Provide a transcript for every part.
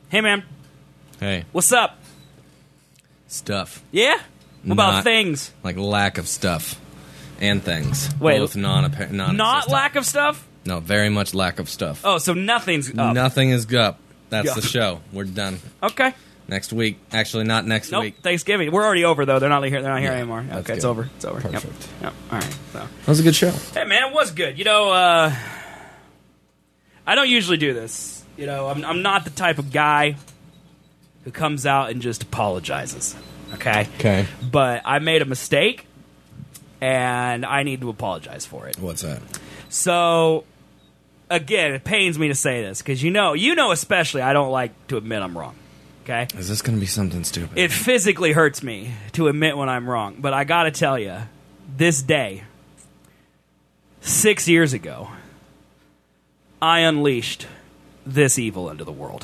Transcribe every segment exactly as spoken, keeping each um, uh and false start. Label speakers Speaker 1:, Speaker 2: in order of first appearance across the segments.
Speaker 1: Hey, man.
Speaker 2: Hey.
Speaker 1: What's up?
Speaker 2: Stuff.
Speaker 1: Yeah? What about
Speaker 2: Not-
Speaker 1: things?
Speaker 2: Like lack of stuff and things.
Speaker 1: Wait.
Speaker 2: Both non non
Speaker 1: Not lack of stuff?
Speaker 2: No, very much lack of stuff.
Speaker 1: Oh, so nothing's up.
Speaker 2: Nothing is up. That's
Speaker 1: Yeah.
Speaker 2: the show. We're done.
Speaker 1: Okay.
Speaker 2: Next week. Actually, not next
Speaker 1: Nope.
Speaker 2: week.
Speaker 1: Thanksgiving. We're already over, though. They're not here. They're not here
Speaker 2: Yeah,
Speaker 1: anymore.
Speaker 2: that's
Speaker 1: Okay, it's
Speaker 2: good.
Speaker 1: over. It's over. Yep.
Speaker 2: Perfect.
Speaker 1: Yep. All right. So.
Speaker 2: That was a good show.
Speaker 1: Hey, man, it was good. You know, uh, I don't usually do this. You know, I'm, I'm not the type of guy who comes out and just apologizes. Okay?
Speaker 2: Okay.
Speaker 1: But I made a mistake, and I need to apologize for it.
Speaker 2: What's that?
Speaker 1: So, again, it pains me to say this, because you know, you know especially, I don't like to admit I'm wrong. Okay?
Speaker 2: Is this going to be something stupid?
Speaker 1: It physically hurts me to admit when I'm wrong, but I gotta tell you, this day, six years ago, I unleashed this evil into the world.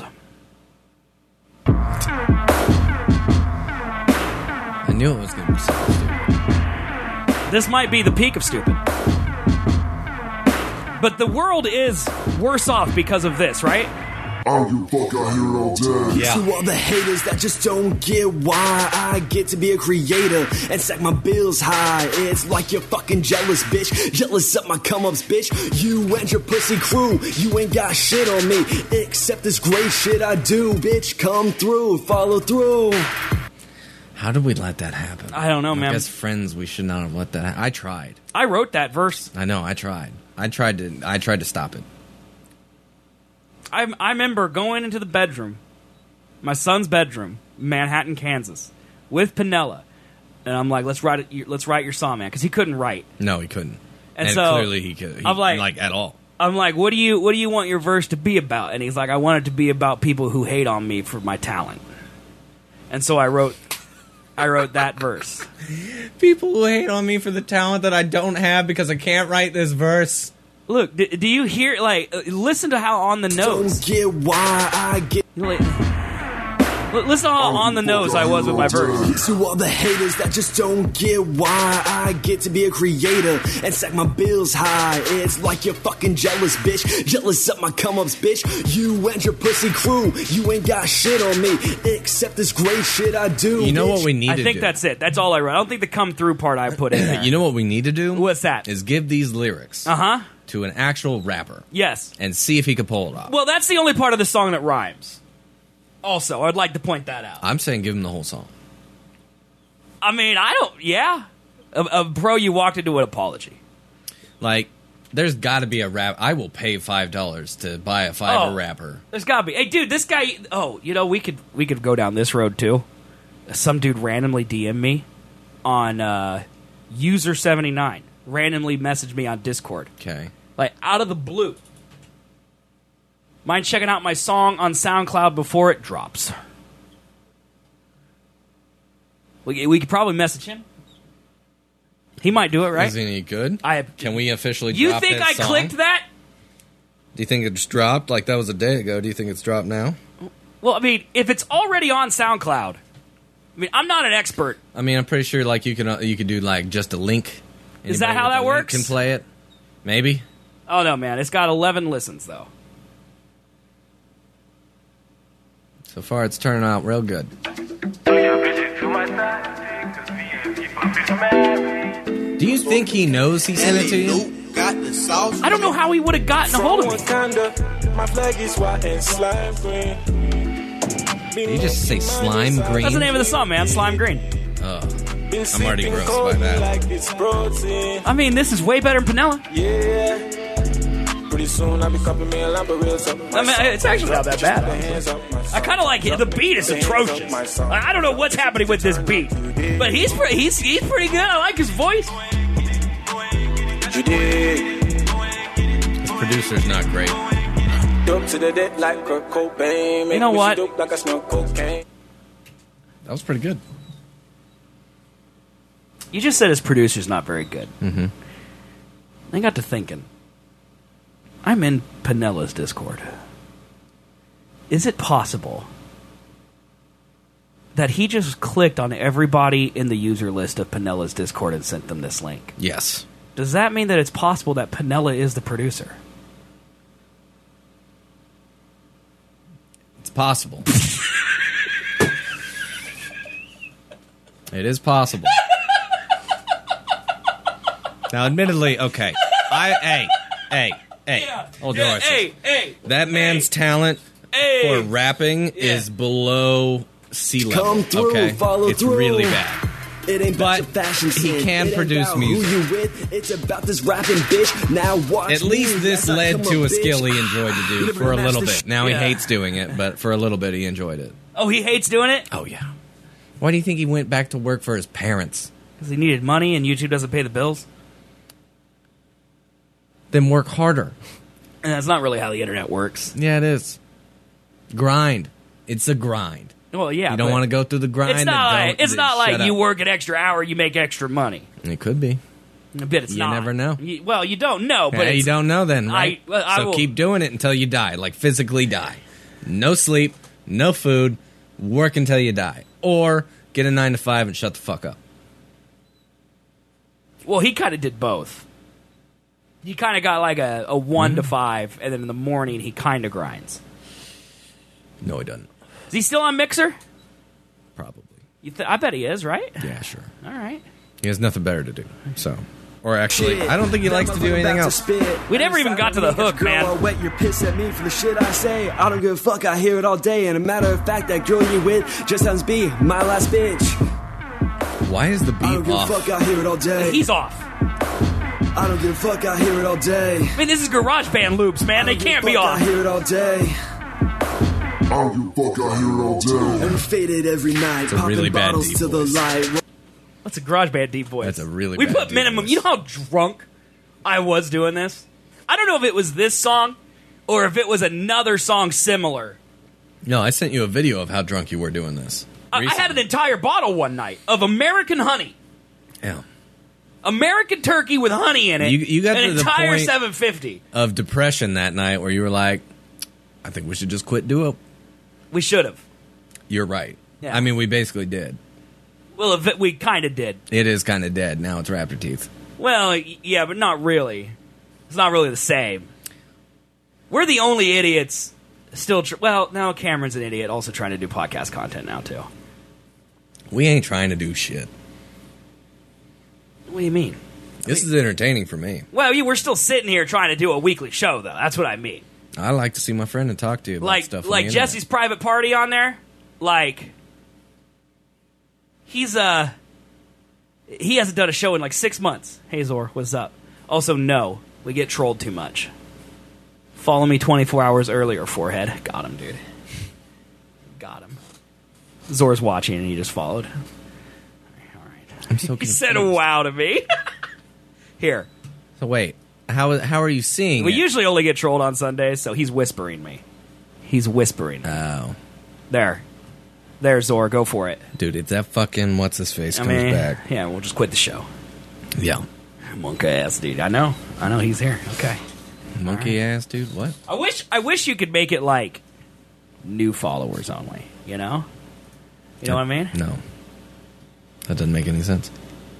Speaker 2: I knew it was going to be something stupid.
Speaker 1: This might be the peak of stupid. But the world is worse off because of this, right?
Speaker 3: I don't give a fuck, I hear it all day.
Speaker 2: Yeah.
Speaker 4: To all the haters that just don't get why I get to be a creator and stack my bills high. It's like you're fucking jealous, bitch. Jealous of my come-ups, bitch. You and your pussy crew, you ain't got shit on me except this great shit I do, bitch. Come through, follow through.
Speaker 2: How did we let that happen?
Speaker 1: I don't know,
Speaker 2: like,
Speaker 1: man.
Speaker 2: As friends, we should not have let that happen. I tried.
Speaker 1: I wrote that verse.
Speaker 2: I know, I tried. I tried to I tried to stop it.
Speaker 1: I, I remember going into the bedroom, my son's bedroom, Manhattan, Kansas, with Pinella, and I'm like, "Let's write it. Let's write your song, man," because he couldn't write.
Speaker 2: No, he couldn't.
Speaker 1: And
Speaker 2: And,
Speaker 1: so,
Speaker 2: clearly he could. He,
Speaker 1: I'm like-
Speaker 2: like at all.
Speaker 1: I'm like, "What do you What do you want your verse to be about?" And he's like, "I want it to be about people who hate on me for my talent." And so I wrote, I wrote that verse.
Speaker 2: People who hate on me for the talent that I don't have because I can't write this verse.
Speaker 1: Look, do, do you hear? Like, uh, listen to how on the nose.
Speaker 4: Don't get why I get.
Speaker 1: Like, li- listen to how on the nose I was with my verse.
Speaker 4: To all the haters that just don't get why I get to be a creator and stack my bills high. It's like you're fucking jealous, bitch. Jealous of my come-ups, bitch. You and your pussy crew, you ain't got shit on me except this great shit I do.
Speaker 2: You know
Speaker 4: bitch.
Speaker 2: what we need
Speaker 1: I
Speaker 2: to
Speaker 1: think
Speaker 2: do?
Speaker 1: that's it. That's all I wrote. I don't think the come through part I put in there.
Speaker 2: You know what we need to do?
Speaker 1: What's that?
Speaker 2: Is give these lyrics
Speaker 1: Uh huh.
Speaker 2: to an actual rapper
Speaker 1: Yes.
Speaker 2: and see if he could pull it off.
Speaker 1: Well, that's the only part of the song that rhymes. Also, I'd like to point that out.
Speaker 2: I'm saying give him the whole song.
Speaker 1: I mean, I don't. Yeah, a, a bro, you walked into an apology.
Speaker 2: Like, there's got to be a rap. I will pay five dollars to buy a Fiverr
Speaker 1: Oh.
Speaker 2: rapper.
Speaker 1: There's got to be. Hey, dude, this guy. Oh, you know, we could we could go down this road too. Some dude randomly D M'd me on uh, user seventy-nine. Randomly messaged me on Discord,
Speaker 2: Okay.
Speaker 1: like out of the blue. Mind checking out my song on SoundCloud before it drops. We we could probably message him. He might do it, right?
Speaker 2: Is he any good?
Speaker 1: I
Speaker 2: Can we officially
Speaker 1: You
Speaker 2: drop
Speaker 1: think
Speaker 2: that
Speaker 1: I
Speaker 2: song?
Speaker 1: clicked that?
Speaker 2: Do you think it just dropped? Like, that was a day ago. Do you think it's dropped now?
Speaker 1: Well, I mean, if it's already on SoundCloud, I mean, I'm not an expert.
Speaker 2: I mean, I'm pretty sure, like, you can uh, you could do, like, just a link.
Speaker 1: Is that
Speaker 2: Anybody
Speaker 1: how
Speaker 2: with
Speaker 1: that
Speaker 2: a link
Speaker 1: works?
Speaker 2: Can play it. Maybe.
Speaker 1: Oh no, man! It's got eleven listens though.
Speaker 2: So far, it's turning out real good. Do you think he knows he sent it to you?
Speaker 1: I don't know how he would have gotten a hold of me.
Speaker 2: Did you just say slime green?
Speaker 1: That's the name of the song, man. Slime Green.
Speaker 2: Oh, I'm already grossed by that.
Speaker 1: I mean, this is way better than Pinella.
Speaker 5: Pretty soon I'll be cupping me a lumber real so
Speaker 1: I mean, it's actually not that bad. honestly. I kind of like it. The beat is atrocious. I don't know what's happening with this beat, but he's pre- he's he's pretty good. I like his voice.
Speaker 5: You did.
Speaker 2: His producer's not great.
Speaker 5: Dope to the dead like Kurt Cobain.
Speaker 1: You know what?
Speaker 5: Dope like I smell cocaine.
Speaker 2: That was pretty good.
Speaker 1: You just said his producer's not very good.
Speaker 2: Mm-hmm.
Speaker 1: I got to thinking. I'm in Pinella's Discord. Is it possible that he just clicked on everybody in the user list of Pinella's Discord and sent them this link?
Speaker 2: Yes.
Speaker 1: Does that mean that it's possible that Pinella is the producer?
Speaker 2: It's possible. It is possible. Now, admittedly, okay. I hey, hey, hey.
Speaker 1: Yeah.
Speaker 2: Hold
Speaker 1: Yeah,
Speaker 2: on.
Speaker 1: hey, hey.
Speaker 2: That man's
Speaker 1: hey.
Speaker 2: talent
Speaker 1: Hey.
Speaker 2: for rapping
Speaker 1: Yeah.
Speaker 2: is below sea level.
Speaker 4: Come through,
Speaker 2: okay,
Speaker 4: follow
Speaker 2: it's
Speaker 4: through.
Speaker 2: really bad.
Speaker 4: It ain't
Speaker 2: But
Speaker 4: about your fashion
Speaker 2: he
Speaker 4: sense.
Speaker 2: can
Speaker 4: It ain't
Speaker 2: produce
Speaker 4: about
Speaker 2: music.
Speaker 4: Who you with. It's about this rapping bitch. Now watch
Speaker 2: At least
Speaker 4: me
Speaker 2: this
Speaker 4: as I
Speaker 2: led
Speaker 4: come
Speaker 2: to a
Speaker 4: up, bitch.
Speaker 2: skill he enjoyed to
Speaker 4: You
Speaker 2: do
Speaker 4: never
Speaker 2: for a
Speaker 4: match
Speaker 2: little
Speaker 4: the
Speaker 2: bit.
Speaker 4: sh-
Speaker 2: Now he
Speaker 1: Yeah.
Speaker 2: hates doing it, but for a little bit he enjoyed it.
Speaker 1: Oh, he hates doing it?
Speaker 2: Oh yeah. Why do you think he went back to work for his parents?
Speaker 1: Because he needed money and YouTube doesn't pay the bills?
Speaker 2: Then work harder.
Speaker 1: And that's not really how the internet works.
Speaker 2: Yeah, it is. Grind. It's a grind.
Speaker 1: Well, yeah.
Speaker 2: You don't
Speaker 1: but
Speaker 2: want to go through the grind.
Speaker 1: It's not
Speaker 2: then
Speaker 1: like,
Speaker 2: don't-
Speaker 1: it's not
Speaker 2: then
Speaker 1: like
Speaker 2: shut
Speaker 1: you
Speaker 2: up.
Speaker 1: work an extra hour, you make extra money.
Speaker 2: It could be.
Speaker 1: I bet it's
Speaker 2: You
Speaker 1: not.
Speaker 2: never know.
Speaker 1: You- well, you don't know, but
Speaker 2: Yeah, you
Speaker 1: it's,
Speaker 2: don't know then,
Speaker 1: I-
Speaker 2: right?
Speaker 1: well, I
Speaker 2: so
Speaker 1: will-
Speaker 2: keep doing it until you die, like physically die. No sleep, no food, work until you die. Or get a nine to five and shut the fuck up.
Speaker 1: Well, he kind of did both. He kind of got like a, a one
Speaker 2: Mm-hmm.
Speaker 1: to five, and then in the morning he kind of grinds.
Speaker 2: No, he doesn't.
Speaker 1: Is he still on Mixer?
Speaker 2: Probably.
Speaker 1: You th- I bet he is, right?
Speaker 2: Yeah, sure.
Speaker 1: All right.
Speaker 2: He has nothing better to do. So, or actually, I don't think he likes to do anything else.
Speaker 1: We never even got to the hook, man.
Speaker 4: Girl, wet your piss at me for the shit I say. I don't give a fuck, I hear it all day. And a matter of fact, that girl you with just sounds be my last bitch.
Speaker 2: Why is the
Speaker 4: I don't
Speaker 2: beat
Speaker 4: give a
Speaker 2: off?
Speaker 4: fuck, I hear it all day.
Speaker 1: He's off.
Speaker 4: I don't give a fuck, I hear it all day.
Speaker 1: I mean, this is garage band loops, man. They
Speaker 4: I don't give a
Speaker 1: can't be
Speaker 4: fuck,
Speaker 1: off.
Speaker 4: I hear it all day.
Speaker 3: I don't give a fuck, I hear it all day.
Speaker 4: And we faded every night,
Speaker 2: It's a
Speaker 4: popping
Speaker 2: really bad
Speaker 4: bottles
Speaker 2: deep
Speaker 4: to
Speaker 2: voice.
Speaker 4: the light.
Speaker 1: That's a garage band deep voice.
Speaker 2: That's a really
Speaker 1: We
Speaker 2: bad
Speaker 1: put
Speaker 2: deep
Speaker 1: minimum.
Speaker 2: voice.
Speaker 1: You know how drunk I was doing this? I don't know if it was this song or if it was another song similar.
Speaker 2: No, I sent you a video of how drunk you were doing this.
Speaker 1: I, I had an entire bottle one night of American honey.
Speaker 2: Yeah.
Speaker 1: American turkey with honey in it.
Speaker 2: You- you got
Speaker 1: an
Speaker 2: to the
Speaker 1: entire
Speaker 2: point-
Speaker 1: seven fifty.
Speaker 2: Of depression that night where you were like, I think we should just quit duo.
Speaker 1: We should have.
Speaker 2: You're right.
Speaker 1: Yeah.
Speaker 2: I mean, we basically did.
Speaker 1: Well, if it, we kind of did.
Speaker 2: It is kind of dead. Now it's Raptor Teeth.
Speaker 1: Well, y- yeah, but not really. It's not really the same. We're the only idiots still. Tr- well, now Cameron's an idiot, also trying to do podcast content now too.
Speaker 2: We ain't trying to do shit.
Speaker 1: What do you mean?
Speaker 2: This is entertaining for me.
Speaker 1: Well, you, we're still sitting here trying to do a weekly show, though. That's what I mean.
Speaker 2: I like to see my friend and talk to you about
Speaker 1: Like,
Speaker 2: stuff. on
Speaker 1: like
Speaker 2: the
Speaker 1: Jesse's private party on there. Like, he's uh, he hasn't done a show in like six months. Hey Zor, what's up? Also, no, we get trolled too much. Follow me twenty-four hours earlier, forehead. Got him, dude. Got him. Zor's watching, and he just followed. All right.
Speaker 2: internet. I'm so
Speaker 1: He
Speaker 2: confused.
Speaker 1: said "wow" to me. Here.
Speaker 2: So wait, how how are you seeing
Speaker 1: We
Speaker 2: it?
Speaker 1: usually only get trolled on Sundays, so he's whispering me. He's whispering.
Speaker 2: Oh,
Speaker 1: There. There, Zor, go for it.
Speaker 2: dude, if that fucking what's his face
Speaker 1: I
Speaker 2: comes
Speaker 1: mean,
Speaker 2: back,
Speaker 1: yeah, we'll just quit the show.
Speaker 2: yeah,
Speaker 1: Monkey ass dude. I know. I know he's here. Okay.
Speaker 2: monkey ass dude. What?
Speaker 1: I wish I wish you could make it like new followers only, you know? You know what I mean?
Speaker 2: No, that doesn't make any sense.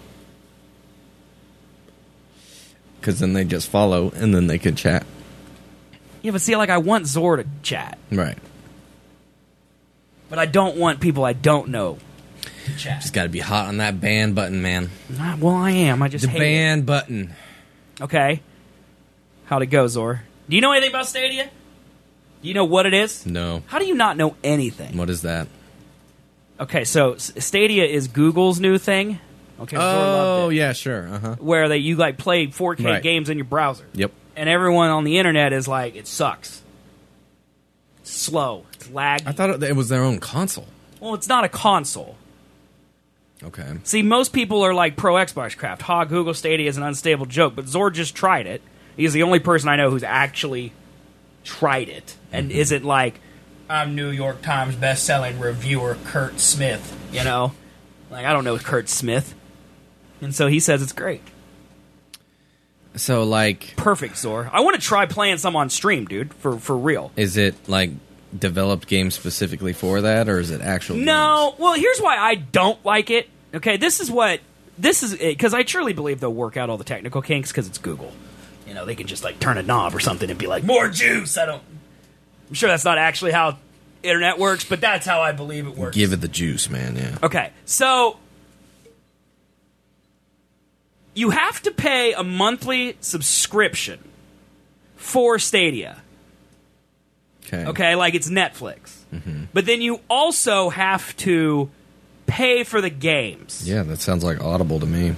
Speaker 2: Because then they just follow and then they can chat.
Speaker 1: Yeah, but see, like, I want Zor to chat,
Speaker 2: Right.
Speaker 1: but I don't want people I don't know to chat.
Speaker 2: Just got to be hot on that ban button, man.
Speaker 1: Nah, well, I am. I just
Speaker 2: The
Speaker 1: hate
Speaker 2: ban button.
Speaker 1: it. Okay. How'd it go, Zor? Do you know anything about Stadia? Do you know what it is?
Speaker 2: No.
Speaker 1: How do you not know anything?
Speaker 2: What is that?
Speaker 1: Okay, so S- Stadia is Google's new thing. Okay, Zor
Speaker 2: Oh,
Speaker 1: loved it.
Speaker 2: yeah, sure. Uh huh.
Speaker 1: Where they you like play four K
Speaker 2: Right.
Speaker 1: games in your browser.
Speaker 2: Yep.
Speaker 1: And everyone on the internet is like, it sucks. It's slow. It's laggy.
Speaker 2: I thought it was their own console.
Speaker 1: well, it's not a console.
Speaker 2: Okay.
Speaker 1: See, most people are like pro Xbox craft. Ha, Google Stadia is an unstable joke. But Zor just tried it. He's the only person I know who's actually tried it. And
Speaker 2: Mm-hmm.
Speaker 1: isn't like, I'm New York Times best-selling reviewer Kurt Smith. You know? Like, I don't know Kurt Smith. And so he says it's great.
Speaker 2: So, like,
Speaker 1: Perfect, Zor. I want to try playing some on stream, dude, for, for real.
Speaker 2: is it like developed games specifically for that, or is it actual?
Speaker 1: No, well, here's why I don't like it. Okay, this is what this is because I truly believe they'll work out all the technical kinks because it's Google. You know, they can just like turn a knob or something and be like, more juice. I don't. I'm sure that's not actually how internet works, but that's how I believe it works.
Speaker 2: Give it the juice, man. Yeah.
Speaker 1: Okay, so you have to pay a monthly subscription for Stadia.
Speaker 2: Okay.
Speaker 1: Okay, like it's Netflix.
Speaker 2: Mm-hmm.
Speaker 1: But then you also have to pay for the games.
Speaker 2: Yeah, that sounds like Audible to me.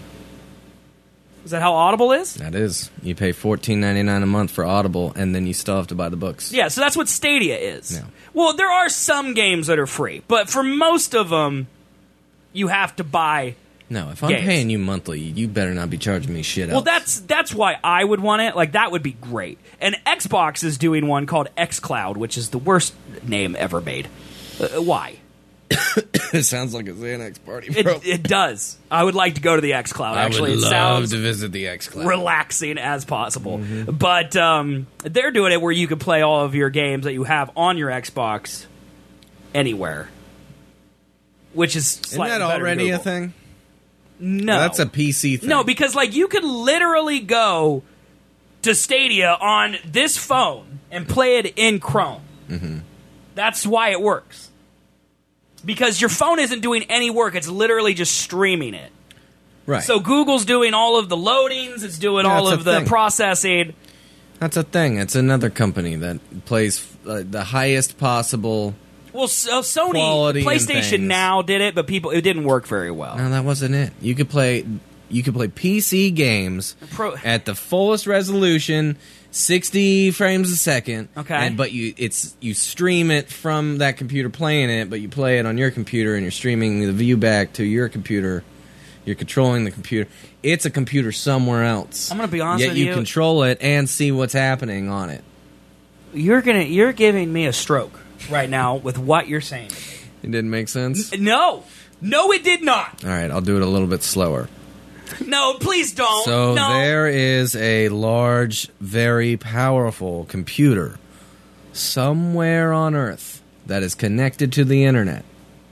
Speaker 1: Is that how Audible is?
Speaker 2: That is. You pay fourteen ninety-nine a month for Audible, and then you still have to buy the books.
Speaker 1: Yeah, so that's what Stadia is.
Speaker 2: Yeah.
Speaker 1: Well, there are some games that are free, but for most of them, you have to buy.
Speaker 2: No, if I'm
Speaker 1: games.
Speaker 2: paying you monthly, you better not be charging me shit
Speaker 1: Well,
Speaker 2: else.
Speaker 1: that's that's why I would want it. Like, that would be great. And Xbox is doing one called xCloud, which is the worst name ever made. Uh, why?
Speaker 2: It sounds like a Xanax party,
Speaker 1: It,
Speaker 2: bro.
Speaker 1: it does. I would like to go to the xCloud,
Speaker 2: I
Speaker 1: actually.
Speaker 2: would
Speaker 1: It
Speaker 2: love
Speaker 1: sounds
Speaker 2: to visit the xCloud.
Speaker 1: relaxing as possible.
Speaker 2: Mm-hmm.
Speaker 1: But um, they're doing it where you can play all of your games that you have on your Xbox anywhere. Which is
Speaker 2: Isn't
Speaker 1: slightly
Speaker 2: that
Speaker 1: better than
Speaker 2: already a
Speaker 1: Google.
Speaker 2: thing?
Speaker 1: No.
Speaker 2: That's a P C thing.
Speaker 1: No, because like you could literally go to Stadia on this phone and play it in Chrome.
Speaker 2: Mm-hmm.
Speaker 1: That's why it works. Because your phone isn't doing any work; it's literally just streaming it.
Speaker 2: Right.
Speaker 1: So Google's doing all of the loadings; it's doing
Speaker 2: Yeah,
Speaker 1: all
Speaker 2: that's
Speaker 1: of
Speaker 2: a
Speaker 1: the
Speaker 2: thing.
Speaker 1: processing.
Speaker 2: That's a thing. It's another company that plays uh, the highest possible.
Speaker 1: Well, so Sony,
Speaker 2: Quality and
Speaker 1: PlayStation
Speaker 2: things.
Speaker 1: Now did it, but people it didn't work very well.
Speaker 2: No, that wasn't it. You could play. You could play P C games
Speaker 1: Pro-
Speaker 2: at the fullest resolution, sixty frames a second.
Speaker 1: Okay.
Speaker 2: And, but you it's you stream it from that computer playing it, but you play it on your computer and you're streaming the view back to your computer. You're controlling the computer. It's a computer somewhere else.
Speaker 1: I'm gonna be honest
Speaker 2: Yet
Speaker 1: with
Speaker 2: you
Speaker 1: you.
Speaker 2: control it and see what's happening on it.
Speaker 1: You're gonna you're giving me a stroke right now with what you're saying.
Speaker 2: It didn't make sense?
Speaker 1: No, no, it did not.
Speaker 2: All right, I'll do it a little bit slower.
Speaker 1: No, please don't.
Speaker 2: So
Speaker 1: no.
Speaker 2: there is a large, very powerful computer somewhere on Earth that is connected to the internet.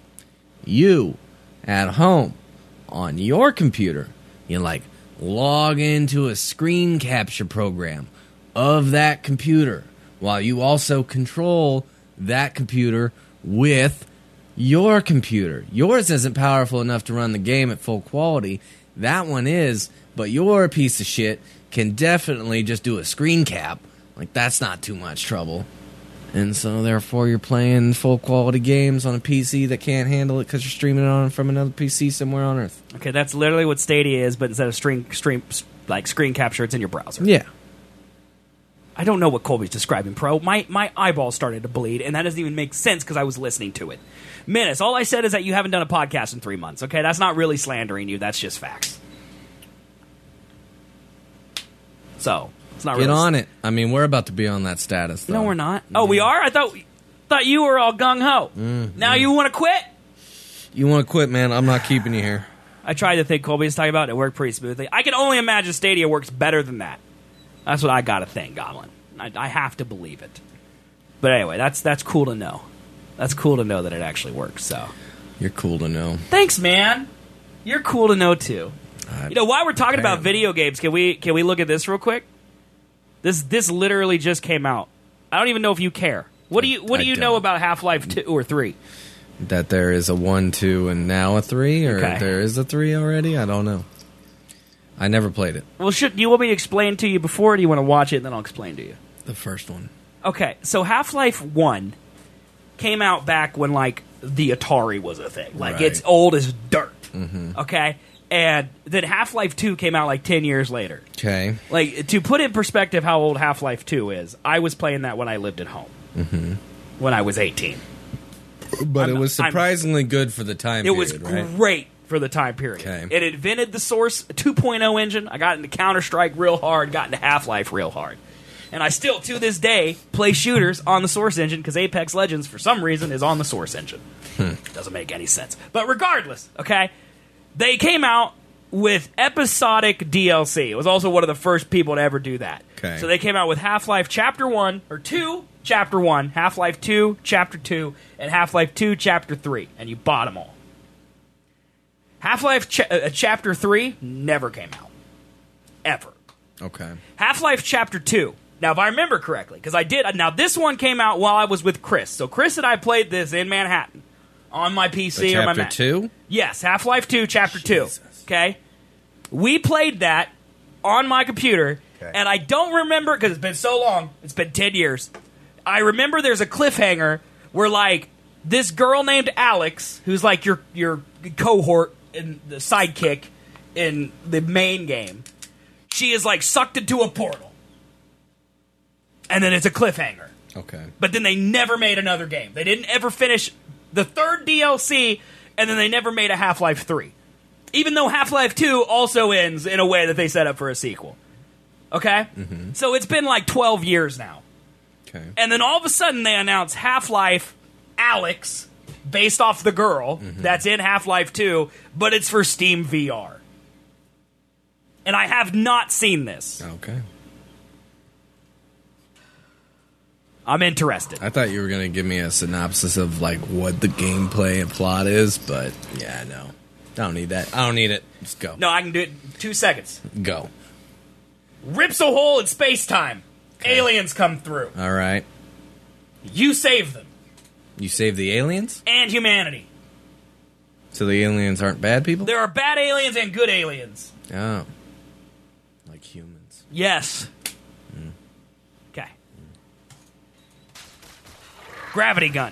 Speaker 2: You, at home, on your computer, you like log into a screen capture program of that computer while you also control that computer with your computer. Yours isn't powerful enough to run the game at full quality. That one is, but your piece of shit can definitely just do a screen cap. Like, that's not too much trouble. And so, therefore, you're playing full quality games on a P C that can't handle it because you're streaming it on from another P C somewhere on Earth.
Speaker 1: Okay, that's literally what Stadia is, but instead of stream, stream like screen capture, it's in your browser.
Speaker 2: Yeah.
Speaker 1: I don't know what Colby's describing, Pro. My my eyeballs started to bleed, and that doesn't even make sense because I was listening to it. Menace, all I said is that you haven't done a podcast in three months, okay? That's not really slandering you. That's just facts. So, it's not
Speaker 2: Get
Speaker 1: really...
Speaker 2: on it. I mean, we're about to be on that status, though.
Speaker 1: No, we're not. Oh, we are? I thought thought you were all gung-ho.
Speaker 2: Mm-hmm.
Speaker 1: Now you want to quit?
Speaker 2: You want to quit, man? I'm not keeping you here.
Speaker 1: I tried to think Colby was talking about it. It worked pretty smoothly. I can only imagine Stadia works better than that. That's what I got to think, Goblin. I, I have to believe it. But anyway, that's that's cool to know. That's cool to know that it actually works. So,
Speaker 2: You're cool to know.
Speaker 1: thanks, man. You're cool to know too.
Speaker 2: I-
Speaker 1: You know, while we're talking about
Speaker 2: Apparently.
Speaker 1: video games, can we can we look at this real quick? This this literally just came out. I don't even know if you care. What do you what
Speaker 2: I
Speaker 1: do you know
Speaker 2: don't.
Speaker 1: about Half-Life two or three?
Speaker 2: That there is a one, two, and now a three, or
Speaker 1: Okay.
Speaker 2: there is a three already? I don't know. I never played it.
Speaker 1: Well, should do you want me to explain to you before, or do you want to watch it and then I'll explain to you?
Speaker 2: The first one.
Speaker 1: Okay, so Half-Life one came out back when, like, the Atari was a thing. Like,
Speaker 2: Right.
Speaker 1: it's old as dirt.
Speaker 2: Mm-hmm.
Speaker 1: Okay? And then Half-Life two came out, like, ten years later.
Speaker 2: Okay.
Speaker 1: Like, to put in perspective how old Half-Life two is, I was playing that when I lived at home.
Speaker 2: Mm-hmm.
Speaker 1: When I was eighteen.
Speaker 2: But
Speaker 1: I'm
Speaker 2: it
Speaker 1: not-
Speaker 2: was
Speaker 1: I'm-
Speaker 2: surprisingly good for the time
Speaker 1: It was
Speaker 2: period, right?
Speaker 1: great for the time period.
Speaker 2: Okay.
Speaker 1: It invented the Source two point oh engine. I got into Counter-Strike real hard, got into Half-Life real hard. And I still, to this day, play shooters on the Source engine because Apex Legends, for some reason, is on the Source engine. Doesn't make any sense. But regardless, okay, they came out with episodic D L C. It was also one of the first people to ever do that.
Speaker 2: Okay.
Speaker 1: So they came out with Half-Life Chapter one, or two, Chapter one, Half-Life two, Chapter two, and Half-Life two, Chapter three. And you bought them all. Half-Life cha- uh, Chapter three never came out. Ever.
Speaker 2: Okay.
Speaker 1: Half-Life Chapter two Now, if I remember correctly, because I did. Now, this one came out while I was with Chris. So Chris and I played this in Manhattan on my P C
Speaker 2: The
Speaker 1: or my
Speaker 2: chapter
Speaker 1: Mac.
Speaker 2: two?
Speaker 1: Yes, Half-Life two, Chapter
Speaker 2: Jesus.
Speaker 1: two. Okay? We played that on my computer,
Speaker 6: Okay.
Speaker 1: and I don't remember, because it's been so long, it's been ten years. I remember there's a cliffhanger where, like, this girl named Alex, who's like your, your cohort and the sidekick in the main game, she is, like, sucked into a portal. And then it's a cliffhanger.
Speaker 2: Okay.
Speaker 1: But then they never made another game. They didn't ever finish the third D L C, and then they never made a Half-Life three. Even though Half-Life two also ends in a way that they set up for a sequel. Okay? Mm-hmm. So it's been like twelve years now.
Speaker 2: Okay.
Speaker 1: And then all of a sudden they announce Half-Life Alex, based off the girl
Speaker 2: Mm-hmm.
Speaker 1: that's in Half-Life two, but it's for Steam V R. And I have not seen this.
Speaker 2: Okay.
Speaker 1: I'm interested.
Speaker 2: I thought you were going to give me a synopsis of, like, what the gameplay and plot is, but, yeah, no. I don't need that. I don't need it. Just go.
Speaker 1: No, I can do it in two seconds.
Speaker 2: Go.
Speaker 1: Rips a hole in space-time. Aliens come through.
Speaker 2: All right.
Speaker 1: You save them.
Speaker 2: You save the aliens?
Speaker 1: And humanity.
Speaker 2: So the aliens aren't bad people?
Speaker 1: There are bad aliens and good aliens.
Speaker 2: Oh. Like humans.
Speaker 1: Yes. Okay. Gravity gun.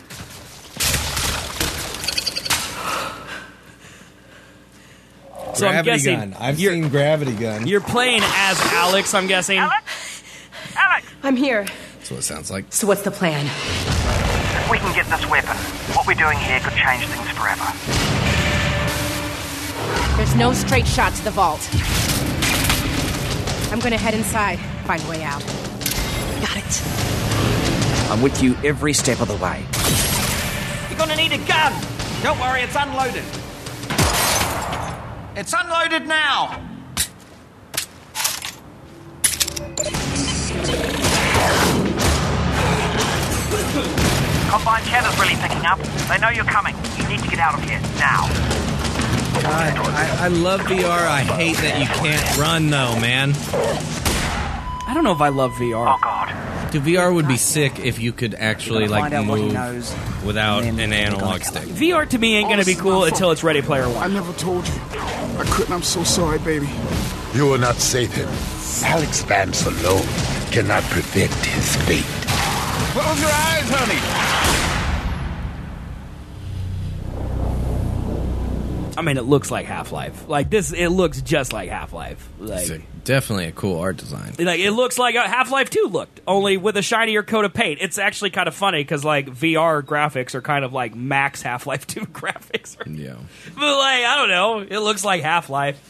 Speaker 1: So I'm
Speaker 2: Gravity
Speaker 1: guessing
Speaker 2: Gun. I've
Speaker 1: you're,
Speaker 2: seen Gravity Gun.
Speaker 1: you're playing as Alex, I'm guessing.
Speaker 7: Alex? Alex! I'm here.
Speaker 2: That's what it sounds like.
Speaker 7: So what's the plan?
Speaker 8: If we can get this weapon, what we're doing here could change things forever.
Speaker 7: There's no straight shot to the vault. I'm gonna head inside, find a way out. Got it.
Speaker 8: I'm with you every step of the way.
Speaker 9: You're gonna need a gun. Don't worry, it's unloaded. It's unloaded now.
Speaker 8: Combine chatter's really picking up. They know you're coming. You need to get out of here, now.
Speaker 2: God, I, I love V R. I hate that you can't run, though, man.
Speaker 1: I don't know if I love V R.
Speaker 8: Oh, God.
Speaker 2: Dude, V R would be sick if you could actually, like,
Speaker 9: find out what he
Speaker 2: move
Speaker 9: knows,
Speaker 2: without
Speaker 9: and
Speaker 2: an
Speaker 9: then we're
Speaker 2: analog
Speaker 9: gonna kill
Speaker 2: stick.
Speaker 1: V R to me ain't going to be cool until it's Ready Player
Speaker 3: I
Speaker 1: One.
Speaker 3: never told you. I couldn't. I'm so sorry, baby.
Speaker 10: You will not save him. Alex Vance alone cannot prevent his fate.
Speaker 9: Close your eyes, honey.
Speaker 1: I mean, it looks like Half-Life. Like, this, it looks just like Half-Life.
Speaker 2: It's
Speaker 1: Like,
Speaker 2: a, definitely a cool art design.
Speaker 1: like it looks like Half-Life two looked, only with a shinier coat of paint. It's actually kind of funny, because, like, V R graphics are kind of like max Half-Life two graphics.
Speaker 2: Yeah.
Speaker 1: But, like, I don't know. It looks like Half-Life.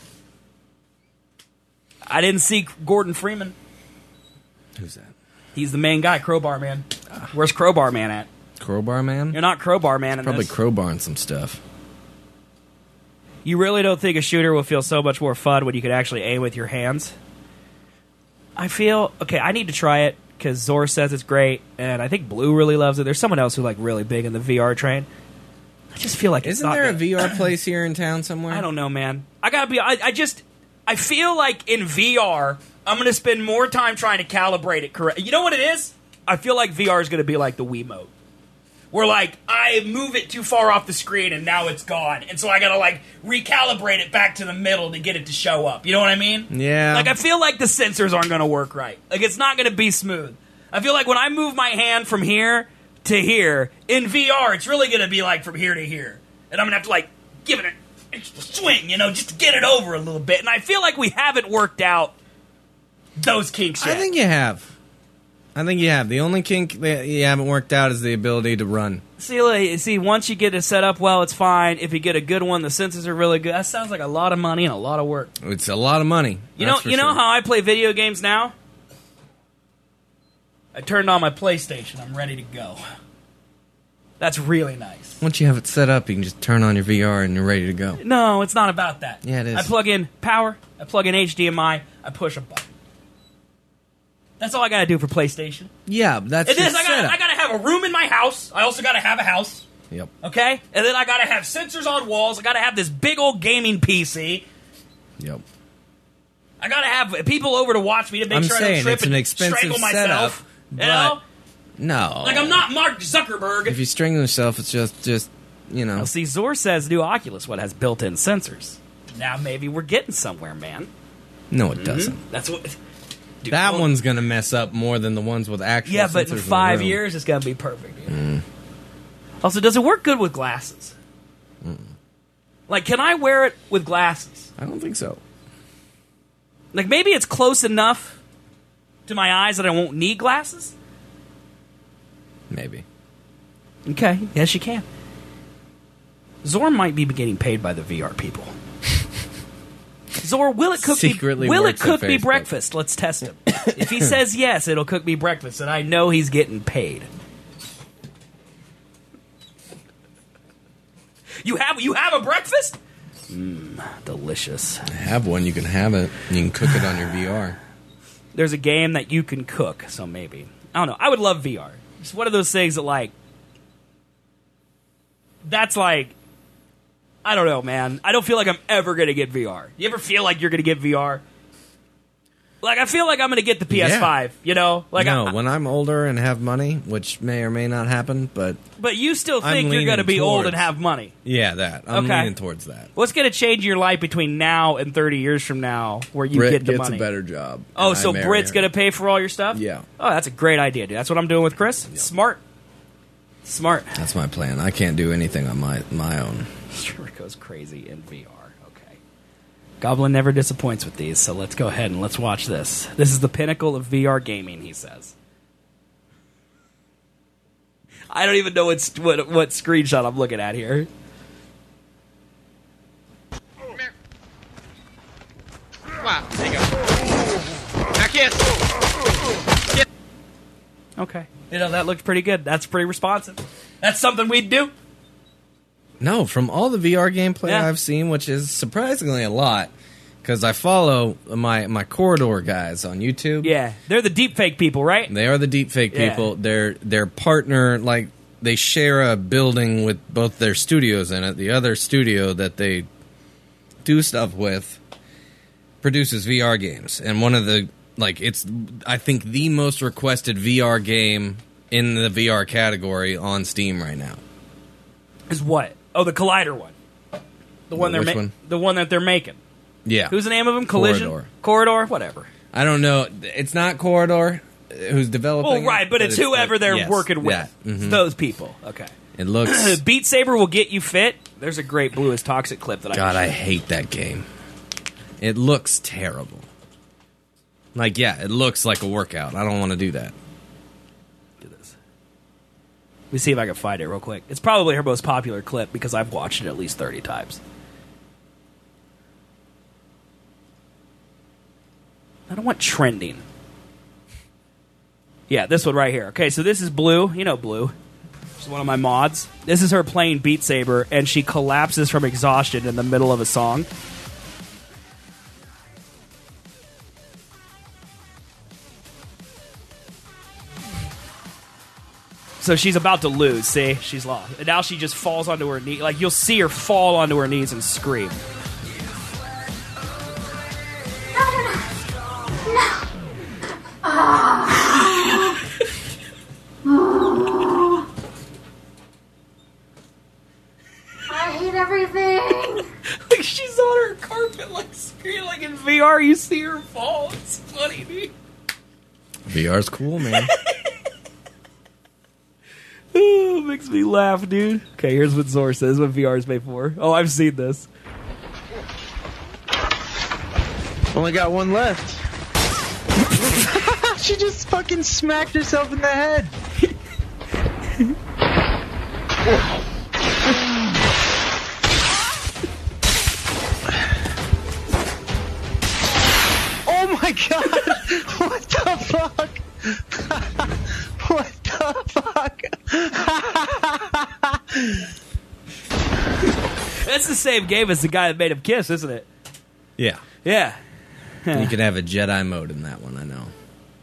Speaker 1: I didn't see Gordon Freeman.
Speaker 2: Who's that?
Speaker 1: He's the main guy, Crowbar Man. Where's Crowbar Man at?
Speaker 2: Crowbar Man?
Speaker 1: You're not Crowbar Man in
Speaker 2: Probably
Speaker 1: this.
Speaker 2: crowbarring some stuff.
Speaker 1: You really don't think a shooter will feel so much more fun when you can actually aim with your hands? I feel... Okay, I need to try it, because Zor says it's great, and I think Blue really loves it. There's someone else who's, like, really big in the V R train. I just feel like it's
Speaker 2: Isn't
Speaker 1: not
Speaker 2: there a
Speaker 1: good.
Speaker 2: V R place here in town somewhere?
Speaker 1: I don't know, man. I gotta be... I, I just... I feel like in V R, I'm gonna spend more time trying to calibrate it correct. You know what it is? I feel like V R is gonna be like the Wiimote. Where, like, I move it too far off the screen and now it's gone. And so I gotta, like, recalibrate it back to the middle to get it to show up. You know what I mean?
Speaker 2: Yeah.
Speaker 1: Like, I feel like the sensors aren't gonna work right. Like, it's not gonna be smooth. I feel like when I move my hand from here to here, in V R, it's really gonna be, like, from here to here. And I'm gonna have to, like, give it a swing, you know, just to get it over a little bit. And I feel like we haven't worked out those kinks yet.
Speaker 2: I think you have. I think you have. The only kink that you haven't worked out is the ability to run.
Speaker 1: See, like, see, once you get it set up well, it's fine. If you get a good one, the sensors are really good. That sounds like a lot of money and a lot of work.
Speaker 2: It's a lot of money.
Speaker 1: You know,
Speaker 2: that's for
Speaker 1: you know
Speaker 2: sure.
Speaker 1: how I play video games now? I turned on my PlayStation. I'm ready to go. That's really nice.
Speaker 2: Once you have it set up, you can just turn on your V R and you're ready to go.
Speaker 1: No, it's not about that.
Speaker 2: Yeah, it is.
Speaker 1: I plug in power. I plug in H D M I. I push a button. That's all I gotta do for PlayStation.
Speaker 2: Yeah, that's
Speaker 1: It
Speaker 2: your
Speaker 1: is. I gotta,
Speaker 2: setup.
Speaker 1: I gotta have a room in my house. I also gotta have a house.
Speaker 2: Yep.
Speaker 1: Okay? And then I gotta have sensors on walls. I gotta have this big old gaming P C.
Speaker 2: Yep.
Speaker 1: I gotta have people over to watch me to make
Speaker 2: I'm
Speaker 1: sure I
Speaker 2: saying
Speaker 1: don't trip
Speaker 2: it's an
Speaker 1: and
Speaker 2: expensive
Speaker 1: strangle
Speaker 2: setup,
Speaker 1: myself. You
Speaker 2: but
Speaker 1: know?
Speaker 2: no.
Speaker 1: Like, I'm not Mark Zuckerberg.
Speaker 2: If you strangle yourself, it's just, just you know.
Speaker 1: Well, see, Zor says new Oculus One has built-in sensors. Now maybe we're getting somewhere, man.
Speaker 2: No, it
Speaker 1: Mhm.
Speaker 2: doesn't.
Speaker 1: That's what. Dude,
Speaker 2: that
Speaker 1: well,
Speaker 2: one's going to mess up more than the ones with actual
Speaker 1: Yeah,
Speaker 2: sensors
Speaker 1: but in
Speaker 2: the
Speaker 1: five
Speaker 2: room.
Speaker 1: years, it's gonna be perfect. Dude.
Speaker 2: Mm.
Speaker 1: Also, does it work good with glasses?
Speaker 2: Mm.
Speaker 1: Like, can I wear it with glasses?
Speaker 2: I don't think so.
Speaker 1: Like, maybe it's close enough to my eyes that I won't need glasses?
Speaker 2: Maybe.
Speaker 1: Okay, yes, you can. Zor might be getting paid by the V R people. Zor, will it cook
Speaker 2: Secretly
Speaker 1: me? Will it
Speaker 2: works at
Speaker 1: cook me
Speaker 2: Facebook.
Speaker 1: breakfast? Let's test him. If he says yes, it'll cook me breakfast, and I know he's getting paid. You have you have a breakfast? Mmm, delicious.
Speaker 2: I have one. You can have it. You can cook it on your V R.
Speaker 1: There's a game that you can cook, so maybe. I don't know. I would love V R. It's one of those things that, like, that's like, I don't know, man. I don't feel like I'm ever going to get V R. You ever feel like you're going to get V R? Like, I feel like I'm going to get the P S five, you know? Like,
Speaker 2: no,
Speaker 1: I,
Speaker 2: when I'm older and have money, which may or may not happen, but
Speaker 1: but you still
Speaker 2: I'm
Speaker 1: think you're going to
Speaker 2: leaning
Speaker 1: be old and
Speaker 2: towards-
Speaker 1: have money.
Speaker 2: yeah, that. I'm
Speaker 1: Okay.
Speaker 2: leaning towards that.
Speaker 1: What's going to change your life between now and thirty years from now where you
Speaker 2: Brit
Speaker 1: get the
Speaker 2: gets
Speaker 1: money?
Speaker 2: a better job.
Speaker 1: Oh,
Speaker 2: and I
Speaker 1: so
Speaker 2: marry
Speaker 1: Brit's
Speaker 2: her.
Speaker 1: going to pay for all your stuff?
Speaker 2: Yeah.
Speaker 1: Oh, that's a great idea, dude. That's what I'm doing with Chris. Smart. Smart.
Speaker 2: That's my plan. I can't do anything on my my own.
Speaker 1: Sure goes crazy in V R. Okay. Goblin never disappoints with these, so let's go ahead and let's watch this. This is the pinnacle of V R gaming, he says. I don't even know what's, what what screenshot I'm looking at here.
Speaker 6: Wow, there you go. Now kiss. Kiss.
Speaker 1: Okay. You know, that looked pretty good. That's pretty responsive. That's something we'd do.
Speaker 2: No, from all the V R gameplay
Speaker 1: Yeah.
Speaker 2: I've seen, which is surprisingly a lot, because I follow my my corridor guys on YouTube.
Speaker 1: Yeah. They're the deepfake people, right?
Speaker 2: They are the deepfake
Speaker 1: Yeah.
Speaker 2: people. They're their partner, like they share a building with both their studios in it. The other studio that they do stuff with produces V R games, and one of the like it's I think the most requested V R game in the V R category on Steam right now.
Speaker 1: Is what? Oh, the Collider one. The one
Speaker 2: Which
Speaker 1: they're ma-
Speaker 2: one?
Speaker 1: the one that they're making.
Speaker 2: Yeah,
Speaker 1: Who's the name of them? Collision?
Speaker 2: Corridor.
Speaker 1: Corridor? Whatever.
Speaker 2: I don't know. It's not Corridor who's developing.
Speaker 1: Well, right,
Speaker 2: it,
Speaker 1: but it's whoever
Speaker 2: like-
Speaker 1: they're
Speaker 2: yes,
Speaker 1: working with.
Speaker 2: that. Mhm.
Speaker 1: Those people. Okay.
Speaker 2: It looks.
Speaker 1: Beat Saber will get you fit. There's a great Blue is Toxic clip that I
Speaker 2: God,
Speaker 1: can
Speaker 2: I
Speaker 1: show.
Speaker 2: hate that game. It looks terrible. Like, yeah, it looks like a workout. I don't want to do that.
Speaker 1: Do this. Let me see if I can find it real quick. It's probably her most popular clip because I've watched it at least thirty times. I don't want trending. Yeah, this one right here. Okay, so this is Blue. You know Blue. She's one of my mods. This is her playing Beat Saber, and she collapses from exhaustion in the middle of a song. So she's about to lose, see? She's lost. And now she just falls onto her knee. Like, you'll see her fall onto her knees and scream.
Speaker 11: I hate everything.
Speaker 1: Like, she's on her carpet, like, screaming. Like, in V R, you see her fall. It's funny, dude.
Speaker 2: V R's cool, man.
Speaker 1: Oh, makes me laugh, dude. Okay, here's what Zor says what V R is made for. Oh, I've seen this.
Speaker 6: Only got one left. She just fucking smacked herself in the head. Oh my god! What the fuck? What the fuck?
Speaker 1: That's the same game as the guy that made him kiss, isn't it?
Speaker 2: Yeah.
Speaker 1: Yeah.
Speaker 2: You can have a Jedi mode in that one, I know.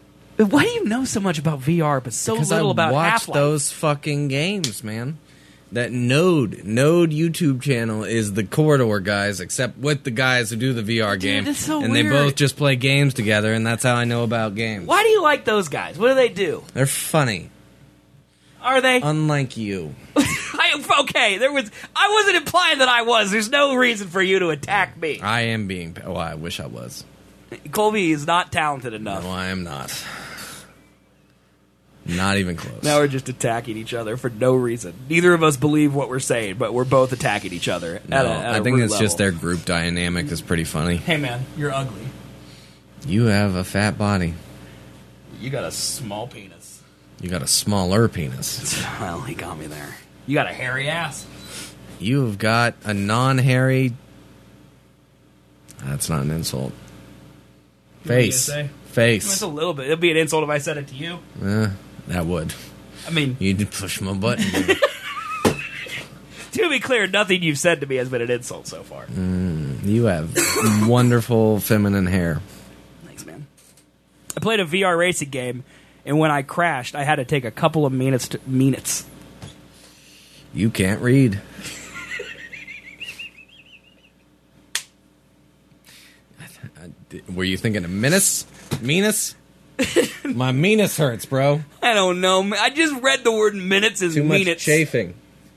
Speaker 1: Why do you know so much about V R, but so
Speaker 2: Because
Speaker 1: little
Speaker 2: I
Speaker 1: about
Speaker 2: watched
Speaker 1: Half-Life?
Speaker 2: those fucking games, man. that Node, Node YouTube channel is the Corridor guys, except with the guys who do the V R
Speaker 1: Dude,
Speaker 2: game.
Speaker 1: that's so
Speaker 2: and
Speaker 1: weird.
Speaker 2: they both just play games together, and that's how I know about games.
Speaker 1: Why do you like those guys? What do they do?
Speaker 2: They're funny.
Speaker 1: Are they?
Speaker 2: Unlike you.
Speaker 1: I, okay, there was. I wasn't implying that I was. There's no reason for you to attack me.
Speaker 2: I am being... Oh, I wish I was.
Speaker 1: Colby is not talented enough.
Speaker 2: No, I am not. Not even close.
Speaker 1: Now we're just attacking each other for no reason. Neither of us believe what we're saying, but we're both attacking each other.
Speaker 2: No,
Speaker 1: at a, at
Speaker 2: I
Speaker 1: a
Speaker 2: think
Speaker 1: root
Speaker 2: it's
Speaker 1: level.
Speaker 2: just their group dynamic is pretty funny.
Speaker 1: Hey man, you're ugly.
Speaker 2: You have a fat body.
Speaker 1: You got a small penis.
Speaker 2: You got a smaller penis.
Speaker 1: Well, he got me there. You got a hairy ass.
Speaker 2: You have got a non-hairy... That's not an insult. Face.
Speaker 1: Say?
Speaker 2: Face.
Speaker 1: That's a little bit. It'd be an insult if I said it to you.
Speaker 2: Eh, that would.
Speaker 1: I mean...
Speaker 2: You did push my button.
Speaker 1: To be clear, nothing you've said to me has been an insult so far.
Speaker 2: Mm, you have wonderful feminine hair.
Speaker 1: Thanks, man. I played a V R racing game, and when I crashed, I had to take a couple of minutes to... Minutes.
Speaker 2: You can't read. Were you thinking of minus? Minus? My minus hurts, bro.
Speaker 1: I don't know. I just read the word minutes as
Speaker 2: Too much
Speaker 1: minutes.
Speaker 2: chafing.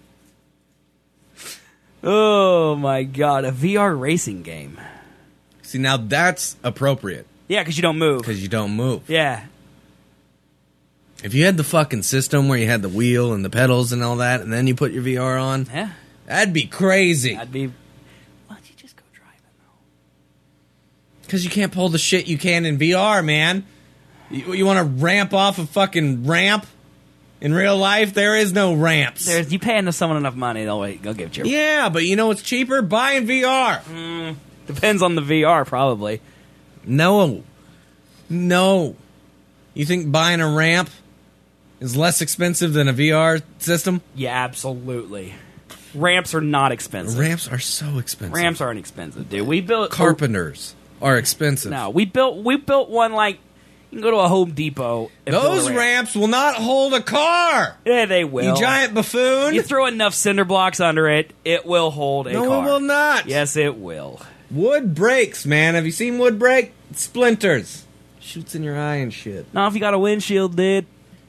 Speaker 1: Oh, my God. A V R racing game.
Speaker 2: See, now that's appropriate.
Speaker 1: Yeah, because you don't move.
Speaker 2: Because you don't move.
Speaker 1: Yeah.
Speaker 2: If you had the fucking system where you had the wheel and the pedals and all that, and then you put your V R on,
Speaker 1: Yeah.
Speaker 2: that'd be crazy.
Speaker 1: That'd be... Why don't you just go driving, though?
Speaker 2: Because you can't pull the shit you can in V R, man. You, you want to ramp off a fucking ramp? In real life, there is no ramps.
Speaker 1: There's, you paying someone enough money, they'll, they'll give it you.
Speaker 2: Yeah, but you know what's cheaper? Buying V R.
Speaker 1: Mm, depends on the V R, probably.
Speaker 2: No. No. You think buying a ramp is less expensive than a V R system?
Speaker 1: Yeah, absolutely. Ramps are not expensive.
Speaker 2: Ramps are so expensive.
Speaker 1: Ramps aren't expensive, dude. We built...
Speaker 2: Carpenters are expensive.
Speaker 1: No, we built we built one like... You can go to a Home Depot and build
Speaker 2: Those
Speaker 1: a ramp.
Speaker 2: ramps will not hold a car.
Speaker 1: Yeah, they will.
Speaker 2: You giant buffoon.
Speaker 1: You throw enough cinder blocks under it, it will hold a
Speaker 2: no,
Speaker 1: car.
Speaker 2: it will not.
Speaker 1: Yes, it will.
Speaker 2: Wood breaks, man. Have you seen wood break? It splinters. Shoots in your eye and shit.
Speaker 1: Not if you got a windshield, dude.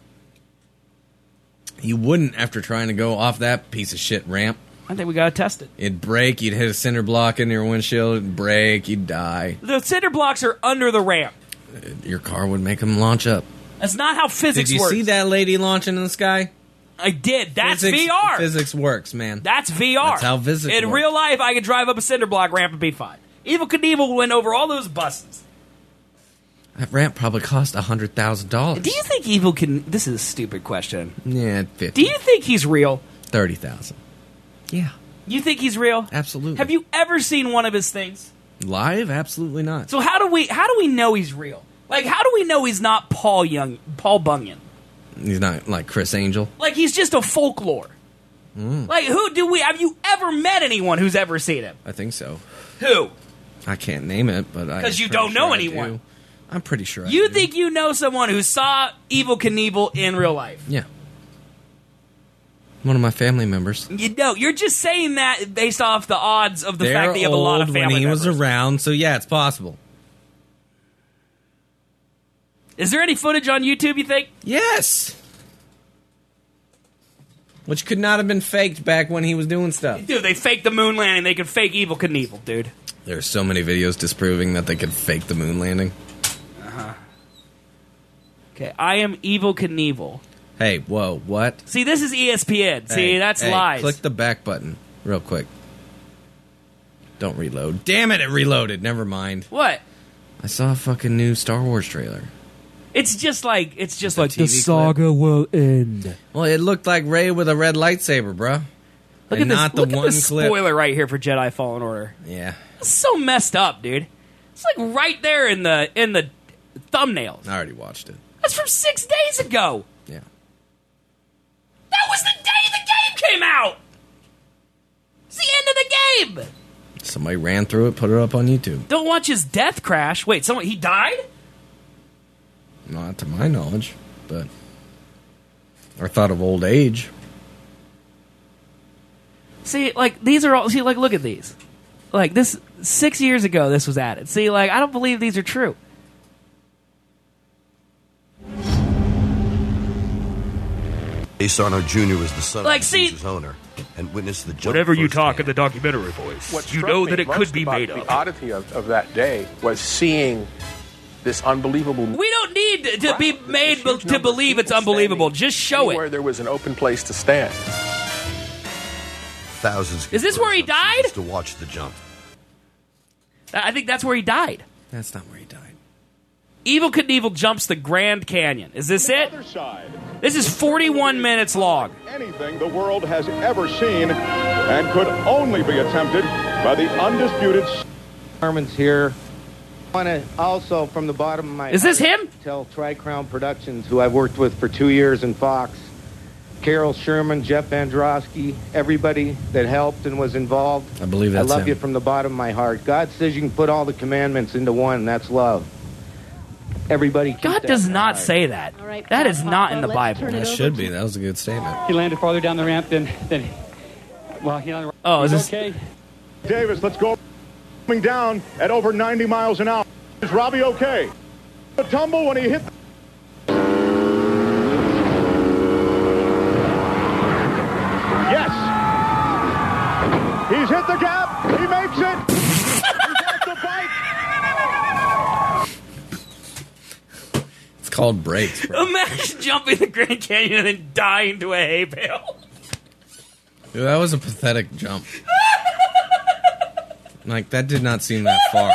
Speaker 2: You wouldn't after trying to go off that piece of shit ramp.
Speaker 1: I think we gotta test it.
Speaker 2: It'd break. You'd hit a cinder block into your windshield. It'd break. You'd die.
Speaker 1: The cinder blocks are under the ramp.
Speaker 2: Your car would make them launch up.
Speaker 1: That's not how physics
Speaker 2: Did you
Speaker 1: works.
Speaker 2: see that lady launching in the sky?
Speaker 1: I did. That's
Speaker 2: physics,
Speaker 1: V R.
Speaker 2: Physics works, man.
Speaker 1: That's V R.
Speaker 2: That's how physics
Speaker 1: In
Speaker 2: works.
Speaker 1: real life, I could drive up a cinder block ramp and be fine. Evel Knievel went over all those buses.
Speaker 2: That ramp probably cost a hundred thousand dollars.
Speaker 1: Do you think Evel can... This is a stupid question.
Speaker 2: Yeah, fifty.
Speaker 1: Do you think he's real?
Speaker 2: Thirty thousand. Yeah,
Speaker 1: You think he's real?
Speaker 2: absolutely.
Speaker 1: Have you ever seen one of his things?
Speaker 2: Live? Absolutely not.
Speaker 1: So how do we how do we know he's real? Like, how do we know he's not Paul Young, Paul Bunyan?
Speaker 2: He's not like Chris Angel.
Speaker 1: Like, he's just a folklore.
Speaker 2: Mm,
Speaker 1: Like, who do we... Have you ever met anyone who's ever seen him?
Speaker 2: I think so.
Speaker 1: Who?
Speaker 2: I can't name it, but I
Speaker 1: 'Cause you
Speaker 2: pretty
Speaker 1: don't know
Speaker 2: sure I
Speaker 1: anyone.
Speaker 2: do. I'm pretty sure. I
Speaker 1: You
Speaker 2: do.
Speaker 1: think you know someone who saw Evel Knievel in real life?
Speaker 2: Yeah. One of my family members.
Speaker 1: You know, you're just saying that based off the odds of the
Speaker 2: They're
Speaker 1: fact that you have a lot of
Speaker 2: old
Speaker 1: family
Speaker 2: when he
Speaker 1: members.
Speaker 2: was around, so yeah, it's possible.
Speaker 1: Is there any footage on YouTube, you think?
Speaker 2: Yes. Which could not have been faked back when he was doing stuff.
Speaker 1: Dude, they faked the moon landing. They could fake Evel Knievel, dude.
Speaker 2: There's so many videos disproving that they could fake the moon landing.
Speaker 1: Uh-huh. Okay, I am Evel Knievel.
Speaker 2: Hey, whoa, what?
Speaker 1: See, this is E S P N. See,
Speaker 2: Hey,
Speaker 1: that's
Speaker 2: hey,
Speaker 1: lies.
Speaker 2: Click the back button real quick. Don't reload. Damn it, it reloaded. Never mind.
Speaker 1: What?
Speaker 2: I saw a fucking new Star Wars trailer.
Speaker 1: It's just like it's just
Speaker 2: a
Speaker 1: like
Speaker 2: T V
Speaker 1: the saga will end.
Speaker 2: Well, it looked like Rey with a red lightsaber, bro.
Speaker 1: Look
Speaker 2: and
Speaker 1: at this,
Speaker 2: not the
Speaker 1: look
Speaker 2: one
Speaker 1: at this
Speaker 2: clip.
Speaker 1: spoiler right here for Jedi Fallen Order.
Speaker 2: Yeah.
Speaker 1: It's so messed up, dude. It's like right there in the in the thumbnails.
Speaker 2: I already watched it.
Speaker 1: That's from six days ago.
Speaker 2: Yeah.
Speaker 1: That was the day the game came out. It's the end of the game.
Speaker 2: Somebody ran through it, put it up on YouTube.
Speaker 1: Don't watch his death crash. Wait, someone he died?
Speaker 2: Not to my knowledge, but I thought of old age.
Speaker 1: See, like, these are all... See, like, look at these. Like, this... Six years ago, this was added. See, like, I don't believe these are true.
Speaker 12: Asarno Junior was the son
Speaker 1: Like,
Speaker 12: of the
Speaker 1: see-
Speaker 12: Caesar's owner and witnessed the jump
Speaker 1: Whatever you talk
Speaker 12: firsthand.
Speaker 1: in the documentary voice,
Speaker 13: What
Speaker 1: you
Speaker 13: struck
Speaker 1: know
Speaker 13: me
Speaker 1: that it could
Speaker 13: most
Speaker 1: be
Speaker 13: about
Speaker 1: made up.
Speaker 13: The oddity of, of that day was seeing this unbelievable.
Speaker 1: We don't need to, to be made be,
Speaker 13: huge
Speaker 1: to
Speaker 13: number of
Speaker 1: believe it's
Speaker 13: people
Speaker 1: unbelievable.
Speaker 13: standing
Speaker 1: Just show
Speaker 13: Where
Speaker 1: it.
Speaker 13: there was an open place to stand.
Speaker 12: Thousands.
Speaker 1: Is this where he died?
Speaker 12: To watch the jump.
Speaker 1: I think that's where he died.
Speaker 2: That's not where he died.
Speaker 1: Evel Knievel jumps the Grand Canyon. Is this it? This is forty-one minutes long.
Speaker 14: Anything the world has ever seen and could only be attempted by the undisputed.
Speaker 15: Harmon's here. I want to also, from the bottom of my
Speaker 1: Is this
Speaker 15: heart,
Speaker 1: him?
Speaker 15: tell Tri-Crown Productions, who I've worked with for two years in Fox, Carol Sherman, Jeff Androsky, everybody that helped and was involved.
Speaker 2: I believe that's
Speaker 15: I love
Speaker 2: him.
Speaker 15: you from the bottom of my heart. God says you can put all the commandments into one, and that's love. Everybody keep
Speaker 1: God
Speaker 15: that
Speaker 1: does
Speaker 15: in
Speaker 1: not
Speaker 15: mind.
Speaker 1: say that. That is not in the Bible.
Speaker 2: That should be. That was a good statement.
Speaker 16: He landed farther down the ramp than, than well, he landed.
Speaker 1: Oh, is
Speaker 16: He's
Speaker 1: this-
Speaker 16: okay?
Speaker 14: Davis, let's go. Coming down at over ninety miles an hour. Is Robbie okay? The tumble when he hit. Yes. He's hit the gap. He makes it. He's off the bike.
Speaker 2: It's called brakes, bro.
Speaker 1: Imagine jumping the Grand Canyon and then dying to a hay bale.
Speaker 2: Dude, that was a pathetic jump. Like, that did not seem that far.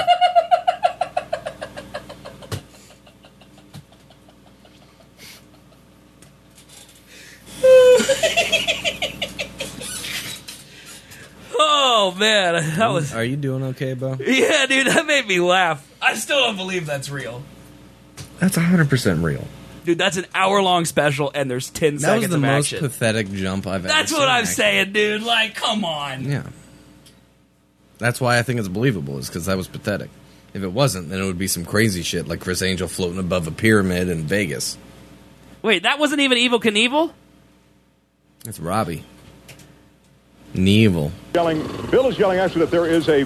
Speaker 1: Oh man, that was.
Speaker 2: Are you doing okay, Bo?
Speaker 1: Yeah, dude, that made me laugh. I still don't believe that's real.
Speaker 2: That's one hundred percent real.
Speaker 1: Dude, that's an hour-long special, and there's ten
Speaker 2: That was
Speaker 1: seconds
Speaker 2: the
Speaker 1: of
Speaker 2: most
Speaker 1: action.
Speaker 2: pathetic jump I've ever
Speaker 1: That's
Speaker 2: seen.
Speaker 1: what I'm
Speaker 2: actually.
Speaker 1: saying, dude. Like, come on.
Speaker 2: Yeah. That's why I think it's believable, is because that was pathetic. If it wasn't, then it would be some crazy shit like Chris Angel floating above a pyramid in Vegas.
Speaker 1: Wait, that wasn't even Evel Knievel?
Speaker 2: It's Robbie. Knievel.
Speaker 14: Yelling. Bill is yelling actually that there is a.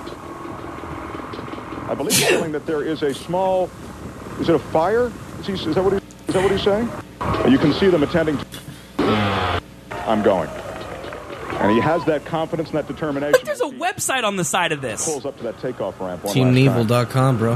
Speaker 14: I believe he's yelling that there is a small. Is it a fire? Is, he, is that what he, is that what he's saying? You can see them attending. To, I'm going. And he has that confidence and that determination.
Speaker 1: Look, there's a website on the side of this.
Speaker 14: Pulls up to that takeoff ramp. One
Speaker 2: Team
Speaker 14: last
Speaker 2: Knievel
Speaker 14: time.
Speaker 2: dot com, bro.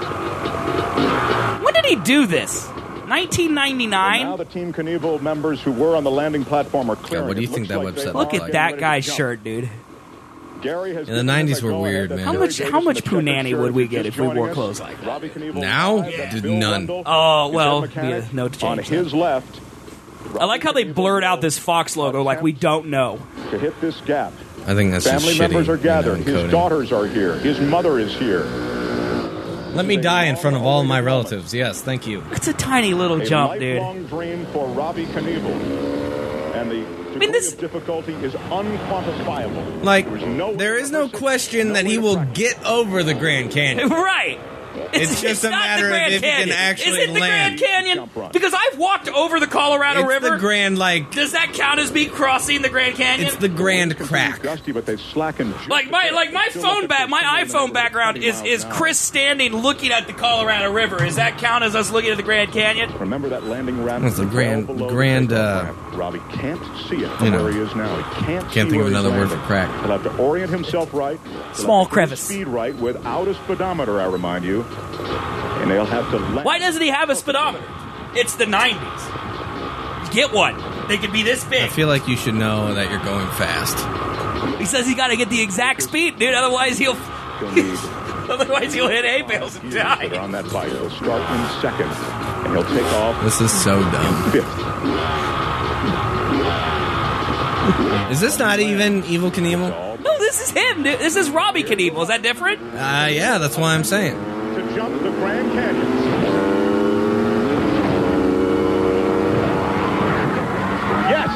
Speaker 1: When did he do this? nineteen ninety-nine?
Speaker 14: And now the Team Knievel members who were on the landing platform are clearing.
Speaker 2: God, what do you
Speaker 14: It
Speaker 2: think
Speaker 14: looks
Speaker 2: that
Speaker 14: like they
Speaker 2: website
Speaker 1: Look
Speaker 14: are
Speaker 1: at
Speaker 2: like?
Speaker 1: that
Speaker 14: ready to
Speaker 1: guy's
Speaker 14: jump.
Speaker 1: shirt, dude.
Speaker 14: Gary has
Speaker 2: Yeah, the nineties were weird, man.
Speaker 1: How much how much Punani would we get if we wore clothes like that?
Speaker 2: Now? Dude, none.
Speaker 1: Oh, well, yeah, no to
Speaker 14: on
Speaker 1: change
Speaker 14: his
Speaker 1: that.
Speaker 14: left
Speaker 1: I like how they blurred out this Fox logo like we don't know.
Speaker 14: to hit this gap.
Speaker 2: I think that's
Speaker 14: Family
Speaker 2: just
Speaker 14: members
Speaker 2: shitty,
Speaker 14: are gathered.
Speaker 2: you know,
Speaker 14: His
Speaker 2: encoding.
Speaker 14: daughters are here. His mother is here.
Speaker 2: Let me die in front of all my relatives. Yes, thank you.
Speaker 1: It's a tiny little
Speaker 14: A
Speaker 1: jump, dude.
Speaker 14: lifelong dream for Robbie Knievel. And the degree
Speaker 1: this-
Speaker 14: of difficulty is unquantifiable.
Speaker 2: Like,
Speaker 14: There is no-
Speaker 2: there is no question that he will get over the Grand Canyon.
Speaker 1: Right.
Speaker 2: It's just a
Speaker 1: not
Speaker 2: matter
Speaker 1: the
Speaker 2: of
Speaker 1: Grand
Speaker 2: if he can
Speaker 1: Canyon.
Speaker 2: actually
Speaker 1: Is it the
Speaker 2: land.
Speaker 1: Grand Canyon? Because I've walked over the Colorado
Speaker 2: It's
Speaker 1: River.
Speaker 2: the Grand, like,
Speaker 1: Does that count as me crossing the Grand Canyon?
Speaker 2: it's the Grand Crack.
Speaker 14: Dusty, but they've slackened.
Speaker 1: Like my like my phone back my iPhone background is is Chris standing looking at the Colorado River. Does that count as us looking at the Grand Canyon?
Speaker 14: Remember that landing ramp?
Speaker 2: It's the grand,
Speaker 14: well below the
Speaker 2: grand,
Speaker 14: takeoff
Speaker 2: uh,
Speaker 14: ramp. Robbie can't see it from
Speaker 2: you know,
Speaker 14: where he is now. He can't,
Speaker 2: can't
Speaker 14: see
Speaker 2: think of
Speaker 14: where he's
Speaker 2: another word
Speaker 14: landing.
Speaker 2: for crack.
Speaker 14: He'll have to orient himself right. He'll
Speaker 1: Small
Speaker 14: have to get his
Speaker 1: crevice.
Speaker 14: Speed right without a speedometer, I remind you. And they'll have to. Land.
Speaker 1: Why doesn't he have a speedometer? It's the nineties. Get one. They could be this
Speaker 2: I
Speaker 1: big.
Speaker 2: feel like you should know that you're going fast.
Speaker 1: He says he got to get the exact speed, dude. Otherwise he'll
Speaker 14: He'll need
Speaker 1: otherwise he'll hit hay bales and
Speaker 14: years that are
Speaker 1: die.
Speaker 14: on that bike. He'll start in second, and he'll take off
Speaker 2: This is so dumb.
Speaker 14: fifth.
Speaker 2: Is this not even Evel Knievel?
Speaker 1: No, this is him, dude. This is Robbie Knievel. Is that different?
Speaker 2: Uh, yeah, that's why I'm saying.
Speaker 14: To jump the Grand Canyon. Yes.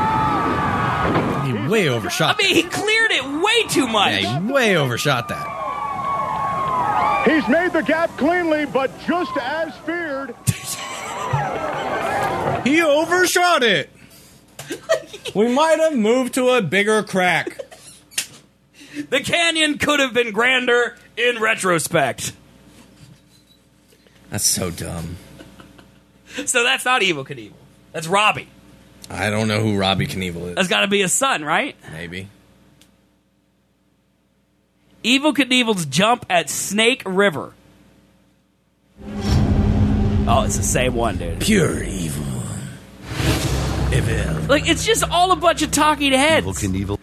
Speaker 2: He way
Speaker 1: I
Speaker 2: overshot.
Speaker 1: mean, he cleared it way too much.
Speaker 2: Yeah, he way overshot that.
Speaker 14: He's made the gap cleanly, but just as feared.
Speaker 2: He overshot it. We might have moved to a bigger crack.
Speaker 1: The canyon could have been grander in retrospect.
Speaker 2: That's so dumb.
Speaker 1: So that's not Evel Knievel. That's Robbie.
Speaker 2: I don't know who Robbie Knievel is.
Speaker 1: That's got to be his son, right?
Speaker 2: Maybe.
Speaker 1: Evel Knievel's jump at Snake River. Oh, it's the same one, dude.
Speaker 2: Pure evil. Evil.
Speaker 1: Like, it's just all a bunch of talking heads.
Speaker 12: Evel Knievel.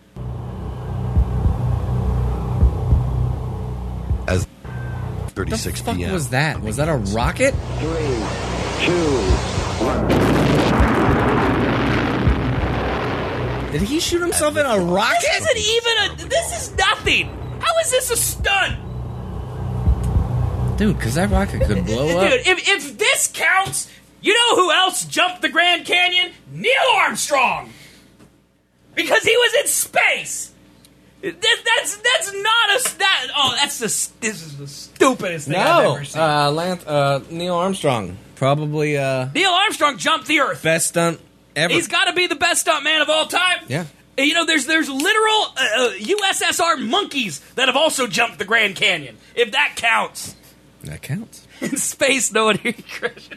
Speaker 12: As thirty-six
Speaker 2: What the
Speaker 12: p m
Speaker 2: fuck was that? Was that a rocket?
Speaker 15: Three, two, one.
Speaker 2: Did he shoot himself in a rocket?
Speaker 1: This isn't even a... This is nothing. How is this a stunt?
Speaker 2: Dude, because that rocket could blow
Speaker 1: Dude,
Speaker 2: up.
Speaker 1: if, if this counts, you know who else jumped the Grand Canyon? Neil Armstrong. Because he was in space. That, that's that's not a... That, oh, that's the... This is the stupidest thing I've
Speaker 2: No,
Speaker 1: ever seen.
Speaker 2: uh, Lance, uh, Neil Armstrong. Probably, uh...
Speaker 1: Neil Armstrong jumped the Earth.
Speaker 2: best stunt ever.
Speaker 1: He's got to be the best stunt man of all time.
Speaker 2: Yeah.
Speaker 1: You know, there's there's literal uh, uh, U S S R monkeys that have also jumped the Grand Canyon. If that counts.
Speaker 2: That counts.
Speaker 1: In space, no one here crashed.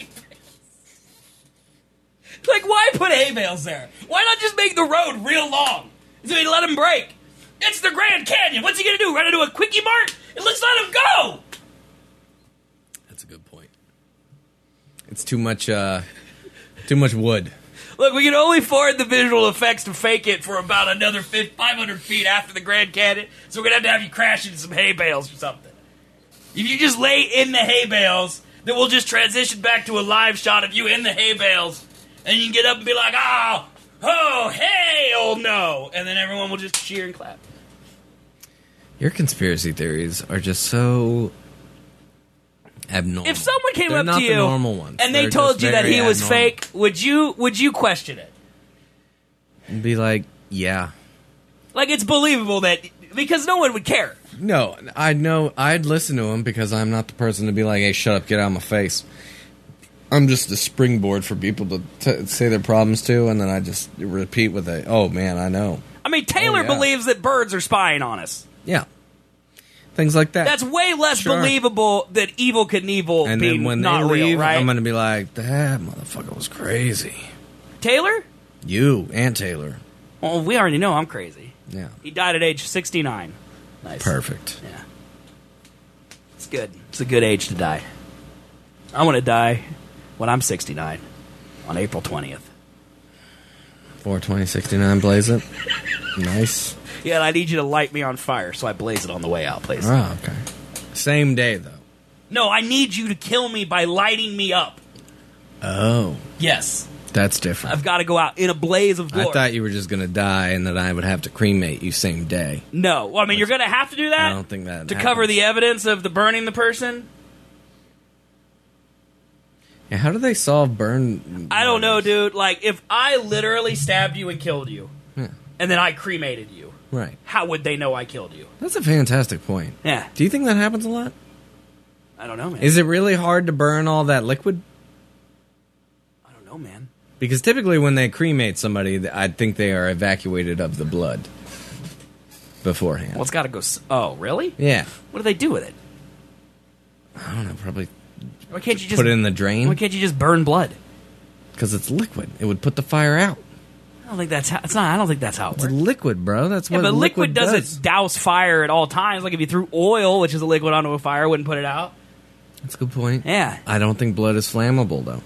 Speaker 1: Like, why put hay bales there? Why not just make the road real long? So you let him break. It's the Grand Canyon. What's he gonna do? Run into a quickie mart? And let's let him go.
Speaker 2: That's a good point. It's too much, uh... Too much wood.
Speaker 1: Look, we can only afford the visual effects to fake it for about another five hundred feet after the Grand Canyon, so we're going to have to have you crash into some hay bales or something. If you just lay in the hay bales, then we'll just transition back to a live shot of you in the hay bales, and you can get up and be like, oh, oh, hey, oh no, and then everyone will just cheer and clap.
Speaker 2: Your conspiracy theories are just so... abnormal.
Speaker 1: If someone came
Speaker 2: They're
Speaker 1: up
Speaker 2: not
Speaker 1: to you
Speaker 2: the normal ones.
Speaker 1: and they
Speaker 2: They're
Speaker 1: told
Speaker 2: just
Speaker 1: you that
Speaker 2: very
Speaker 1: he was
Speaker 2: abnormal.
Speaker 1: fake, would you would you question it?
Speaker 2: And be like, yeah.
Speaker 1: Like, it's believable that... Because no one would care.
Speaker 2: No, I know. I'd listen to him because I'm not the person to be like, hey, shut up, get out of my face. I'm just a springboard for people to t- say their problems to, and then I just repeat with a, oh, man, I know.
Speaker 1: I mean, Taylor
Speaker 2: Oh, yeah.
Speaker 1: believes that birds are spying on us.
Speaker 2: Yeah. Things like that.
Speaker 1: That's way less
Speaker 2: Sure.
Speaker 1: believable than Evel Knievel
Speaker 2: and
Speaker 1: being
Speaker 2: then when
Speaker 1: not
Speaker 2: they
Speaker 1: real,
Speaker 2: leave,
Speaker 1: right?
Speaker 2: I'm going to be like, that motherfucker was crazy.
Speaker 1: Taylor?
Speaker 2: You and Taylor.
Speaker 1: Well, we already know I'm crazy.
Speaker 2: Yeah.
Speaker 1: He died at age sixty-nine. Nice.
Speaker 2: Perfect.
Speaker 1: Yeah. It's good. It's a good age to die. I want to die when I'm sixty-nine on April twentieth.
Speaker 2: four twenty sixty-nine, blaze it. Nice.
Speaker 1: Yeah, and I need you to light me on fire so I blaze it on the way out, please.
Speaker 2: Oh, okay. Same day, though.
Speaker 1: No, I need you to kill me by lighting me up.
Speaker 2: Oh.
Speaker 1: Yes.
Speaker 2: That's different.
Speaker 1: I've got to go out in a blaze of glory.
Speaker 2: I thought you were just going to die and that I would have to cremate you same day.
Speaker 1: No. Well, I mean, you're going to have to do that
Speaker 2: I don't think that
Speaker 1: to
Speaker 2: happens.
Speaker 1: cover the evidence of the burning the person.
Speaker 2: Yeah, how do they solve burn?
Speaker 1: I don't know, dude. Like, if I literally stabbed you and killed you,
Speaker 2: Yeah.
Speaker 1: and then I cremated you,
Speaker 2: Right.
Speaker 1: how would they know I killed you?
Speaker 2: That's a fantastic point.
Speaker 1: Yeah.
Speaker 2: Do you think that happens a lot?
Speaker 1: I don't know, man.
Speaker 2: Is it really hard to burn all that liquid?
Speaker 1: I don't know, man.
Speaker 2: Because typically when they cremate somebody, I think they are evacuated of the blood beforehand.
Speaker 1: Well, it's got to go... S- oh, really?
Speaker 2: Yeah.
Speaker 1: What do they do with it?
Speaker 2: I don't know, probably
Speaker 1: Why can't you just...
Speaker 2: put it in the drain?
Speaker 1: Why can't you just burn blood?
Speaker 2: Because it's liquid. It would put the fire out.
Speaker 1: I don't think that's how... It's not... I don't think that's how it
Speaker 2: It's
Speaker 1: works.
Speaker 2: liquid, bro. That's
Speaker 1: Yeah,
Speaker 2: what
Speaker 1: but
Speaker 2: liquid,
Speaker 1: liquid doesn't
Speaker 2: does.
Speaker 1: douse fire at all times. Like, if you threw oil, which is a liquid, onto a fire, it wouldn't put it out.
Speaker 2: That's a good point.
Speaker 1: Yeah.
Speaker 2: I don't think blood is flammable, though.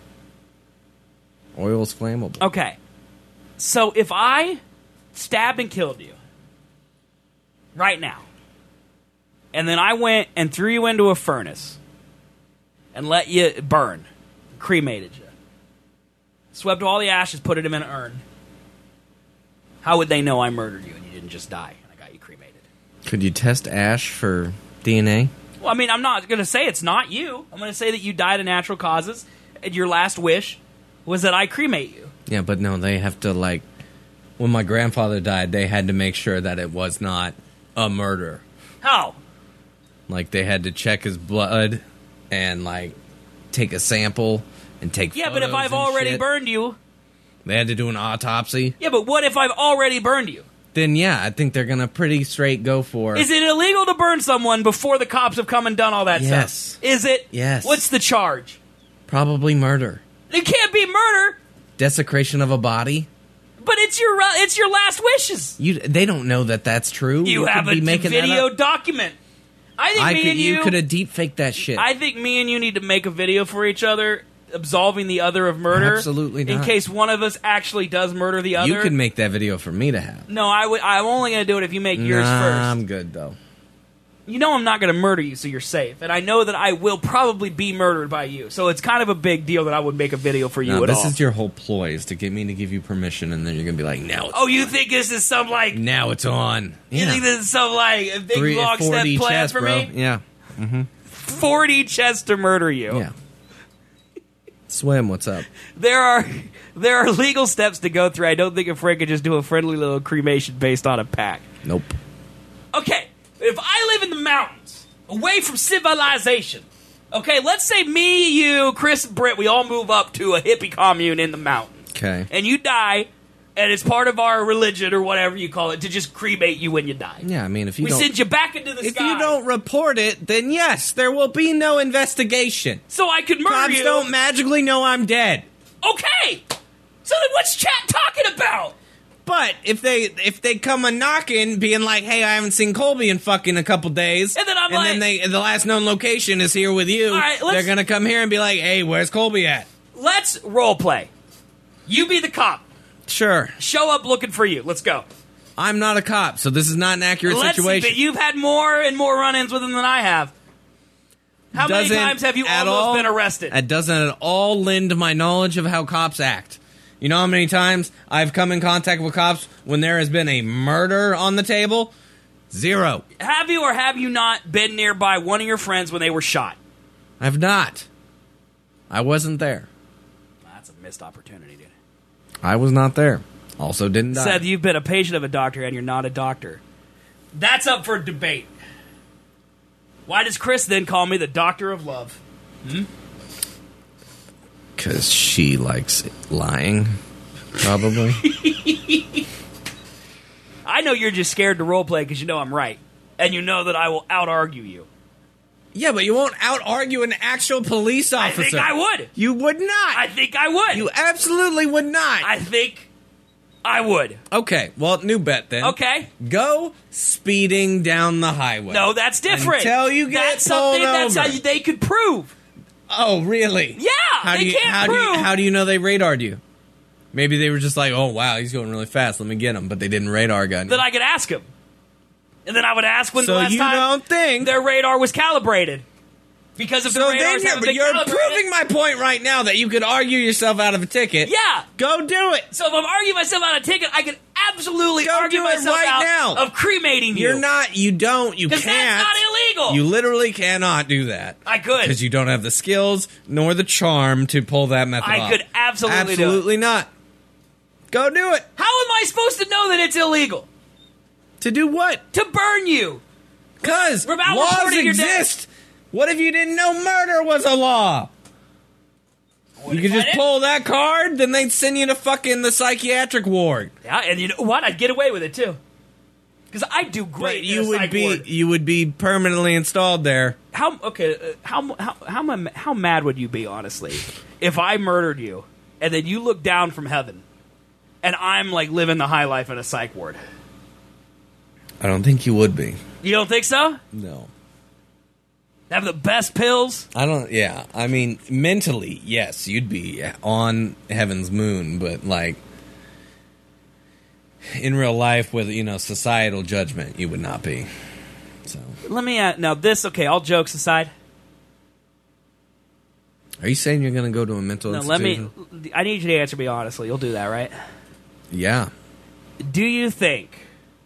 Speaker 2: Oil is flammable.
Speaker 1: Okay. So if I stabbed and killed you right now, and then I went and threw you into a furnace and let you burn, cremated you, swept all the ashes, put them in an urn, how would they know I murdered you and you didn't just die and I got you cremated?
Speaker 2: Could you test ash for D N A?
Speaker 1: Well, I mean, I'm not going to say it's not you. I'm going to say that you died of natural causes and your last wish was that I cremate you.
Speaker 2: Yeah, but no, they have to, like... When my grandfather died, they had to make sure that it was not a murder.
Speaker 1: How?
Speaker 2: Like, they had to check his blood and, like, take a sample and take
Speaker 1: Yeah, but if
Speaker 2: photos
Speaker 1: I've
Speaker 2: and
Speaker 1: already
Speaker 2: shit.
Speaker 1: burned you,
Speaker 2: They had to do an autopsy.
Speaker 1: Yeah, but what if I've already burned you?
Speaker 2: Then yeah, I think they're gonna pretty straight go for.
Speaker 1: Is it illegal to burn someone before the cops have come and done all that
Speaker 2: Yes.
Speaker 1: stuff? Is it?
Speaker 2: Yes.
Speaker 1: What's the charge?
Speaker 2: Probably murder,
Speaker 1: It can't be murder,
Speaker 2: desecration of a body.
Speaker 1: but it's your uh, it's your last wishes.
Speaker 2: You, they don't know that that's true.
Speaker 1: You, have
Speaker 2: could
Speaker 1: a
Speaker 2: be making that
Speaker 1: video
Speaker 2: up.
Speaker 1: document. I think
Speaker 2: I
Speaker 1: me
Speaker 2: could,
Speaker 1: and
Speaker 2: you
Speaker 1: you
Speaker 2: could have deep faked that shit.
Speaker 1: I think me and you need to make a video for each other, absolving the other of murder.
Speaker 2: Absolutely
Speaker 1: In
Speaker 2: not.
Speaker 1: case one of us actually does murder the other.
Speaker 2: You could make that video for me to have.
Speaker 1: No, I would. I'm only going to do it if you make yours
Speaker 2: nah,
Speaker 1: first.
Speaker 2: I'm good though.
Speaker 1: You know I'm not going to murder you, so you're safe. And I know that I will probably be murdered by you. So it's kind of a big deal that I would make a video for you
Speaker 2: No,
Speaker 1: at
Speaker 2: this
Speaker 1: all.
Speaker 2: is your whole ploy is to get me to give you permission, and then you're gonna be like, now. It's
Speaker 1: Oh, you think this is some like?
Speaker 2: Now it's on.
Speaker 1: You
Speaker 2: Yeah.
Speaker 1: think this is some like a big
Speaker 2: Three,
Speaker 1: long
Speaker 2: four
Speaker 1: step
Speaker 2: D
Speaker 1: plan
Speaker 2: chess,
Speaker 1: for
Speaker 2: bro.
Speaker 1: me?
Speaker 2: Yeah. Mm-hmm.
Speaker 1: four D chess to murder you.
Speaker 2: Yeah. Swim, what's up?
Speaker 1: There are there are legal steps to go through. I don't think a friend could just do a friendly little cremation based on a pack.
Speaker 2: Nope.
Speaker 1: Okay, if I live in the mountains, away from civilization, okay, let's say me, you, Chris, and Britt, we all move up to a hippie commune in the mountains.
Speaker 2: Okay.
Speaker 1: And you die, and it's part of our religion or whatever you call it to just cremate you when you die.
Speaker 2: Yeah, I mean, if you
Speaker 1: we
Speaker 2: don't,
Speaker 1: send you back into the
Speaker 2: if
Speaker 1: sky.
Speaker 2: you don't report it, then yes, there will be no investigation.
Speaker 1: So I could murder
Speaker 2: Cops
Speaker 1: you.
Speaker 2: don't magically know I'm dead.
Speaker 1: Okay! So then what's chat talking about?
Speaker 2: But if they if they come a knocking, being like, "Hey, I haven't seen Colby in fucking a couple days,"
Speaker 1: And then I'm
Speaker 2: and
Speaker 1: like-
Speaker 2: then they the last known location is here with you,
Speaker 1: All right, let's-
Speaker 2: they're gonna come here and be like, "Hey, where's Colby at?"
Speaker 1: Let's role play. You be the cop.
Speaker 2: Sure.
Speaker 1: Show up looking for you. Let's go.
Speaker 2: I'm not a cop, so this is not an accurate
Speaker 1: Let's see,
Speaker 2: situation.
Speaker 1: but you've had more and more run-ins with him than I have. How many
Speaker 2: Doesn't
Speaker 1: times have you
Speaker 2: at
Speaker 1: almost
Speaker 2: all-
Speaker 1: been arrested?
Speaker 2: It doesn't at all lend to my knowledge of how cops act. You know how many times I've come in contact with cops when there has been a murder on the table? Zero.
Speaker 1: Have you or have you not been nearby one of your friends when they were shot?
Speaker 2: I've not. I wasn't there.
Speaker 1: That's a missed opportunity, dude.
Speaker 2: I was not there. Also didn't die.
Speaker 1: Said you've been a patient of a doctor and you're not a doctor. That's up for debate. Why does Chris then call me the doctor of love? Hmm?
Speaker 2: Because she likes lying, probably.
Speaker 1: I know you're just scared to roleplay because you know I'm right. And you know that I will out-argue you.
Speaker 2: Yeah, but you won't out-argue an actual police officer.
Speaker 1: I think I would.
Speaker 2: You would not.
Speaker 1: I think I would.
Speaker 2: You absolutely would not.
Speaker 1: I think I would.
Speaker 2: Okay, well, new bet then.
Speaker 1: Okay.
Speaker 2: Go speeding down the highway.
Speaker 1: No, that's different.
Speaker 2: Until you get
Speaker 1: that's
Speaker 2: pulled
Speaker 1: something that's
Speaker 2: over.
Speaker 1: how you, they could prove.
Speaker 2: Oh, really?
Speaker 1: Yeah,
Speaker 2: How
Speaker 1: they
Speaker 2: do you,
Speaker 1: can't
Speaker 2: how
Speaker 1: prove.
Speaker 2: Do you, how do you know they radared you? Maybe they were just like, oh, wow, he's going really fast. Let me get him. But they didn't radar gun you.
Speaker 1: Then I could ask him. And then I would ask when
Speaker 2: So
Speaker 1: the last
Speaker 2: you
Speaker 1: time
Speaker 2: don't think...
Speaker 1: their radar was calibrated. Because if
Speaker 2: So
Speaker 1: the
Speaker 2: then
Speaker 1: radars
Speaker 2: you're,
Speaker 1: haven't been
Speaker 2: you're
Speaker 1: calibrated...
Speaker 2: proving my point right now that you could argue yourself out of a ticket.
Speaker 1: Yeah.
Speaker 2: Go do it.
Speaker 1: So if I'm arguing myself out of a ticket, I could absolutely
Speaker 2: Go
Speaker 1: argue
Speaker 2: do it
Speaker 1: myself
Speaker 2: right
Speaker 1: out
Speaker 2: now.
Speaker 1: of cremating you.
Speaker 2: You're not... You don't. You can't.
Speaker 1: Because that's not illegal.
Speaker 2: You literally cannot do that.
Speaker 1: I could.
Speaker 2: Because you don't have the skills nor the charm to pull that method
Speaker 1: I
Speaker 2: off.
Speaker 1: could absolutely do it.
Speaker 2: Absolutely not. Go do it.
Speaker 1: How am I supposed to know that it's illegal?
Speaker 2: To do what?
Speaker 1: To burn you.
Speaker 2: Because
Speaker 1: Without
Speaker 2: laws
Speaker 1: reporting your death.
Speaker 2: exist. What if you didn't know murder was a law?
Speaker 1: What
Speaker 2: You
Speaker 1: if
Speaker 2: could
Speaker 1: I
Speaker 2: just
Speaker 1: didn't?
Speaker 2: pull that card, then they'd send you to fucking the psychiatric ward.
Speaker 1: Yeah, and you know what? I'd get away with it too. Because I do
Speaker 2: But
Speaker 1: great. in
Speaker 2: you
Speaker 1: a
Speaker 2: would
Speaker 1: psych
Speaker 2: be
Speaker 1: ward.
Speaker 2: you would be permanently installed there.
Speaker 1: How okay? Uh, how how how ma- how mad would you be, honestly, if I murdered you and then you look down from heaven, and I'm like living the high life in a psych ward?
Speaker 2: I don't think you would be.
Speaker 1: You don't think so?
Speaker 2: No.
Speaker 1: Have the best pills.
Speaker 2: I don't. Yeah, I mean, mentally, yes, you'd be on heaven's moon, but like in real life, with you know societal judgment, you would not be. So,
Speaker 1: Let me uh, now this. Okay, all jokes aside.
Speaker 2: are you saying you're going to go to a mental
Speaker 1: Now let
Speaker 2: institution?
Speaker 1: me. I need you to answer me honestly. You'll do that, right?
Speaker 2: Yeah.
Speaker 1: Do you think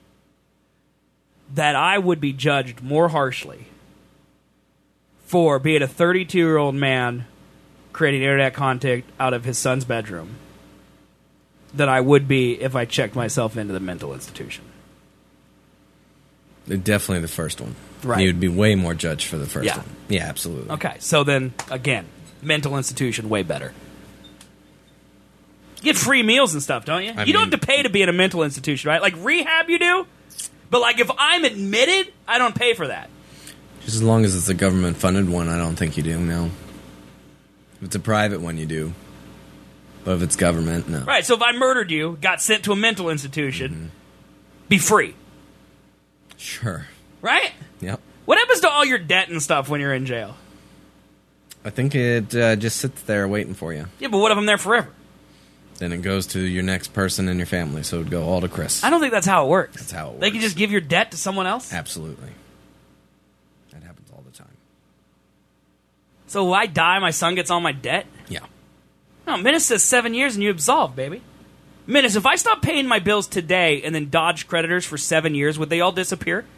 Speaker 1: that I would be judged more harshly for being a thirty-two-year-old man creating internet content out of his son's bedroom than I would be if I checked myself into the mental institution?
Speaker 2: Definitely the first one.
Speaker 1: Right.
Speaker 2: You'd be way more judged for the first
Speaker 1: Yeah.
Speaker 2: one. Yeah, absolutely.
Speaker 1: Okay, so then, again, mental institution, way better. You get free meals and stuff, don't you?
Speaker 2: I
Speaker 1: you don't
Speaker 2: mean-
Speaker 1: have to pay to be in a mental institution, right? Like rehab, you do. But like if I'm admitted, I don't pay for that.
Speaker 2: Just as long as it's a government-funded one, I don't think you do, no. If it's a private one, you do. But if it's government, no.
Speaker 1: Right. So if I murdered you, got sent to a mental institution, mm-hmm. be free.
Speaker 2: Sure.
Speaker 1: Right?
Speaker 2: Yep.
Speaker 1: What happens to all your debt and stuff when you're in jail?
Speaker 2: I think it uh, just sits there waiting for you.
Speaker 1: Yeah, but what if I'm there forever?
Speaker 2: Then it goes to your next person in your family, so it would go all to Chris.
Speaker 1: I don't think that's how it works.
Speaker 2: That's how it works.
Speaker 1: They can just give your debt to someone else?
Speaker 2: Absolutely. That happens all the time.
Speaker 1: So if I die, my son gets all my debt?
Speaker 2: Yeah.
Speaker 1: No, Menace says seven years and you absolve, baby. Menace, if I stop paying my bills today and then dodge creditors for seven years, would they all disappear?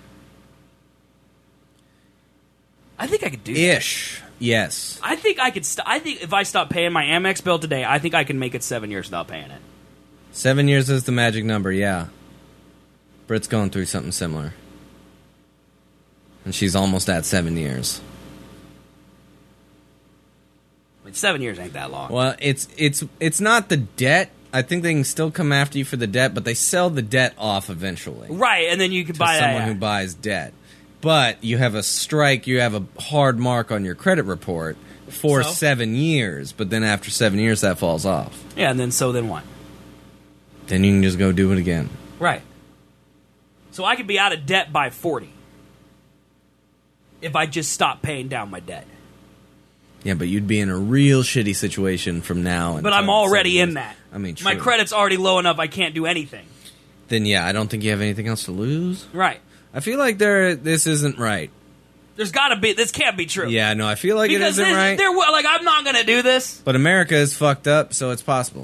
Speaker 1: I think I could do that.
Speaker 2: Ish. Yes.
Speaker 1: I think I could. St- I think if I stop paying my Amex bill today, I think I can make it seven years without paying it.
Speaker 2: Seven years is the magic number, yeah. Britt's going through something similar. And she's almost at seven years.
Speaker 1: I mean, seven years ain't that long.
Speaker 2: Well, it's it's it's not the debt. I think they can still come after you for the debt, but they sell the debt off eventually.
Speaker 1: Right, and then you can
Speaker 2: to
Speaker 1: buy that.
Speaker 2: someone
Speaker 1: Yeah.
Speaker 2: who buys debt. But you have a strike, you have a hard mark on your credit report for
Speaker 1: So?
Speaker 2: seven years, but then after seven years that falls off.
Speaker 1: Yeah, and then so then what?
Speaker 2: Then you can just go do it again.
Speaker 1: Right. So I could be out of debt by forty if I just stop paying down my debt.
Speaker 2: Yeah, but you'd be in a real shitty situation from now.
Speaker 1: But
Speaker 2: until
Speaker 1: I'm already
Speaker 2: seven
Speaker 1: in
Speaker 2: years.
Speaker 1: that.
Speaker 2: I mean,
Speaker 1: my
Speaker 2: true.
Speaker 1: credit's already low enough I can't do anything.
Speaker 2: Then yeah, I don't think you have anything else to lose.
Speaker 1: Right.
Speaker 2: I feel like there. This isn't right.
Speaker 1: There's got to be. This can't be true.
Speaker 2: Yeah, no, I feel like
Speaker 1: because
Speaker 2: it isn't
Speaker 1: this,
Speaker 2: right.
Speaker 1: They're like, I'm not going to do this.
Speaker 2: But America is fucked up, so it's possible.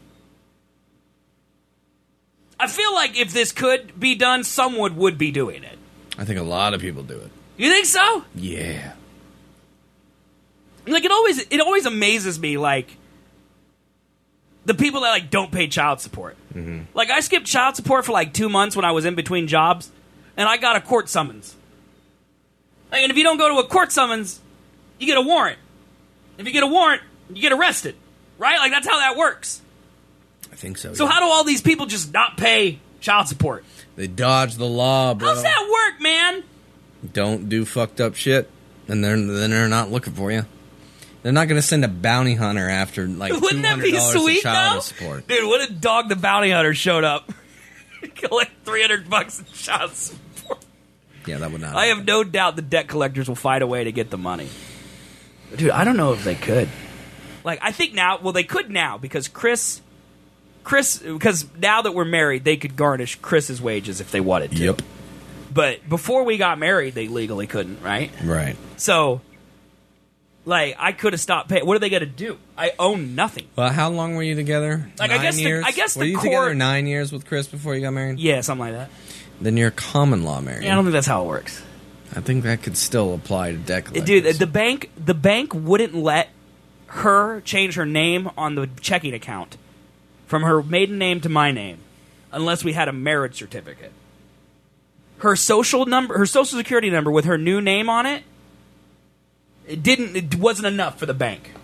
Speaker 1: I feel like if this could be done, someone would be doing it.
Speaker 2: I think a lot of people do it.
Speaker 1: You think so?
Speaker 2: Yeah.
Speaker 1: Like it always, it always amazes me. Like the people that like don't pay child support.
Speaker 2: Mm-hmm.
Speaker 1: Like I skipped child support for like two months when I was in between jobs, and I got a court summons. Like, and if you don't go to a court summons, you get a warrant. If you get a warrant, you get arrested. Right? Like that's how that works.
Speaker 2: I think so.
Speaker 1: So
Speaker 2: yeah.
Speaker 1: how do all these people just not pay child support?
Speaker 2: They dodge the law, bro.
Speaker 1: How's that work, man?
Speaker 2: Don't do fucked up shit, and they're then they're not looking for you. They're not going to send a bounty hunter after like two
Speaker 1: Wouldn't that
Speaker 2: hundred
Speaker 1: be
Speaker 2: dollars of
Speaker 1: sweet,
Speaker 2: child
Speaker 1: though?
Speaker 2: support.
Speaker 1: Dude, what if Dog the Bounty Hunter showed up? Collect three hundred bucks in child support.
Speaker 2: Yeah, that would not.
Speaker 1: I have no doubt the debt collectors will find a way to get the money. Dude, I don't know if they could. Like, I think now, well, they could now because Chris, Chris, because now that we're married, they could garnish Chris's wages if they wanted to.
Speaker 2: Yep.
Speaker 1: But before we got married, they legally couldn't, right?
Speaker 2: Right.
Speaker 1: So, like, I could have stopped paying. What are they going to do? I own nothing.
Speaker 2: Well, how long were you together?
Speaker 1: Like,
Speaker 2: nine
Speaker 1: I guess the-
Speaker 2: years?
Speaker 1: I guess
Speaker 2: were
Speaker 1: the
Speaker 2: you
Speaker 1: court-
Speaker 2: together nine years with Chris before you got married?
Speaker 1: Yeah, something like that.
Speaker 2: Then you're common law married.
Speaker 1: Yeah, I don't think that's how it works.
Speaker 2: I think that could still apply to debt collectors.
Speaker 1: Dude, the bank the bank wouldn't let her change her name on the checking account from her maiden name to my name unless we had a marriage certificate. Her social number, her social security number with her new name on it, it didn't it wasn't enough for the bank.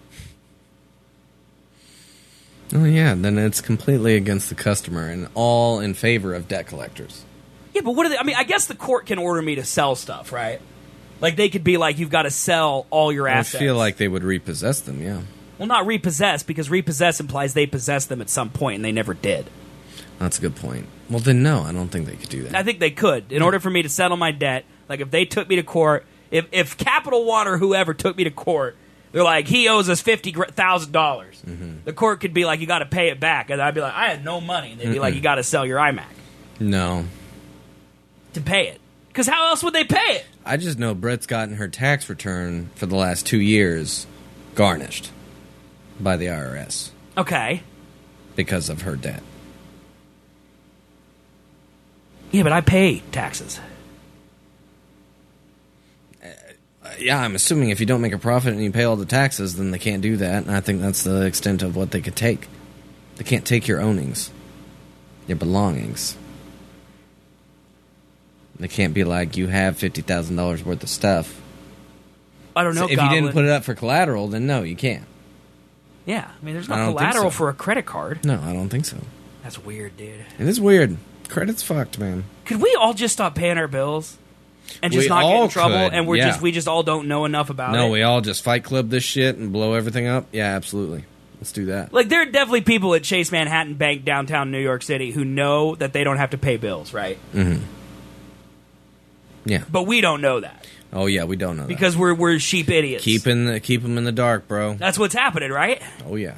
Speaker 2: Oh yeah, then it's completely against the customer and all in favor of debt collectors.
Speaker 1: Yeah, but what are they? I mean, I guess the court can order me to sell stuff, right? Like they could be like, you've got to sell all your
Speaker 2: I
Speaker 1: assets.
Speaker 2: feel like they would repossess them, yeah.
Speaker 1: Well, not repossess, because repossess implies they possessed them at some point and they never did.
Speaker 2: That's a good point. Well, then no, I don't think they could do that.
Speaker 1: I think they could. In order for me to settle my debt, like if they took me to court, if, if Capital One or whoever took me to court, they're like, he owes us fifty thousand dollars.
Speaker 2: Mm-hmm.
Speaker 1: The court could be like, you got to pay it back. And I'd be like, I had no money. And they'd be like,
Speaker 2: Mm-mm.
Speaker 1: you got to sell your iMac
Speaker 2: No.
Speaker 1: to pay it. Because how else would they pay it?
Speaker 2: I just know Britt's gotten her tax return for the last two years garnished by the I R S
Speaker 1: Okay.
Speaker 2: because of her debt.
Speaker 1: Yeah, but I pay taxes.
Speaker 2: Uh, yeah, I'm assuming if you don't make a profit and you pay all the taxes, then they can't do that. And I think that's the extent of what they could take. They can't take your ownings, your belongings. They can't be like, you have fifty thousand dollars worth of stuff.
Speaker 1: I don't know,
Speaker 2: So if
Speaker 1: Goblin.
Speaker 2: you didn't put it up for collateral, then no, you can't.
Speaker 1: Yeah, I mean, there's
Speaker 2: I
Speaker 1: no
Speaker 2: don't think
Speaker 1: collateral
Speaker 2: so.
Speaker 1: for a credit card.
Speaker 2: No, I don't think so.
Speaker 1: That's weird, dude.
Speaker 2: It is weird. Credit's fucked, man.
Speaker 1: Could we all just stop paying our bills and just
Speaker 2: We
Speaker 1: not get
Speaker 2: all
Speaker 1: in trouble?
Speaker 2: could,
Speaker 1: And we're
Speaker 2: yeah.
Speaker 1: just we just all don't know enough about
Speaker 2: No,
Speaker 1: it.
Speaker 2: we all just Fight Club this shit and blow everything up? Yeah, absolutely. Let's do that.
Speaker 1: Like, there are definitely people at Chase Manhattan Bank downtown New York City who know that they don't have to pay bills, right?
Speaker 2: Mm-hmm. Yeah.
Speaker 1: But we don't know that
Speaker 2: Oh, yeah, we don't know that.
Speaker 1: because we're we're sheep idiots.
Speaker 2: Keep, in the, keep them in the dark, bro.
Speaker 1: That's what's happening, right?
Speaker 2: Oh, yeah.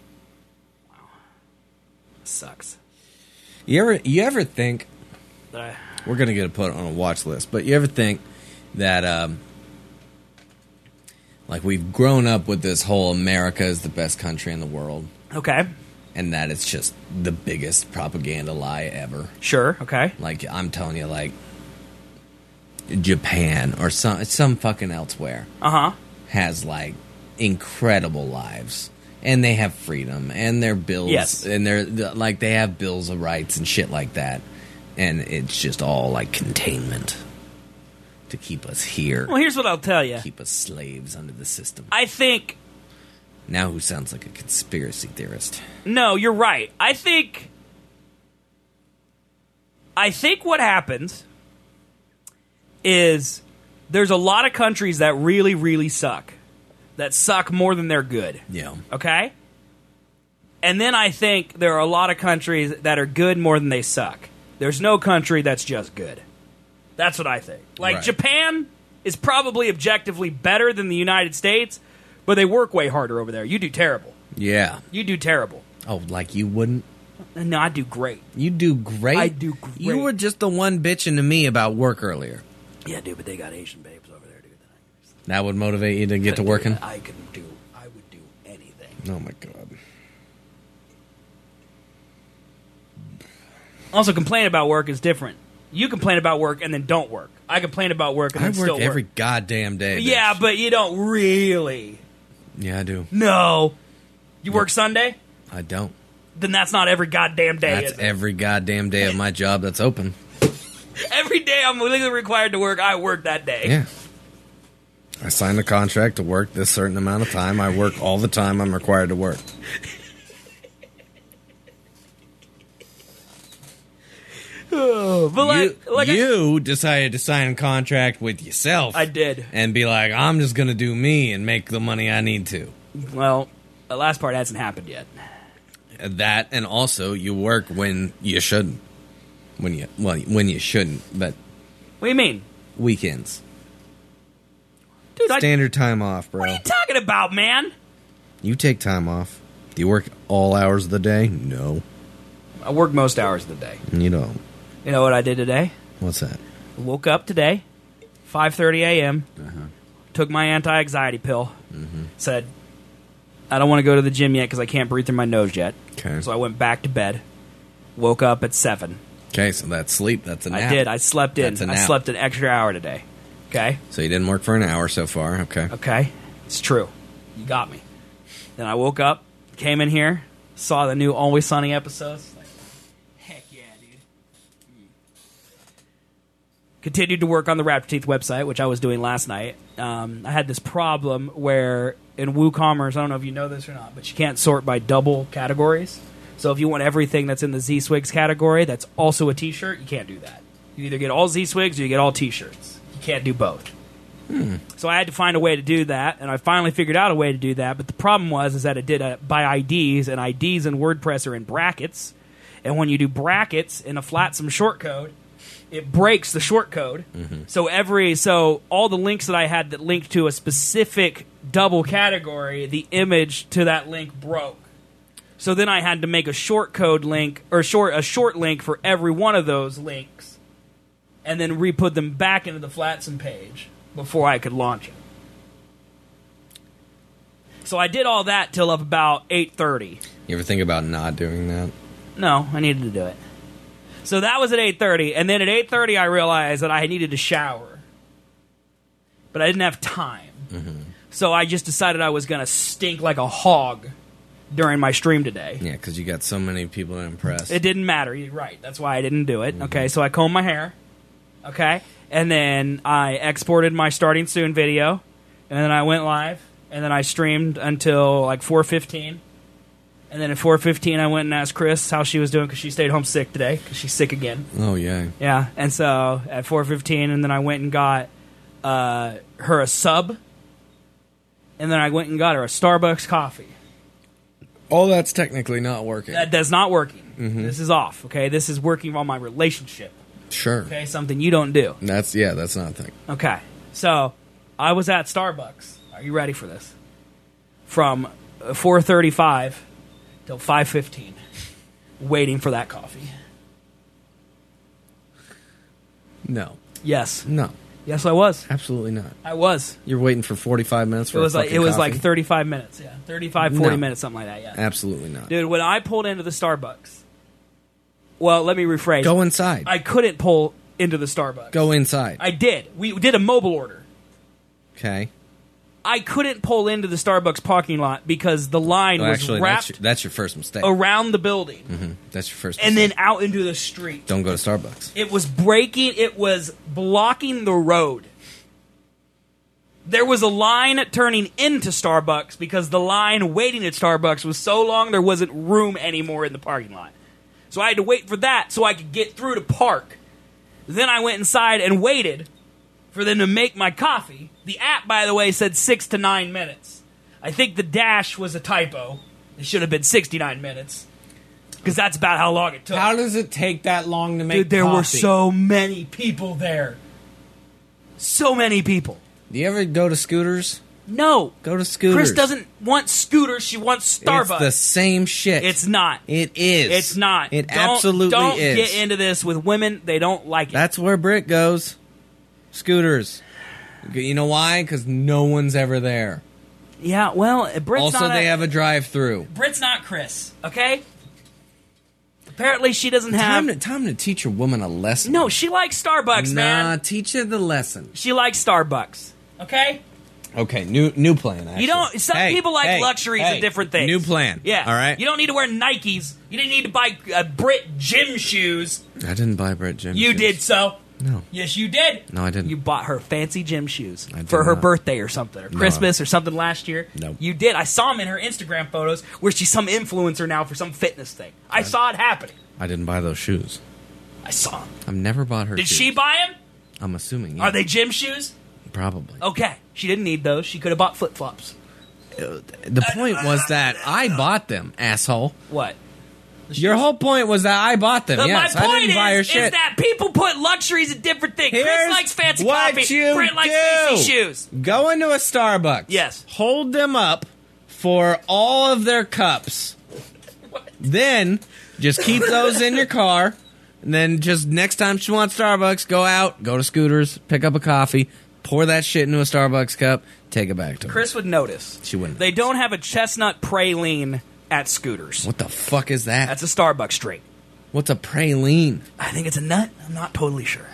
Speaker 1: Sucks.
Speaker 2: You ever, you ever think...
Speaker 1: Uh,
Speaker 2: We're going to get it put on a watch list, but you ever think that... Um, like, we've grown up with this whole America is the best country in the world.
Speaker 1: Okay.
Speaker 2: And that it's just the biggest propaganda lie ever.
Speaker 1: Sure, okay.
Speaker 2: Like, I'm telling you, like, Japan or some some fucking elsewhere
Speaker 1: Uh-huh.
Speaker 2: has, like, incredible lives. And they have freedom. And their bills.
Speaker 1: Yes.
Speaker 2: And they're, like, they have bills of rights and shit like that. And it's just all, like, containment to keep us here.
Speaker 1: Well, here's what I'll tell you.
Speaker 2: Keep us slaves under the system.
Speaker 1: I think...
Speaker 2: Now who sounds like a conspiracy theorist?
Speaker 1: No, you're right. I think... I think what happens is there's a lot of countries that really, really suck. That suck more than they're good.
Speaker 2: Yeah.
Speaker 1: Okay? And then I think there are a lot of countries that are good more than they suck. There's no country that's just good. That's what I think. Like,
Speaker 2: Right.
Speaker 1: Japan is probably objectively better than the United States, but they work way harder over there. You do terrible.
Speaker 2: Yeah.
Speaker 1: You do terrible.
Speaker 2: Oh, like you wouldn't?
Speaker 1: No, I do great.
Speaker 2: You do great?
Speaker 1: I do great.
Speaker 2: You were just the one bitching to me about work earlier.
Speaker 1: Yeah, dude, but they got Asian babes over there, dude.
Speaker 2: That would motivate you to get to working?
Speaker 1: I can do, I would do anything.
Speaker 2: Oh, my God.
Speaker 1: Also, complain about work is different. You complain about work and then don't work. I complain about work and
Speaker 2: I
Speaker 1: then
Speaker 2: work
Speaker 1: still
Speaker 2: every
Speaker 1: work.
Speaker 2: goddamn day.
Speaker 1: Yeah,
Speaker 2: bitch.
Speaker 1: but you don't really.
Speaker 2: Yeah, I do.
Speaker 1: No. You work Sunday?
Speaker 2: I don't.
Speaker 1: Then that's not every goddamn day,
Speaker 2: That's
Speaker 1: is it?
Speaker 2: every goddamn day of my job that's open.
Speaker 1: Every day I'm legally required to work, I work that day.
Speaker 2: Yeah. I signed a contract to work this certain amount of time. I work all the time I'm required to work.
Speaker 1: Oh, but like,
Speaker 2: you
Speaker 1: like
Speaker 2: you decided to sign a contract with yourself.
Speaker 1: I, I did.
Speaker 2: And be like, I'm just going to do me and make the money I need to.
Speaker 1: Well, the last part hasn't happened yet.
Speaker 2: That, and also you work when you shouldn't. When you well, when you shouldn't, but
Speaker 1: What do you mean?
Speaker 2: weekends.
Speaker 1: Dude, I,
Speaker 2: Standard time off, bro.
Speaker 1: what are you talking about, man?
Speaker 2: You take time off. Do you work all hours of the day? No.
Speaker 1: I work most hours of the day.
Speaker 2: You don't.
Speaker 1: You know what I did today?
Speaker 2: What's that?
Speaker 1: I woke up today, five thirty a.m.,
Speaker 2: Uh-huh.
Speaker 1: took my anti-anxiety pill,
Speaker 2: Mm-hmm.
Speaker 1: said, I don't want to go to the gym yet because I can't breathe through my nose yet.
Speaker 2: Okay.
Speaker 1: So I went back to bed, woke up at seven.
Speaker 2: Okay, so that's sleep. That's a nap.
Speaker 1: I did. I slept in.
Speaker 2: That's a
Speaker 1: I
Speaker 2: nap.
Speaker 1: slept an extra hour today. Okay?
Speaker 2: So you didn't work for an hour so far. Okay.
Speaker 1: Okay? It's true. You got me. Then I woke up, came in here, saw the new Always Sunny episodes. Like, heck yeah, dude. Mm. Continued to work on the Raptor Teeth website, which I was doing last night. Um, I had this problem where in WooCommerce, I don't know if you know this or not, but you can't sort by double categories. So if you want everything that's in the Z-Swigs category that's also a t-shirt, you can't do that. You either get all Z-Swigs or you get all t-shirts. You can't do both.
Speaker 2: Hmm.
Speaker 1: So I had to find a way to do that, and I finally figured out a way to do that. But the problem was is that it did it by I Ds, and I Ds in WordPress are in brackets. And when you do brackets in a Flatsome shortcode, it breaks the shortcode.
Speaker 2: Mm-hmm.
Speaker 1: So every so all the links that I had that linked to a specific double category, the image to that link broke. So then I had to make a shortcode link or short a short link for every one of those links, and then re-put them back into the Flatsome page before I could launch it. So I did all that till up about eight thirty.
Speaker 2: You ever think about not doing that?
Speaker 1: No, I needed to do it. So that was at eight thirty, and then at eight thirty I realized that I needed to shower. But I didn't have time.
Speaker 2: Mm-hmm.
Speaker 1: So I just decided I was going to stink like a hog during my stream today.
Speaker 2: Yeah, because you got so many people to impress.
Speaker 1: It didn't matter. You're right. That's why I didn't do it.
Speaker 2: Mm-hmm.
Speaker 1: Okay, so I combed my hair. Okay, and then I exported my starting soon video, and then I went live, and then I streamed until like four fifteen, And then at four fifteen, I went and asked Chris how she was doing because she stayed home sick today because she's sick again.
Speaker 2: Oh, yeah.
Speaker 1: Yeah, and so at four fifteen, and then I went and got uh, her a sub, and then I went and got her a Starbucks coffee.
Speaker 2: All that's technically not working.
Speaker 1: That does not working.
Speaker 2: Mhm.
Speaker 1: This is off, okay? This is working on my relationship.
Speaker 2: Sure.
Speaker 1: Okay, something you don't do.
Speaker 2: That's, yeah, that's not a thing.
Speaker 1: Okay, so I was at Starbucks. Are you ready for this? From four thirty-five till five fifteen, waiting for that coffee.
Speaker 2: No.
Speaker 1: Yes.
Speaker 2: No.
Speaker 1: Yes, I was.
Speaker 2: Absolutely not.
Speaker 1: I was.
Speaker 2: You're waiting for forty-five minutes for
Speaker 1: It was
Speaker 2: a
Speaker 1: like
Speaker 2: fucking
Speaker 1: it was
Speaker 2: coffee?
Speaker 1: like thirty-five minutes. Yeah, thirty-five, forty
Speaker 2: No.
Speaker 1: minutes, something like that. Yeah.
Speaker 2: Absolutely not.
Speaker 1: Dude, when I pulled into the Starbucks, well, let me rephrase.
Speaker 2: Go inside.
Speaker 1: I couldn't pull into the Starbucks.
Speaker 2: Go inside.
Speaker 1: I did. We did a mobile order.
Speaker 2: Okay.
Speaker 1: I couldn't pull into the Starbucks parking lot because the line
Speaker 2: Well,
Speaker 1: was
Speaker 2: actually,
Speaker 1: wrapped
Speaker 2: that's your, that's your first mistake.
Speaker 1: around the building
Speaker 2: hmm That's your first
Speaker 1: and
Speaker 2: mistake.
Speaker 1: then out into the street.
Speaker 2: Don't go to Starbucks.
Speaker 1: It was breaking, it was blocking the road. There was a line turning into Starbucks because the line waiting at Starbucks was so long there wasn't room anymore in the parking lot. So I had to wait for that so I could get through to park. Then I went inside and waited for them to make my coffee. The app, by the way, said six to nine minutes. I think the dash was a typo. It should have been sixty-nine minutes. Because that's about how long it took.
Speaker 17: How does it take that long to make
Speaker 1: Dude, there
Speaker 17: coffee?
Speaker 1: were so many people there. So many people.
Speaker 2: Do you ever go to Scooters?
Speaker 1: No.
Speaker 2: Go to Scooters.
Speaker 1: Chris doesn't want Scooters. She wants Starbucks.
Speaker 2: It's the same shit.
Speaker 1: It's not.
Speaker 2: It is.
Speaker 1: It's not.
Speaker 2: It
Speaker 1: Don't-
Speaker 2: absolutely
Speaker 1: don't
Speaker 2: is.
Speaker 1: get into this with women. They don't like it.
Speaker 2: That's where Britt goes. Scooters. You know why? Because no one's ever there.
Speaker 1: Yeah, well, Britt's
Speaker 2: also,
Speaker 1: not
Speaker 2: they
Speaker 1: a,
Speaker 2: have a drive-through.
Speaker 1: Britt's not Chris, okay? Apparently she doesn't have...
Speaker 2: Time to, time to teach a woman a lesson.
Speaker 1: No, she likes Starbucks,
Speaker 2: nah,
Speaker 1: man.
Speaker 2: teach her the lesson.
Speaker 1: She likes Starbucks, okay?
Speaker 2: Okay, new new plan, actually.
Speaker 1: You don't... Some
Speaker 2: Hey,
Speaker 1: people like
Speaker 2: hey,
Speaker 1: luxuries
Speaker 2: hey,
Speaker 1: and different things.
Speaker 2: New plan.
Speaker 1: Yeah.
Speaker 2: All right?
Speaker 1: You don't need to wear Nikes. You didn't need to buy uh, Brit gym shoes.
Speaker 2: I didn't buy Britt gym
Speaker 1: You
Speaker 2: shoes.
Speaker 1: did so.
Speaker 2: No.
Speaker 1: Yes, you did.
Speaker 2: No, I didn't.
Speaker 1: You bought her fancy gym shoes
Speaker 2: I did
Speaker 1: for her
Speaker 2: not.
Speaker 1: birthday or something, or
Speaker 2: No.
Speaker 1: Christmas or something last year.
Speaker 2: No.
Speaker 1: You did. I saw them in her Instagram photos where she's some influencer now for some fitness thing. I saw it happening.
Speaker 2: I didn't buy those shoes.
Speaker 1: I saw them.
Speaker 2: I've never bought her
Speaker 1: Did
Speaker 2: shoes.
Speaker 1: she buy them?
Speaker 2: I'm assuming, yeah.
Speaker 1: Are they gym shoes?
Speaker 2: Probably.
Speaker 1: Okay. She didn't need those. She could have bought flip-flops.
Speaker 2: The point was that I bought them, asshole.
Speaker 1: What?
Speaker 2: Your whole point was that I bought them.
Speaker 1: But
Speaker 2: Yes,
Speaker 1: my
Speaker 2: I
Speaker 1: point
Speaker 2: didn't buy her
Speaker 1: is,
Speaker 2: shit.
Speaker 1: is that people put luxuries in different things. Chris
Speaker 2: Here's
Speaker 1: likes fancy
Speaker 2: what
Speaker 1: coffee.
Speaker 2: you
Speaker 1: Britt likes
Speaker 2: do.
Speaker 1: fancy shoes.
Speaker 2: Go into a Starbucks.
Speaker 1: Yes.
Speaker 2: Hold them up for all of their cups. Then just keep those in your car. And then just next time she wants Starbucks, go out, go to Scooters, pick up a coffee, pour that shit into a Starbucks cup, take it back to her.
Speaker 1: Chris would notice.
Speaker 2: She wouldn't.
Speaker 1: They don't have a chestnut praline at Scooters.
Speaker 2: What the fuck is that?
Speaker 1: That's a Starbucks drink.
Speaker 2: What's a praline?
Speaker 1: I think it's a nut. I'm not totally sure.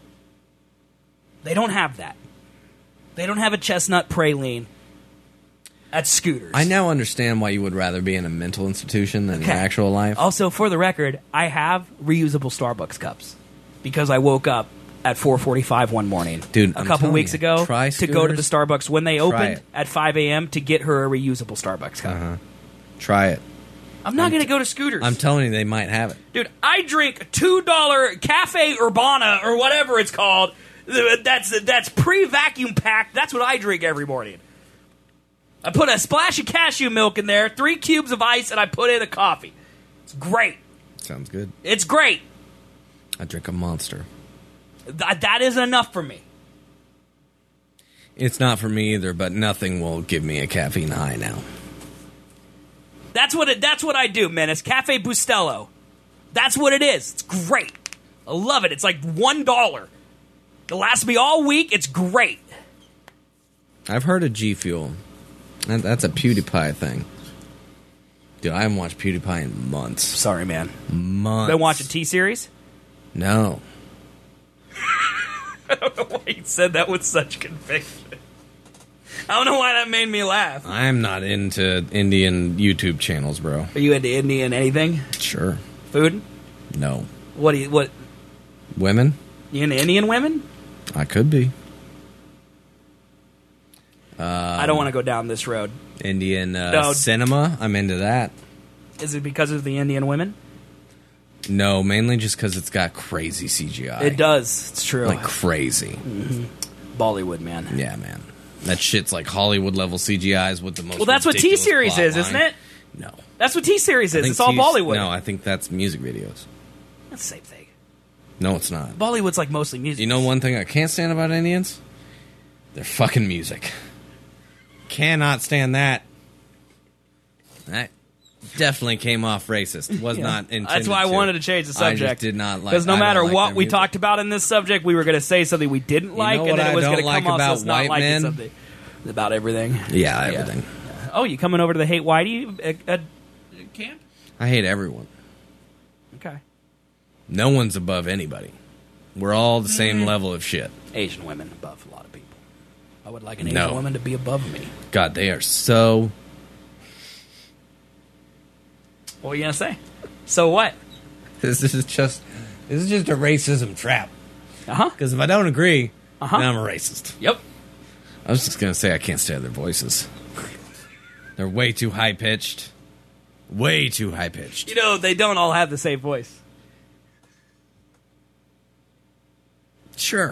Speaker 1: They don't have that. They don't have a chestnut praline at Scooters.
Speaker 2: I now understand why you would rather be in a mental institution than
Speaker 1: Okay.
Speaker 2: in actual life.
Speaker 1: Also, for the record, I have reusable Starbucks cups because I woke up at four forty-five one morning,
Speaker 2: Dude,
Speaker 1: a
Speaker 2: I'm
Speaker 1: couple
Speaker 2: telling
Speaker 1: weeks
Speaker 2: you,
Speaker 1: ago,
Speaker 2: try
Speaker 1: to go to the
Speaker 2: Scooters.
Speaker 1: Starbucks when they
Speaker 2: Try
Speaker 1: opened
Speaker 2: it.
Speaker 1: at five a.m. to get her a reusable Starbucks cup.
Speaker 2: Uh-huh. Try it.
Speaker 1: I'm not going to go to Scooters.
Speaker 2: I'm telling you, they might have it.
Speaker 1: Dude, I drink two dollar Cafe Urbana or whatever it's called. That's that's pre-vacuum packed. That's what I drink every morning. I put a splash of cashew milk in there, three cubes of ice, and I put in a coffee. It's great.
Speaker 2: Sounds good.
Speaker 1: It's great.
Speaker 2: I drink a Monster.
Speaker 1: Th- that isn't enough for me.
Speaker 2: It's not for me either, but nothing will give me a caffeine high now.
Speaker 1: That's what it, that's what I do, man. It's Cafe Bustelo. That's what it is. It's great. I love it. It's like one dollar. It lasts me all week. It's great.
Speaker 2: I've heard of G Fuel. That- That's a PewDiePie thing. Dude, I haven't watched PewDiePie in months.
Speaker 1: Sorry, man.
Speaker 2: Months.
Speaker 1: Been watching T-Series?
Speaker 2: No.
Speaker 1: I don't know why you said that with such conviction. I don't know why that made me laugh.
Speaker 2: I'm not into Indian YouTube channels, bro.
Speaker 1: Are you into Indian anything?
Speaker 2: Sure.
Speaker 1: Food?
Speaker 2: No.
Speaker 1: What do you what?
Speaker 2: Women?
Speaker 1: You into Indian women?
Speaker 2: I could be. Um,
Speaker 1: I don't want to go down this road.
Speaker 2: Indian uh,
Speaker 1: No.
Speaker 2: cinema? I'm into that.
Speaker 1: Is it because of the Indian women?
Speaker 2: No, mainly just because it's got crazy C G I.
Speaker 1: It does. It's true.
Speaker 2: Like crazy.
Speaker 1: Mm-hmm. Bollywood, man.
Speaker 2: Yeah, man. That shit's like Hollywood level C G Is with the most.
Speaker 1: Well, that's what
Speaker 2: ridiculous
Speaker 1: T-Series
Speaker 2: plot
Speaker 1: is,
Speaker 2: line.
Speaker 1: isn't it?
Speaker 2: No.
Speaker 1: That's what T-Series
Speaker 2: I
Speaker 1: is.
Speaker 2: think
Speaker 1: It's all
Speaker 2: T-
Speaker 1: Bollywood.
Speaker 2: No, I think that's music videos.
Speaker 1: That's the same thing.
Speaker 2: No, it's not.
Speaker 1: Bollywood's like mostly music.
Speaker 2: You know one thing I can't stand about Indians? Their fucking music. Cannot stand that. That definitely came off racist. Was
Speaker 1: Yeah.
Speaker 2: not intended
Speaker 1: That's why I
Speaker 2: to.
Speaker 1: wanted to change the
Speaker 2: I
Speaker 1: subject.
Speaker 2: just did not like.
Speaker 1: Because no
Speaker 2: I don't
Speaker 1: matter
Speaker 2: like
Speaker 1: what
Speaker 2: their
Speaker 1: we
Speaker 2: music.
Speaker 1: talked about in this subject, we were going to say something we didn't
Speaker 2: You
Speaker 1: like,
Speaker 2: know
Speaker 1: and
Speaker 2: what
Speaker 1: then
Speaker 2: I
Speaker 1: it was
Speaker 2: don't
Speaker 1: going to
Speaker 2: like
Speaker 1: come off
Speaker 2: about
Speaker 1: as not
Speaker 2: white
Speaker 1: liking
Speaker 2: men?
Speaker 1: something. About everything.
Speaker 2: Yeah, everything.
Speaker 1: Yeah. Oh, you coming over to the Hate Whitey uh, uh, camp?
Speaker 2: I hate everyone.
Speaker 1: Okay.
Speaker 2: No one's above anybody. We're all the same
Speaker 1: Mm.
Speaker 2: level of shit.
Speaker 1: Asian women above a lot of people. I would like an Asian
Speaker 2: No.
Speaker 1: woman to be above me.
Speaker 2: God, they are so.
Speaker 1: What were you going to say? So what?
Speaker 2: This is just. This is just a racism trap.
Speaker 1: Uh huh.
Speaker 2: Because if I don't agree,
Speaker 1: Uh-huh.
Speaker 2: then I'm a racist.
Speaker 1: Yep.
Speaker 2: I was just gonna say I can't stand their voices. They're way too high pitched. Way too high pitched.
Speaker 1: You know, they don't all have the same voice.
Speaker 2: Sure.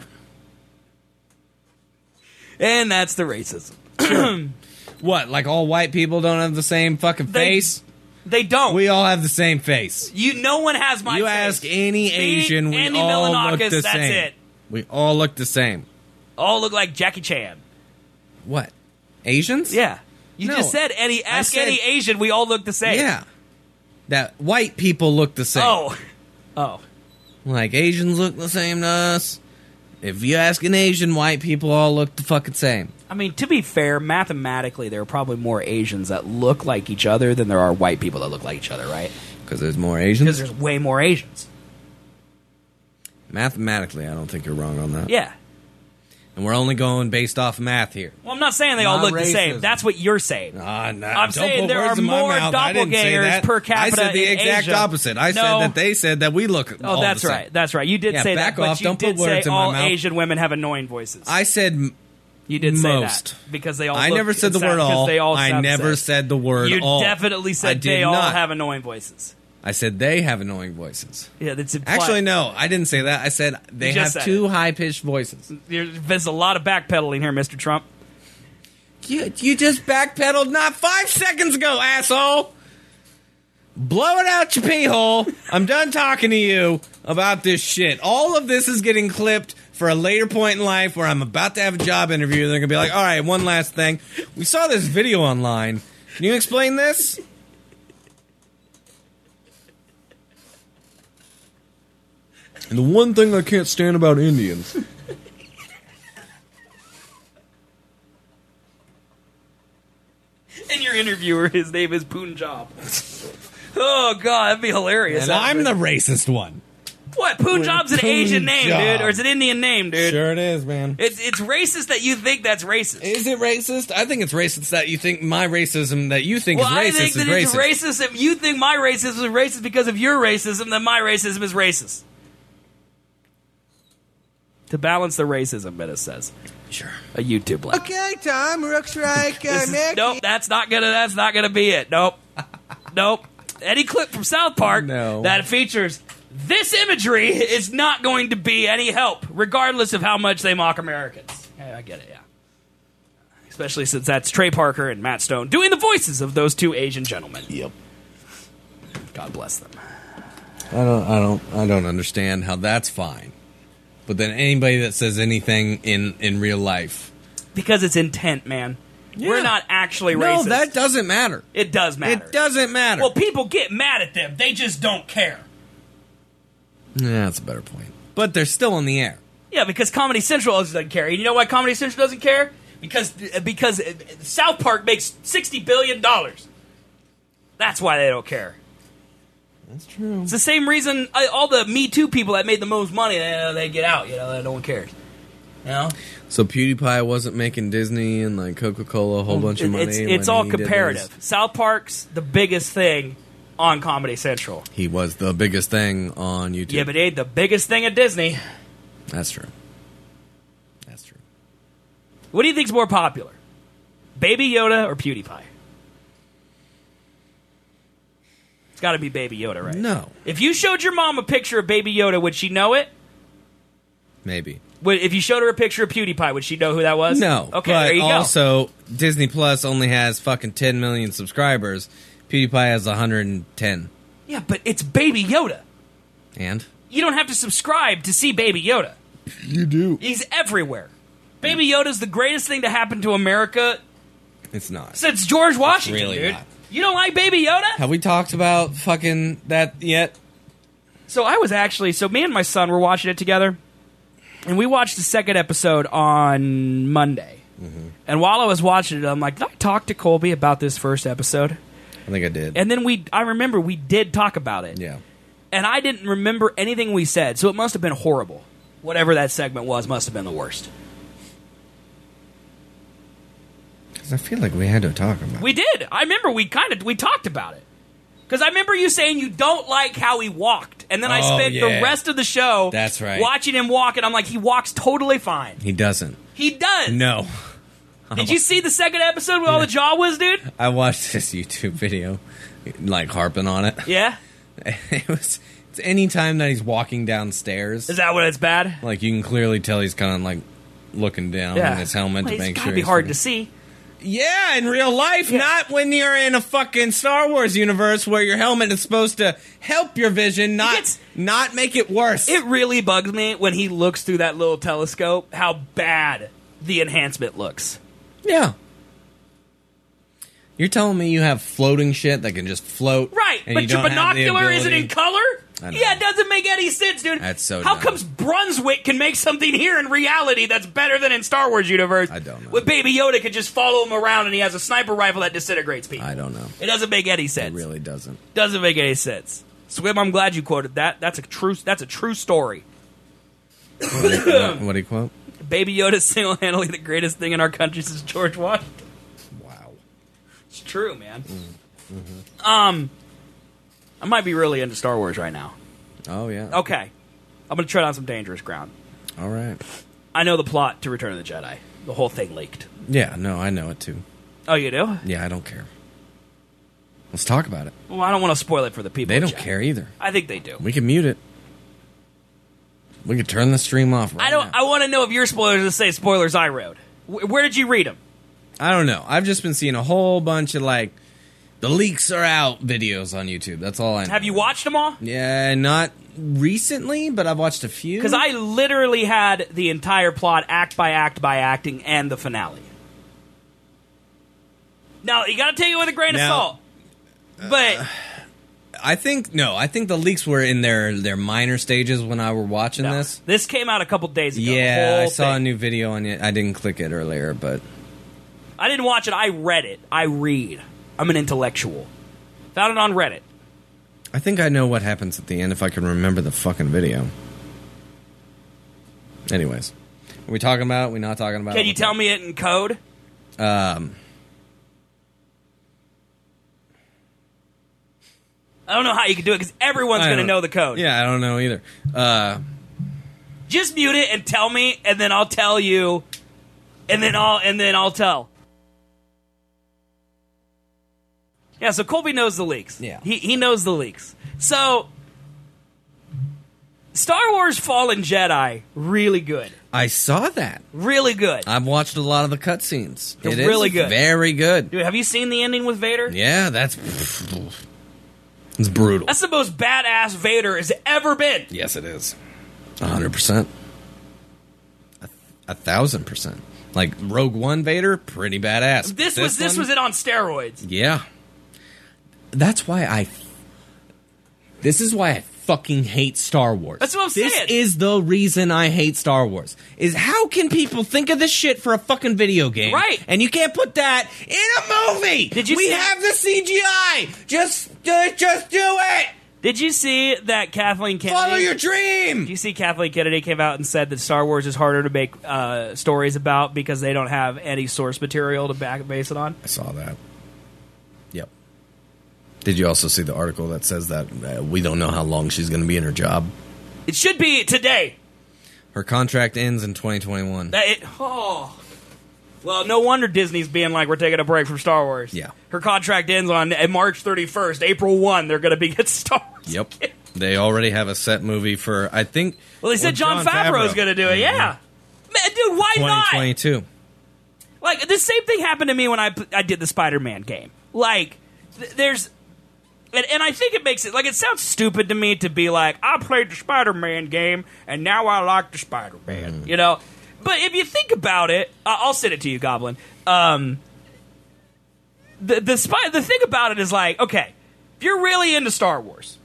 Speaker 1: And that's the racism.
Speaker 2: What? Like all white people don't have the same fucking
Speaker 1: They-
Speaker 2: face?
Speaker 1: They don't.
Speaker 2: We all have the same face.
Speaker 1: You, no one has my
Speaker 2: You
Speaker 1: face.
Speaker 2: ask any
Speaker 1: Me,
Speaker 2: Asian, we
Speaker 1: Andy
Speaker 2: all look
Speaker 1: Milonakis,
Speaker 2: the
Speaker 1: that's
Speaker 2: same.
Speaker 1: it.
Speaker 2: We all look the same.
Speaker 1: All look like Jackie Chan.
Speaker 2: What? Asians?
Speaker 1: Yeah. You
Speaker 2: No,
Speaker 1: just said any.
Speaker 2: I
Speaker 1: Ask
Speaker 2: said-
Speaker 1: any Asian. We all look the same.
Speaker 2: Yeah. That white people look the same.
Speaker 1: Oh. Oh.
Speaker 2: Like Asians look the same to us. If you ask an Asian, white people all look the fucking same.
Speaker 1: I mean, to be fair, mathematically, there are probably more Asians that look like each other than there are white people that look like each other, right?
Speaker 2: Because there's more Asians?
Speaker 1: Because there's way more Asians.
Speaker 2: Mathematically, I don't think you're wrong on that.
Speaker 1: Yeah.
Speaker 2: And we're only going based off math here.
Speaker 1: Well, I'm not saying they all
Speaker 2: Not
Speaker 1: look the same.
Speaker 2: racism.
Speaker 1: That's what you're saying.
Speaker 2: Ah, nah,
Speaker 1: I'm
Speaker 2: don't
Speaker 1: saying
Speaker 2: put
Speaker 1: there
Speaker 2: words
Speaker 1: are
Speaker 2: in my
Speaker 1: more
Speaker 2: mouth. I didn't say
Speaker 1: doppelgangers
Speaker 2: that.
Speaker 1: per capita
Speaker 2: I said the
Speaker 1: in
Speaker 2: exact
Speaker 1: Asia.
Speaker 2: opposite. I
Speaker 1: No.
Speaker 2: said that they said that we look
Speaker 1: Oh,
Speaker 2: all
Speaker 1: that's
Speaker 2: the same.
Speaker 1: right. That's right. You did
Speaker 2: Yeah,
Speaker 1: say
Speaker 2: back
Speaker 1: that, but
Speaker 2: off.
Speaker 1: you
Speaker 2: Don't
Speaker 1: did
Speaker 2: put words
Speaker 1: say
Speaker 2: in my
Speaker 1: all
Speaker 2: mouth.
Speaker 1: Asian women have annoying voices.
Speaker 2: I said m-
Speaker 1: You did say
Speaker 2: most.
Speaker 1: that because they all.
Speaker 2: I
Speaker 1: look-
Speaker 2: never said the
Speaker 1: sound-
Speaker 2: word
Speaker 1: 'cause
Speaker 2: all.
Speaker 1: They all
Speaker 2: I
Speaker 1: sound
Speaker 2: never
Speaker 1: the same.
Speaker 2: said the word
Speaker 1: You
Speaker 2: all.
Speaker 1: definitely
Speaker 2: I
Speaker 1: said
Speaker 2: did
Speaker 1: they all
Speaker 2: not.
Speaker 1: have annoying voices.
Speaker 2: I said they have annoying voices.
Speaker 1: Yeah, that's implied.
Speaker 2: Actually, no, I didn't say that. I said they
Speaker 1: You just
Speaker 2: have
Speaker 1: said
Speaker 2: two high-pitched voices.
Speaker 1: There's a lot of backpedaling here, Mister Trump.
Speaker 2: You, you just backpedaled not five seconds ago, asshole! Blow it out your pee hole. I'm done talking to you about this shit. All of this is getting clipped for a later point in life where I'm about to have a job interview. They're going to be like, all right, one last thing. We saw this video online. Can you explain this? And the one thing I can't stand about Indians.
Speaker 1: And your interviewer, his name is Punjab. Oh God, that'd be hilarious.
Speaker 2: And I'm the racist one.
Speaker 1: What? Punjab's an Asian name,
Speaker 2: Punjab.
Speaker 1: dude, or it's an Indian name, dude.
Speaker 2: Sure it is, man.
Speaker 1: It's it's racist that you think that's racist.
Speaker 2: Is it racist? I think it's racist that you think my racism that you think
Speaker 1: well,
Speaker 2: is
Speaker 1: I
Speaker 2: racist
Speaker 1: think
Speaker 2: is
Speaker 1: that
Speaker 2: racist.
Speaker 1: it's racist. If you think my racism is racist because of your racism, then my racism is racist. To balance the racism, Menace says.
Speaker 2: Sure.
Speaker 1: A YouTube link.
Speaker 18: Okay, Tom, looks like
Speaker 1: This
Speaker 18: uh,
Speaker 1: is- nope, that's not gonna. That's not gonna be it. Nope, nope. Any clip from South Park
Speaker 2: No.
Speaker 1: that features this imagery is not going to be any help, regardless of how much they mock Americans. Yeah, I get it. Yeah, especially since that's Trey Parker and Matt Stone doing the voices of those two Asian gentlemen.
Speaker 2: Yep.
Speaker 1: God bless them.
Speaker 2: I don't I don't I don't understand how that's fine. But then anybody that says anything in in real life,
Speaker 1: Because it's intent, man.
Speaker 2: Yeah.
Speaker 1: We're not actually
Speaker 2: no,
Speaker 1: racist.
Speaker 2: that doesn't matter.
Speaker 1: It does matter.
Speaker 2: It doesn't matter.
Speaker 1: Well, people get mad at them. They just don't care.
Speaker 2: Yeah, that's a better point. But they're still in the air.
Speaker 1: Yeah, because Comedy Central doesn't care. You know why Comedy Central doesn't care? Because because South Park makes sixty billion dollars. That's why they don't care.
Speaker 2: That's true.
Speaker 1: It's the same reason uh, all the Me Too people that made the most money, they, they get out. You know, no one cares. You know?
Speaker 2: So PewDiePie wasn't making Disney and like Coca-Cola a whole bunch of money.
Speaker 1: It's, it's
Speaker 2: when
Speaker 1: all
Speaker 2: he did
Speaker 1: comparative.
Speaker 2: his-
Speaker 1: South Park's the biggest thing on Comedy Central.
Speaker 2: He was the biggest thing on YouTube.
Speaker 1: Yeah, but it ain't the biggest thing at Disney.
Speaker 2: That's true. That's true.
Speaker 1: What do you think's more popular? Baby Yoda or PewDiePie? got to be Baby Yoda, right?
Speaker 2: No.
Speaker 1: If you showed your mom a picture of Baby Yoda, would she know it?
Speaker 2: Maybe.
Speaker 1: Would, if you showed her a picture of PewDiePie, would she know who that was?
Speaker 2: No.
Speaker 1: Okay,
Speaker 2: but
Speaker 1: there you go.
Speaker 2: also, Disney Plus only has fucking ten million subscribers. PewDiePie has one hundred ten.
Speaker 1: Yeah, but it's Baby Yoda.
Speaker 2: And?
Speaker 1: You don't have to subscribe to see Baby Yoda.
Speaker 2: You do.
Speaker 1: He's everywhere. Baby Yoda's the greatest thing to happen to America
Speaker 2: It's not.
Speaker 1: since George Washington,
Speaker 2: really
Speaker 1: dude.
Speaker 2: not.
Speaker 1: You don't like Baby Yoda?
Speaker 2: Have we talked about fucking that yet?
Speaker 1: So I was actually, so me and my son were watching it together, and we watched the second episode on Monday.
Speaker 2: Mm-hmm.
Speaker 1: And while I was watching it, I'm like, did I talk to Colby about this first episode?
Speaker 2: I think I did.
Speaker 1: And then we, I remember we did talk about it.
Speaker 2: Yeah.
Speaker 1: And I didn't remember anything we said, so it must have been horrible. Whatever that segment was must have been the worst.
Speaker 2: Because I feel like we had to talk about it.
Speaker 1: We did. I remember we kind of, we talked about it. Because I remember you saying you don't like how he walked. And then I
Speaker 2: Oh,
Speaker 1: spent
Speaker 2: yeah.
Speaker 1: the rest of the show
Speaker 2: That's right.
Speaker 1: watching him walk, and I'm like, he walks totally fine.
Speaker 2: He doesn't.
Speaker 1: He does.
Speaker 2: No.
Speaker 1: Did you see the second episode with all the Jawas, dude?
Speaker 2: I watched this YouTube video, like harping on it.
Speaker 1: Yeah?
Speaker 2: It was. It's any time that he's walking downstairs.
Speaker 1: Is that when it's bad?
Speaker 2: Like you can clearly tell he's kind of like looking down in his helmet
Speaker 1: Well,
Speaker 2: to
Speaker 1: it's
Speaker 2: make
Speaker 1: gotta
Speaker 2: sure.
Speaker 1: be
Speaker 2: he's
Speaker 1: hard
Speaker 2: fucking-
Speaker 1: to see.
Speaker 2: Yeah, in real life, not when you're in a fucking Star Wars universe where your helmet is supposed to help your vision, not not make it worse.
Speaker 1: It really bugs me when he looks through that little telescope how bad the enhancement looks.
Speaker 2: Yeah. You're telling me you have floating shit that can just float,
Speaker 1: Right,
Speaker 2: and
Speaker 1: but
Speaker 2: you
Speaker 1: your
Speaker 2: don't have the
Speaker 1: binocular isn't
Speaker 2: ability-
Speaker 1: in color?
Speaker 2: I know.
Speaker 1: Yeah, it doesn't make any sense, dude.
Speaker 2: That's so
Speaker 1: How
Speaker 2: dumb.
Speaker 1: comes Brunswick can make something here in reality that's better than in Star Wars universe? I
Speaker 2: don't know.
Speaker 1: With Baby Yoda could just follow him around and he has a sniper rifle that disintegrates people.
Speaker 2: I don't know.
Speaker 1: It doesn't make any sense.
Speaker 2: It really doesn't.
Speaker 1: Doesn't make any sense. Swim, I'm glad you quoted that. That's a true. That's a true story.
Speaker 2: What do you, what, what do you quote?
Speaker 1: Baby Yoda is single-handedly the greatest thing in our country since George Washington.
Speaker 2: Wow,
Speaker 1: it's true, man.
Speaker 2: Mm-hmm.
Speaker 1: Um, I might be really into Star Wars right now.
Speaker 2: Oh yeah.
Speaker 1: Okay, I'm gonna tread on some dangerous ground.
Speaker 2: All right.
Speaker 1: I know the plot to Return of the Jedi. The whole thing leaked.
Speaker 2: Yeah. No, I know it too.
Speaker 1: Oh, you do?
Speaker 2: Yeah, I don't care. Let's talk about it.
Speaker 1: Well, I don't want to spoil it for the people.
Speaker 2: They don't
Speaker 1: Jack.
Speaker 2: care either.
Speaker 1: I think they do.
Speaker 2: We can mute it. We can turn the stream off. Right
Speaker 1: I don't.
Speaker 2: now.
Speaker 1: I want to know if your spoilers to say spoilers I wrote. Wh- Where did you read them?
Speaker 2: I don't know. I've just been seeing a whole bunch of like the leaks are out videos on YouTube. That's all I know.
Speaker 1: Have you watched them all?
Speaker 2: Yeah, not recently, but I've watched a few.
Speaker 1: Because I literally had the entire plot, act by act by acting, and the finale. Now you got to take it with a grain
Speaker 2: Now,
Speaker 1: of salt. But
Speaker 2: I think no. I think the leaks were in their their minor stages when I were watching
Speaker 1: no,
Speaker 2: this.
Speaker 1: this came out a couple days ago. the
Speaker 2: Yeah, I
Speaker 1: whole
Speaker 2: saw
Speaker 1: thing.
Speaker 2: a new video on it. I didn't click it earlier, but
Speaker 1: I didn't watch it. I read it. I read. I'm an intellectual. Found it on Reddit.
Speaker 2: I think I know what happens at the end if I can remember the fucking video. Anyways, are we talking about it? We not talking about
Speaker 1: Can
Speaker 2: it?
Speaker 1: you tell me it in code?
Speaker 2: Um,
Speaker 1: I don't know how you can do it because everyone's
Speaker 2: I
Speaker 1: going to
Speaker 2: don't-
Speaker 1: know the code.
Speaker 2: Yeah, I don't know either. Uh,
Speaker 1: Just mute it and tell me, and then I'll tell you, and then I'll and then I'll tell. Yeah, so Colby knows the leaks.
Speaker 2: Yeah.
Speaker 1: He he knows the leaks. So Star Wars Fallen Jedi, really good.
Speaker 2: I saw that.
Speaker 1: Really good.
Speaker 2: I've watched a lot of the cutscenes.
Speaker 1: They're
Speaker 2: It is
Speaker 1: really good.
Speaker 2: Very good.
Speaker 1: Dude, have you seen the ending with Vader?
Speaker 2: Yeah, that's it's brutal.
Speaker 1: That's the most badass Vader has ever been.
Speaker 2: Yes, it is. A hundred percent. A a thousand percent. Like Rogue One Vader, pretty badass.
Speaker 1: This, was this
Speaker 2: one-
Speaker 1: was it on steroids.
Speaker 2: Yeah. That's why I. This is why I fucking hate Star Wars.
Speaker 1: That's what I'm
Speaker 2: this
Speaker 1: saying.
Speaker 2: is the reason I hate Star Wars. Is how can people think of this shit for a fucking video game?
Speaker 1: Right.
Speaker 2: And you can't put that in a movie.
Speaker 1: Did you
Speaker 2: We
Speaker 1: see-
Speaker 2: have the C G I. Just, uh, just do it.
Speaker 1: Did you see that Kathleen Kennedy...
Speaker 2: Follow your dream!
Speaker 1: Did you see Kathleen Kennedy came out and said that Star Wars is harder to make uh, stories about because they don't have any source material to back base it on?
Speaker 2: I saw that. Yep. Did you also see the article that says that uh, we don't know how long she's going to be in her job?
Speaker 1: It should be today.
Speaker 2: Her contract ends in twenty twenty-one.
Speaker 1: That it, oh, Well, no wonder Disney's being like, we're taking a break from Star Wars.
Speaker 2: Yeah.
Speaker 1: Her contract ends on uh, March thirty-first. April first, they're going to be at Star Wars.
Speaker 2: Yep. They already have a set movie for, I think...
Speaker 1: Well, they said Jon Favreau's going to do it. Yeah. Man, dude, why not?
Speaker 2: twenty twenty-two.
Speaker 1: Like, the same thing happened to me when I, I did the Spider-Man game. Like, th- there's... And, and I think it makes it... Like, it sounds stupid to me to be like, I played the Spider-Man game, and now I like the Spider-Man. Mm. You know? But if you think about it... Uh, I'll send it to you, Goblin. Um, the, the, spy, the thing about it is like, okay, if you're really into Star Wars,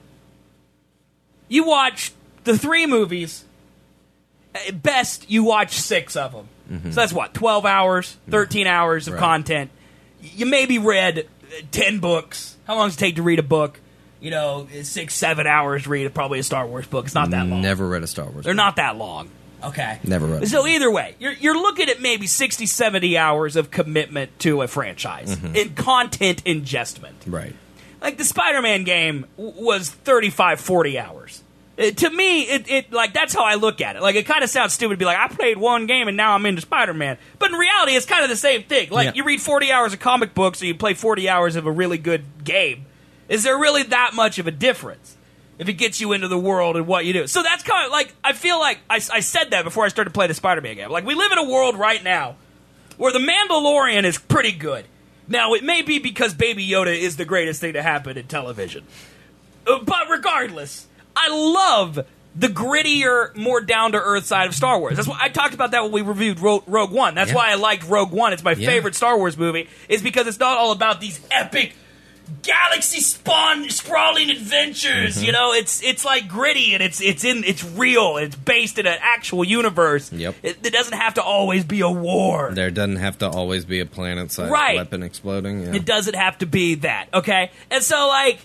Speaker 1: you watch the three movies... At best, you watch six of them. Mm-hmm. So that's what, twelve hours, thirteen hours of
Speaker 2: right.
Speaker 1: content. You maybe read ten books. How long does it take to read a book? You know, six, seven hours to read probably a Star Wars book. It's not that long.
Speaker 2: Never read a Star Wars
Speaker 1: They're
Speaker 2: book.
Speaker 1: not that long. Okay.
Speaker 2: Never read
Speaker 1: So either way, you're, you're looking at maybe sixty, seventy hours of commitment to a franchise.
Speaker 2: Mm-hmm.
Speaker 1: In content ingestment.
Speaker 2: Right.
Speaker 1: Like the Spider-Man game w- was thirty-five, forty hours. Uh, to me, it, it like that's how I look at it. Like, it kind of sounds stupid to be like, I played one game and now I'm into Spider-Man. But in reality, it's kind of the same thing. Like,
Speaker 2: yeah.
Speaker 1: you read forty hours of comic books or you play forty hours of a really good game. Is there really that much of a difference if it gets you into the world and what you do? So that's kind of like, I feel like I, I said that before I started to play the Spider-Man game. Like, we live in a world right now where The Mandalorian is pretty good. Now, it may be because Baby Yoda is the greatest thing to happen in television. Uh, but regardless... I love the grittier, more down-to-earth side of Star Wars. That's why I talked about that when we reviewed Ro- Rogue One. That's
Speaker 2: yeah.
Speaker 1: why I liked Rogue One. It's my
Speaker 2: yeah.
Speaker 1: favorite Star Wars movie, is because it's not all about these epic galaxy spawn sprawling adventures. Mm-hmm. You know, it's it's like gritty and it's it's in it's real. It's based in an actual universe.
Speaker 2: Yep.
Speaker 1: It, it doesn't have to always be a war.
Speaker 2: There doesn't have to always be a planet-sized
Speaker 1: right.
Speaker 2: weapon exploding. Yeah.
Speaker 1: It doesn't have to be that. Okay, and so like.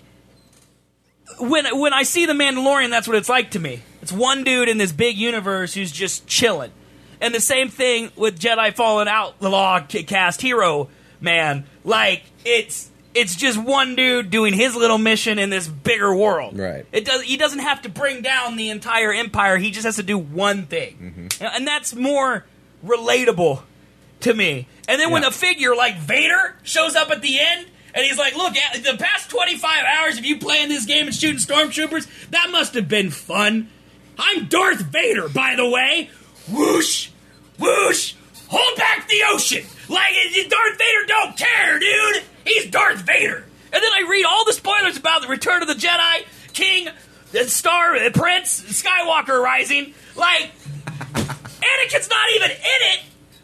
Speaker 1: When when I see The Mandalorian, that's what it's like to me. It's one dude in this big universe who's just chilling. And the same thing with Jedi Fallen Outlaw cast Hero Man. Like, it's it's just one dude doing his little mission in this bigger world.
Speaker 2: Right.
Speaker 1: It does. He doesn't have to bring down the entire empire. He just has to do one thing. Mm-hmm. And that's more relatable to me. And then when
Speaker 2: yeah.
Speaker 1: a figure like Vader shows up at the end, and he's like, look, the past twenty-five hours of you playing this game and shooting stormtroopers, that must have been fun. I'm Darth Vader, by the way. Whoosh, whoosh, hold back the ocean. Like, Darth Vader don't care, dude. He's Darth Vader. And then I read all the spoilers about the Return of the Jedi, King, the Star, the Prince, Skywalker Rising. Like, Anakin's not even in it.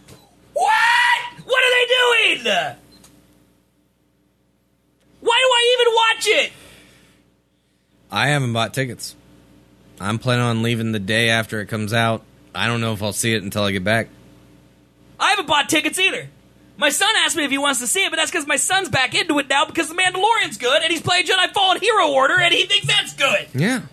Speaker 1: What? What are they doing? Why do I even watch it?
Speaker 2: I haven't bought tickets. I'm planning on leaving the day after it comes out. I don't know if I'll see it until I get back.
Speaker 1: I haven't bought tickets either. My son asked me if he wants to see it, but that's because my son's back into it now because The Mandalorian's good, and he's playing Jedi Fallen Hero Order, and he thinks that's good.
Speaker 2: Yeah.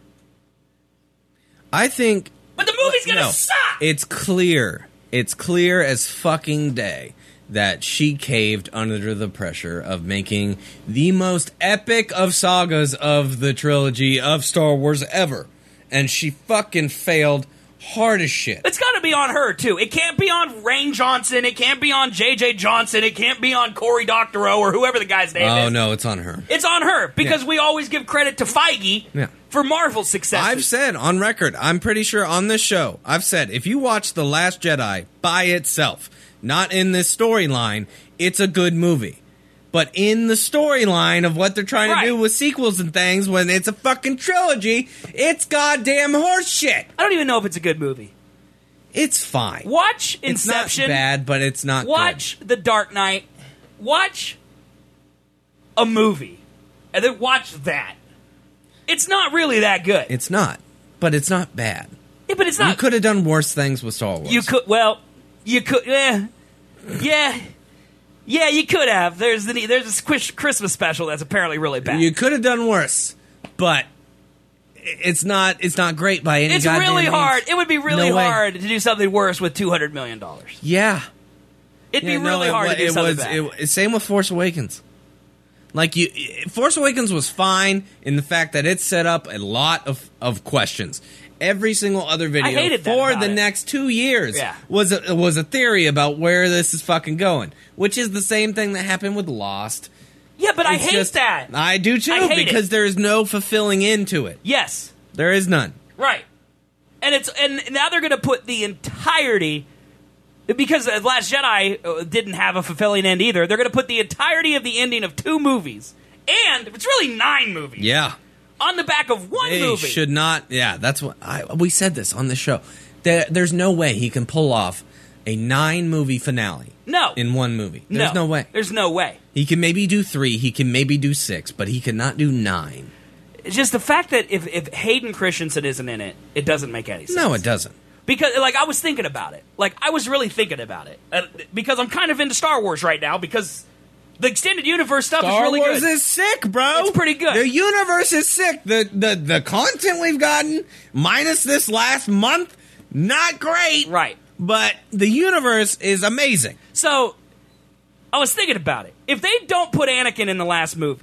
Speaker 2: I think...
Speaker 1: But the movie's gonna
Speaker 2: no,
Speaker 1: suck!
Speaker 2: It's clear. It's clear as fucking day that she caved under the pressure of making the most epic of sagas of the trilogy of Star Wars ever. And she fucking failed hard as shit.
Speaker 1: It's gotta be on her, too. It can't be on Rain Johnson, it can't be on J J Johnson, it can't be on Cory Doctorow or whoever the guy's name
Speaker 2: oh,
Speaker 1: is.
Speaker 2: Oh, no, it's on her.
Speaker 1: It's on her, because
Speaker 2: yeah.
Speaker 1: we always give credit to Feige
Speaker 2: yeah.
Speaker 1: for Marvel's success.
Speaker 2: I've said on record, I'm pretty sure on this show, I've said, if you watch The Last Jedi by itself, not in this storyline, it's a good movie. But in the storyline of what they're trying
Speaker 1: right.
Speaker 2: to do with sequels and things, when it's a fucking trilogy, it's goddamn horseshit.
Speaker 1: I don't even know if it's a good movie.
Speaker 2: It's fine.
Speaker 1: Watch Inception.
Speaker 2: It's not bad, but it's not
Speaker 1: Watch
Speaker 2: good.
Speaker 1: The Dark Knight. Watch a movie. And then watch that. It's not really that good.
Speaker 2: It's not. But it's not bad.
Speaker 1: Yeah, but it's not.
Speaker 2: You could have done worse things with Star Wars.
Speaker 1: You could, well, you could, yeah. Yeah. Yeah, you could have. There's the, there's this Christmas special that's apparently really bad.
Speaker 2: You could have done worse, but it's not it's not great by any
Speaker 1: It's
Speaker 2: goddamn
Speaker 1: really
Speaker 2: means.
Speaker 1: hard. It would be really
Speaker 2: No way.
Speaker 1: hard to do something worse with two hundred million dollars.
Speaker 2: Yeah.
Speaker 1: It'd
Speaker 2: Yeah,
Speaker 1: be
Speaker 2: no,
Speaker 1: really
Speaker 2: it
Speaker 1: hard
Speaker 2: wa-
Speaker 1: to do
Speaker 2: it
Speaker 1: something
Speaker 2: was,
Speaker 1: bad.
Speaker 2: It, same with Force Awakens. Like, you, Force Awakens was fine in the fact that it set up a lot of, of questions. every single other video
Speaker 1: hated that
Speaker 2: for
Speaker 1: about
Speaker 2: the
Speaker 1: it.
Speaker 2: next two years
Speaker 1: Yeah.
Speaker 2: was a, was a theory about where this is fucking going, which is the same thing that happened with Lost.
Speaker 1: Yeah, but I
Speaker 2: It's
Speaker 1: hate
Speaker 2: just-
Speaker 1: that.
Speaker 2: I do too,
Speaker 1: I hate
Speaker 2: because
Speaker 1: it.
Speaker 2: there is no fulfilling end to it.
Speaker 1: Yes.
Speaker 2: There is none.
Speaker 1: Right. And it's and now they're going to put the entirety, because The Last Jedi uh, didn't have a fulfilling end either. They're going to put the entirety of the ending of two movies, and it's really nine movies,
Speaker 2: Yeah.
Speaker 1: on the back of one
Speaker 2: They
Speaker 1: movie.
Speaker 2: should not. Yeah, that's what I, we said this on the show. There, there's no way he can pull off a nine movie finale.
Speaker 1: No.
Speaker 2: In one movie. There's no, way.
Speaker 1: There's no way.
Speaker 2: He can maybe do three. He can maybe do six, but he cannot do nine.
Speaker 1: It's just the fact that if, if Hayden Christensen isn't in it, it doesn't make any sense.
Speaker 2: No, it doesn't.
Speaker 1: Because, like, I was thinking about it. Like, I was really thinking about it. Uh, because I'm kind of into Star Wars right now, because the extended universe stuff
Speaker 2: Star
Speaker 1: is really
Speaker 2: Wars
Speaker 1: good.
Speaker 2: is sick, bro.
Speaker 1: It's pretty good.
Speaker 2: The universe is sick. The the the content we've gotten, minus this last month, not great.
Speaker 1: Right.
Speaker 2: But the universe is amazing.
Speaker 1: So, I was thinking about it. If they don't put Anakin in the last movie,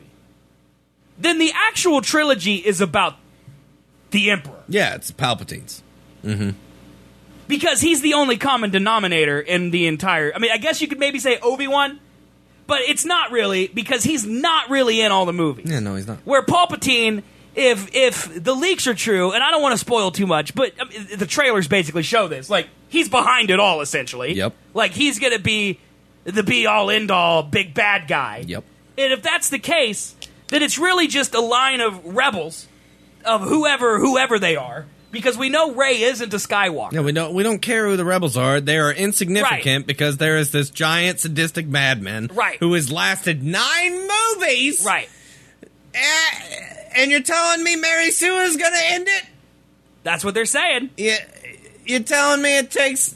Speaker 1: then the actual trilogy is about the Emperor.
Speaker 2: Yeah, it's Palpatine's. Mm-hmm.
Speaker 1: Because he's the only common denominator in the entire... I mean, I guess you could maybe say Obi-Wan, but it's not really, because he's not really in all the movies.
Speaker 2: Yeah, no, he's not.
Speaker 1: Where Palpatine, if if the leaks are true, and I don't want to spoil too much, but I mean, the trailers basically show this. Like, he's behind it all, essentially.
Speaker 2: Yep.
Speaker 1: Like, he's going to be the be-all, end-all, big bad guy.
Speaker 2: Yep.
Speaker 1: And if that's the case, then it's really just a line of rebels, of whoever whoever they are, because we know Rey isn't a Skywalker.
Speaker 2: Yeah, we don't we don't care who the rebels are. They are insignificant
Speaker 1: Right.
Speaker 2: because there is this giant sadistic madman
Speaker 1: Right.
Speaker 2: who has lasted nine movies.
Speaker 1: Right.
Speaker 2: Eh, and you're telling me Mary Sue is going to end it?
Speaker 1: That's what they're saying.
Speaker 2: Yeah, you're telling me it takes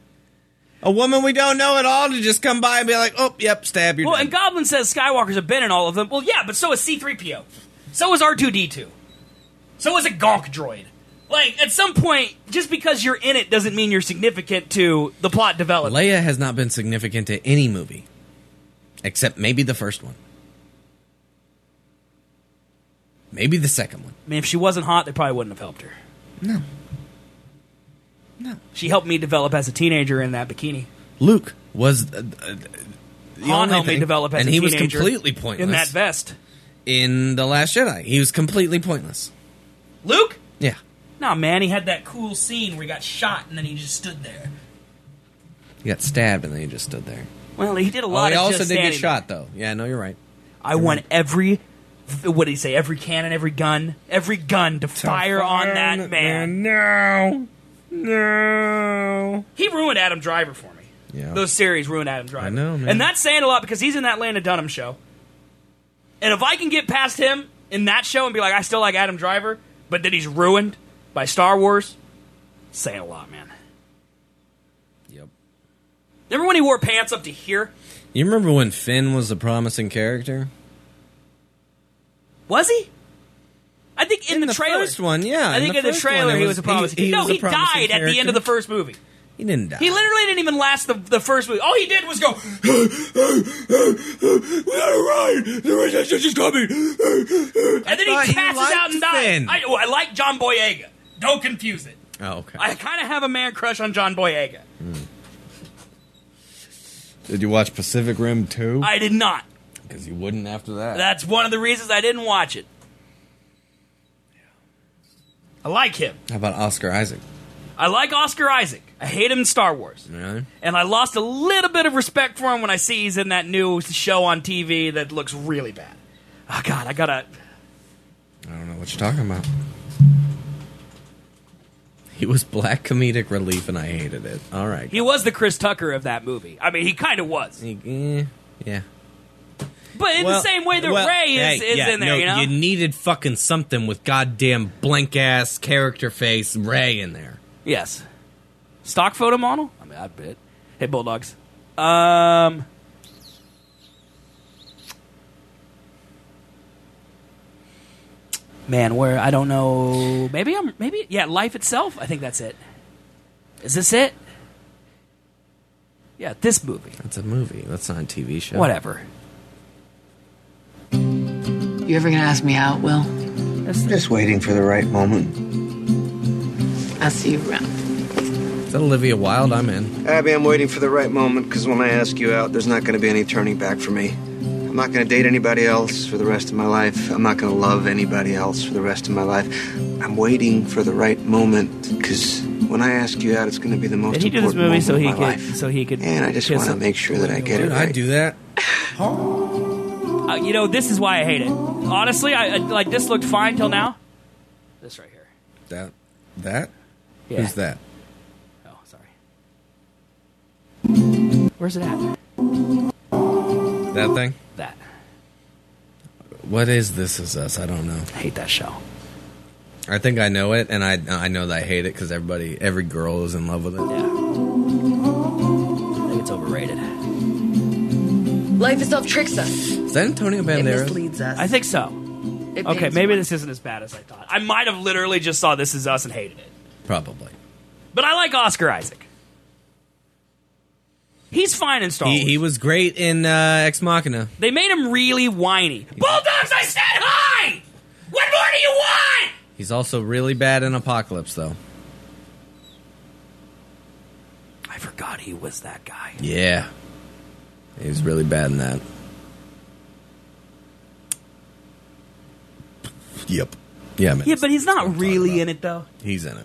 Speaker 2: a woman we don't know at all to just come by and be like, oh, yep, stab, you're
Speaker 1: Well,
Speaker 2: dead.
Speaker 1: and Goblin says Skywalkers have been in all of them. Well, yeah, but so is C three P O. So is R two D two. So is a Gonk droid. Like, at some point, just because you're in it doesn't mean you're significant to the plot development.
Speaker 2: Leia has not been significant to any movie, except maybe the first one. Maybe the second one.
Speaker 1: I mean, if she wasn't hot, they probably wouldn't have helped her.
Speaker 2: No. No.
Speaker 1: She helped me develop as a teenager in that bikini.
Speaker 2: Luke was uh, uh, the
Speaker 1: Han
Speaker 2: only
Speaker 1: helped me
Speaker 2: thing-
Speaker 1: develop as
Speaker 2: and
Speaker 1: a
Speaker 2: he was
Speaker 1: teenager
Speaker 2: completely pointless
Speaker 1: in that vest.
Speaker 2: in The Last Jedi. He was completely pointless.
Speaker 1: Luke?
Speaker 2: Yeah.
Speaker 1: No, man, he had that cool scene where he got shot and then he just stood there.
Speaker 2: He got stabbed and then he just stood there.
Speaker 1: Well, he did a
Speaker 2: Oh,
Speaker 1: lot
Speaker 2: he
Speaker 1: of
Speaker 2: also
Speaker 1: just
Speaker 2: did get
Speaker 1: standing
Speaker 2: shot, though. Yeah, no, you're right.
Speaker 1: I want every, what did he say? Every cannon, every gun, every gun to fire on that man.
Speaker 2: No, no.
Speaker 1: He ruined Adam Driver for me.
Speaker 2: Yeah.
Speaker 1: Those series ruined Adam Driver.
Speaker 2: I know, man.
Speaker 1: And that's saying a lot because he's in that Lana Dunham show. And if I can get past him in that show and be like, I still like Adam Driver, but then he's ruined by Star Wars, saying a lot, man.
Speaker 2: Yep.
Speaker 1: Remember when he wore pants up to here?
Speaker 2: You remember when Finn was a promising character?
Speaker 1: Was he? I think in,
Speaker 2: In
Speaker 1: the,
Speaker 2: the
Speaker 1: trailer.
Speaker 2: first one, yeah,
Speaker 1: I
Speaker 2: in
Speaker 1: think
Speaker 2: the
Speaker 1: in the
Speaker 2: first one,
Speaker 1: trailer
Speaker 2: it
Speaker 1: he
Speaker 2: was-
Speaker 1: was a promising.
Speaker 2: he- he
Speaker 1: no,
Speaker 2: was a
Speaker 1: he
Speaker 2: promising
Speaker 1: died at the end of the
Speaker 2: character.
Speaker 1: first movie.
Speaker 2: He didn't die.
Speaker 1: He literally didn't even last the, the first movie. All he did was go, we gotta ride. The resistance is coming. And then
Speaker 2: thought
Speaker 1: he
Speaker 2: you
Speaker 1: passes
Speaker 2: liked
Speaker 1: out and dies.
Speaker 2: Finn.
Speaker 1: I, oh, I like John Boyega. Don't confuse it.
Speaker 2: Oh, okay.
Speaker 1: I kind of have a man crush on John Boyega.
Speaker 2: Did you watch Pacific Rim two?
Speaker 1: I did not.
Speaker 2: Because you wouldn't after that.
Speaker 1: That's one of the reasons I didn't watch it. I like him.
Speaker 2: How about Oscar Isaac?
Speaker 1: I like Oscar Isaac. I hate him in Star Wars.
Speaker 2: Really?
Speaker 1: And I lost a little bit of respect for him when I see he's in that new show on T V that looks really bad. Oh, God, I gotta...
Speaker 2: I don't know what you're talking about. He was black comedic relief, and I hated it. All right.
Speaker 1: He was the Chris Tucker of that movie. I mean, he kind of was.
Speaker 2: He- eh, yeah.
Speaker 1: But in the
Speaker 2: Well,
Speaker 1: same way that
Speaker 2: well,
Speaker 1: Ray is,
Speaker 2: hey,
Speaker 1: is
Speaker 2: yeah,
Speaker 1: in there,
Speaker 2: no,
Speaker 1: you know?
Speaker 2: You needed fucking something with goddamn blank ass character face Ray in there.
Speaker 1: Yes. Stock photo model? I mean, I'd bet. Hey, Bulldogs. Um... Man, where I don't know. Maybe I'm. Maybe yeah. Life Itself. I think that's it. Is this it? Yeah, this movie.
Speaker 2: That's a movie. That's not a T V show.
Speaker 1: Whatever.
Speaker 19: You ever gonna ask me out, Will?
Speaker 15: Just waiting for the right moment.
Speaker 19: I'll see you around.
Speaker 2: Is that Olivia Wilde? I'm in.
Speaker 20: Abby, I'm waiting for the right moment, because when I ask you out, there's not going to be any turning back for me. I'm not going to date anybody else for the rest of my life. I'm not going to love anybody else for the rest of my life. I'm waiting for the right moment, because when I ask you out, it's going to be the most
Speaker 1: Did he do this
Speaker 20: important
Speaker 1: movie so
Speaker 20: moment
Speaker 1: he
Speaker 20: of my
Speaker 1: could
Speaker 20: life.
Speaker 1: so he could?
Speaker 20: And I just
Speaker 1: kiss
Speaker 20: want to
Speaker 1: him?
Speaker 20: make sure that I get
Speaker 2: Dude,
Speaker 20: it right.
Speaker 2: I'd do that.
Speaker 1: Uh, you know, this is why I hate it. Honestly, I, I like this looked fine till now. This right here.
Speaker 2: That? That?
Speaker 1: Yeah.
Speaker 2: Who's that?
Speaker 1: Oh, sorry. Where's it at?
Speaker 2: That thing?
Speaker 1: That.
Speaker 2: What is This Is Us? I don't know.
Speaker 1: I hate that show.
Speaker 2: I think I know it, and I I know that I hate it because everybody, every girl is in love with it.
Speaker 1: Yeah. I think it's overrated.
Speaker 19: Life itself tricks us.
Speaker 2: Is that Antonio
Speaker 19: It
Speaker 2: Banderas?
Speaker 19: misleads us.
Speaker 1: I think so.
Speaker 19: It
Speaker 1: Okay,
Speaker 19: pains
Speaker 1: maybe
Speaker 19: one.
Speaker 1: this isn't as bad as I thought. I might have literally just saw This Is Us and hated it.
Speaker 2: Probably.
Speaker 1: But I like Oscar Isaac. He's fine in Star Wars.
Speaker 2: He, he was great in uh, Ex Machina.
Speaker 1: They made him really whiny. Bulldogs, I said hi! What more do you want?
Speaker 2: He's also really bad in Apocalypse, though.
Speaker 1: I forgot he was that guy.
Speaker 2: Yeah. He was really bad in that. Yep. Yeah, man.
Speaker 1: Yeah, but he's not really in it, though.
Speaker 2: He's in it.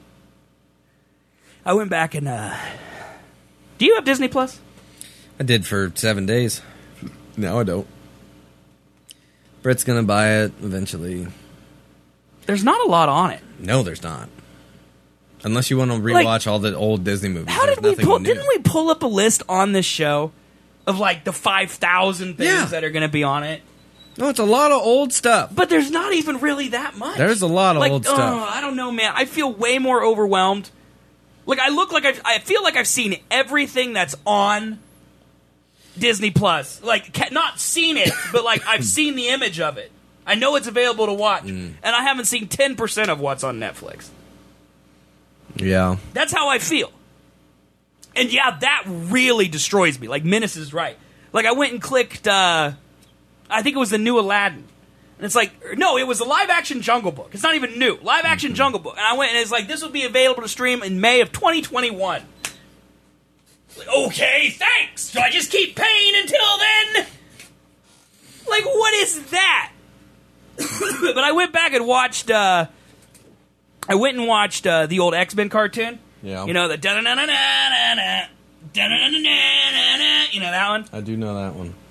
Speaker 1: I went back and, uh... Do you have Disney Plus?
Speaker 2: I did for seven days. No, I don't. Brett's gonna buy it eventually.
Speaker 1: There's not a lot on it.
Speaker 2: No, there's not. Unless you want to
Speaker 1: Like,
Speaker 2: rewatch all the old Disney movies.
Speaker 1: How
Speaker 2: There's
Speaker 1: did we
Speaker 2: nothing
Speaker 1: pull...
Speaker 2: new.
Speaker 1: Didn't we pull up a list on this show of, like, the five thousand things
Speaker 2: Yeah.
Speaker 1: that are going to be on it?
Speaker 2: No, it's a lot of old stuff.
Speaker 1: But there's not even really that much.
Speaker 2: There's a lot of
Speaker 1: like,
Speaker 2: old
Speaker 1: oh,
Speaker 2: stuff.
Speaker 1: I don't know, man. I feel way more overwhelmed. Like, I look like I've, I feel like I've seen everything that's on Disney Plus. Like, ca- not seen it, but like I've seen the image of it. I know it's available to watch,
Speaker 2: Mm.
Speaker 1: and I haven't seen ten percent of what's on Netflix.
Speaker 2: Yeah.
Speaker 1: That's how I feel. And yeah, that really destroys me. Like, Menace is right. Like, I went and clicked, uh, I think it was the new Aladdin. And it's like, no, it was a live-action Jungle Book. It's not even new. Live-action
Speaker 2: Mm-hmm.
Speaker 1: Jungle Book. And I went and it's like, this will be available to stream in May of twenty twenty-one. Like, okay, thanks. Do I just keep paying until then? Like, what is that? But I went back and watched, uh, I went and watched uh, the old X-Men cartoon.
Speaker 2: Yeah.
Speaker 1: You know, the da-na-na-na-na-na, da-na-na-na-na-na, you know that one?
Speaker 2: I do know that one.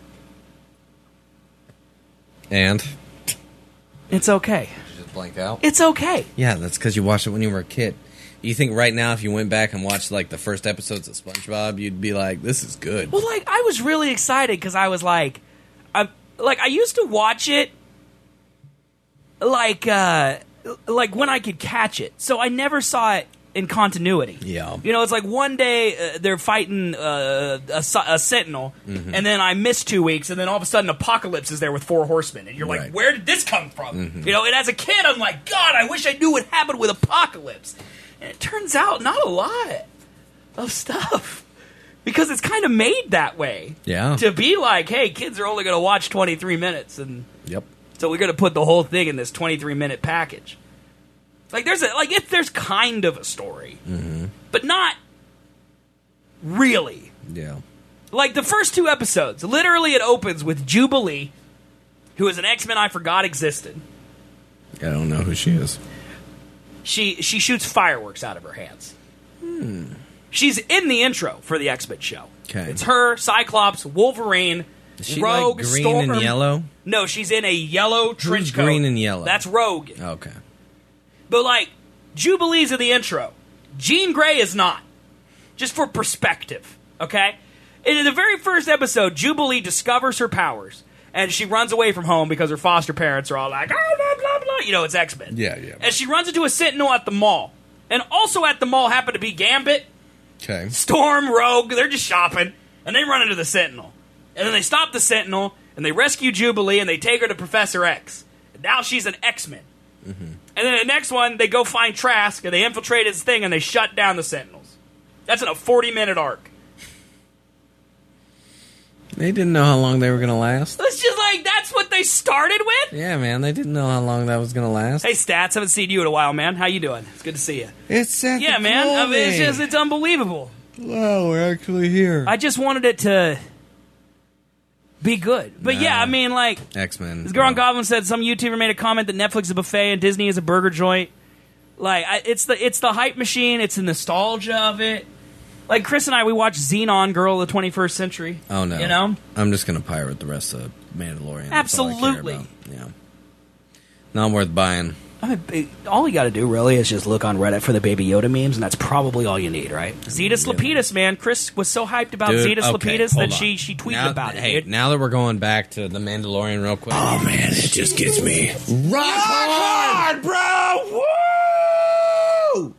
Speaker 2: And?
Speaker 1: It's okay.
Speaker 2: Did you just blank out?
Speaker 1: It's okay.
Speaker 2: Yeah, that's because you watched it when you were a kid. You think right now, if you went back and watched like the first episodes of SpongeBob, you'd be like, "This is good."
Speaker 1: Well, like, I was really excited because I was like, I like I used to watch it like uh like when I could catch it. So I never saw it in continuity.
Speaker 2: Yeah.
Speaker 1: You know, it's like one day uh, they're fighting uh, a, s- a sentinel,
Speaker 2: Mhm.
Speaker 1: and then I miss two weeks, and then all of a sudden Apocalypse is there with four horsemen, and you're like,
Speaker 2: Right.
Speaker 1: where did this come from?
Speaker 2: Mhm.
Speaker 1: You know, and as a kid, I'm like, God, I wish I knew what happened with Apocalypse. And it turns out not a lot of stuff. Because it's kind of made that way.
Speaker 2: Yeah.
Speaker 1: To be like, hey, kids are only going to watch twenty-three minutes, and
Speaker 2: Yep.
Speaker 1: so we're going to put the whole thing in this twenty-three minute package. Like, there's a, like if there's kind of a story,
Speaker 2: Mm-hmm.
Speaker 1: but not really.
Speaker 2: Yeah.
Speaker 1: Like, the first two episodes, literally it opens with Jubilee, who is an X-Men I forgot existed.
Speaker 2: I don't know who she is.
Speaker 1: She she shoots fireworks out of her hands.
Speaker 2: Hmm.
Speaker 1: She's in the intro for the X-Men show.
Speaker 2: Okay.
Speaker 1: It's her, Cyclops, Wolverine,
Speaker 2: Is she
Speaker 1: Rogue,
Speaker 2: like green
Speaker 1: Storm.
Speaker 2: and yellow?
Speaker 1: No, she's in a yellow trench
Speaker 2: Who's
Speaker 1: coat.
Speaker 2: green and yellow?
Speaker 1: That's Rogue.
Speaker 2: Okay.
Speaker 1: But, like, Jubilee's in the intro. Jean Grey is not. Just for perspective, okay? In the very first episode, Jubilee discovers her powers, and she runs away from home because her foster parents are all like, oh, blah, blah, blah. You know, it's X-Men.
Speaker 2: Yeah, yeah.
Speaker 1: And she runs into a Sentinel at the mall. And also at the mall happened to be Gambit,
Speaker 2: Okay.
Speaker 1: Storm, Rogue. They're just shopping, and they run into the Sentinel. And then they stop the Sentinel, and they rescue Jubilee, and they take her to Professor X. And now she's an X-Men.
Speaker 2: Mm-hmm.
Speaker 1: And then the next one, they go find Trask, and they infiltrate his thing, and they shut down the Sentinels. That's in a forty-minute arc.
Speaker 2: They didn't know how long they were going to last.
Speaker 1: It's just like, that's That's what they started with?
Speaker 2: Yeah, man. They didn't know how long that was going to last.
Speaker 1: Hey, Stats, haven't seen you in a while, man. How you doing? It's good to see you.
Speaker 2: It's Seth
Speaker 1: Yeah, man. I mean, it's just, it's unbelievable.
Speaker 2: Wow, we're actually here.
Speaker 1: I just wanted it to be good. But
Speaker 2: Nah.
Speaker 1: yeah, I mean, like,
Speaker 2: X-Men.
Speaker 1: this girl on Goblin said some YouTuber made a comment that Netflix is a buffet and Disney is a burger joint. Like, I, it's the it's the hype machine. It's the nostalgia of it. Like, Chris and I, we watched Xenon, Girl of the twenty-first Century.
Speaker 2: Oh, no.
Speaker 1: You know?
Speaker 2: I'm just going to pirate the rest of Mandalorian. That's all I care
Speaker 1: Absolutely.
Speaker 2: about. Yeah. Not worth buying.
Speaker 1: I mean, it- all you got to do, really, is just look on Reddit for the Baby Yoda memes, and that's probably all you need, right? Zetus Lapidus, man. Chris was so hyped about
Speaker 2: Dude,
Speaker 1: Zetus
Speaker 2: okay,
Speaker 1: Lapidus
Speaker 2: hold
Speaker 1: that
Speaker 2: on.
Speaker 1: she, she tweeted
Speaker 2: Now-
Speaker 1: about it,
Speaker 2: Hey,
Speaker 1: dude.
Speaker 2: now that we're going back to the Mandalorian real quick.
Speaker 4: Oh man, it just gets me.
Speaker 2: Rock hard, bro! Woo!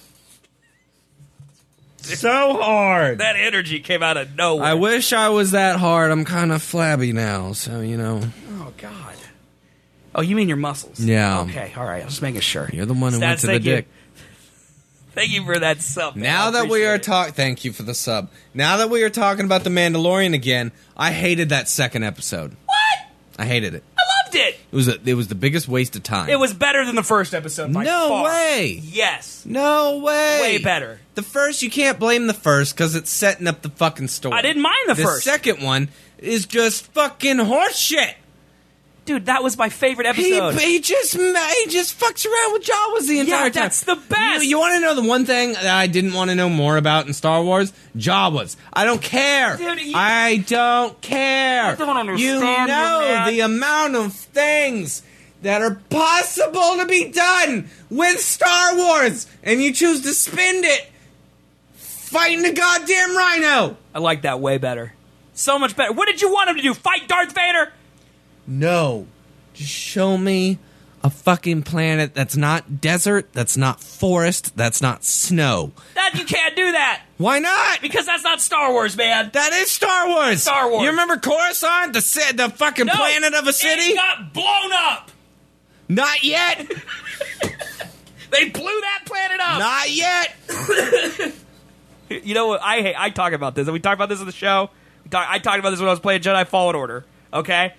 Speaker 2: So hard.
Speaker 1: That energy came out of nowhere.
Speaker 2: I wish I was that hard. I'm kind of flabby now, so, you know.
Speaker 1: Oh, God. Oh, you mean your muscles?
Speaker 2: Yeah.
Speaker 1: Okay, all right. I was making sure.
Speaker 2: You're the one who
Speaker 1: Stats,
Speaker 2: went to the
Speaker 1: thank you.
Speaker 2: dick.
Speaker 1: Thank you for that sub. man.
Speaker 2: Now
Speaker 1: I
Speaker 2: that we
Speaker 1: appreciate
Speaker 2: are
Speaker 1: it.
Speaker 2: talking, thank you for the sub. Now that we are talking about the Mandalorian again, I hated that second episode.
Speaker 1: What?
Speaker 2: I hated it.
Speaker 1: I loved it.
Speaker 2: It was a, it was the biggest waste of time.
Speaker 1: It was better than the first episode by
Speaker 2: No
Speaker 1: far.
Speaker 2: way.
Speaker 1: Yes.
Speaker 2: No way.
Speaker 1: Way better.
Speaker 2: The first, you can't blame the first because it's setting up the fucking story.
Speaker 1: I didn't mind the
Speaker 2: The
Speaker 1: first.
Speaker 2: second one is just fucking horseshit.
Speaker 1: Dude, that was my favorite
Speaker 2: He,
Speaker 1: episode.
Speaker 2: he just he just fucks around with Jawas the entire
Speaker 1: Yeah,
Speaker 2: time.
Speaker 1: that's the best.
Speaker 2: You, you want to know the one thing that I didn't want to know more about in Star Wars? Jawas. I don't care.
Speaker 1: Dude, you-
Speaker 2: I don't care.
Speaker 1: I don't understand
Speaker 2: You
Speaker 1: you,
Speaker 2: know
Speaker 1: man.
Speaker 2: the amount of things that are possible to be done with Star Wars, and you choose to spend it fighting a goddamn rhino.
Speaker 1: I like that way better. So much better. What did you want him to do? Fight Darth Vader?
Speaker 2: No. Just show me a fucking planet that's not desert, that's not forest, that's not snow.
Speaker 1: That you can't do that.
Speaker 2: Why not?
Speaker 1: Because that's not Star Wars, man.
Speaker 2: That is Star Wars.
Speaker 1: Star Wars.
Speaker 2: You remember Coruscant, the ci- the fucking
Speaker 1: No,
Speaker 2: planet of a city?
Speaker 1: It got blown up.
Speaker 2: Not yet.
Speaker 1: They blew that planet up.
Speaker 2: Not yet.
Speaker 1: You know what? I hate. I talk about this. We talked about this on the show. We talk, I talked about this when I was playing Jedi Fallen Order. Okay.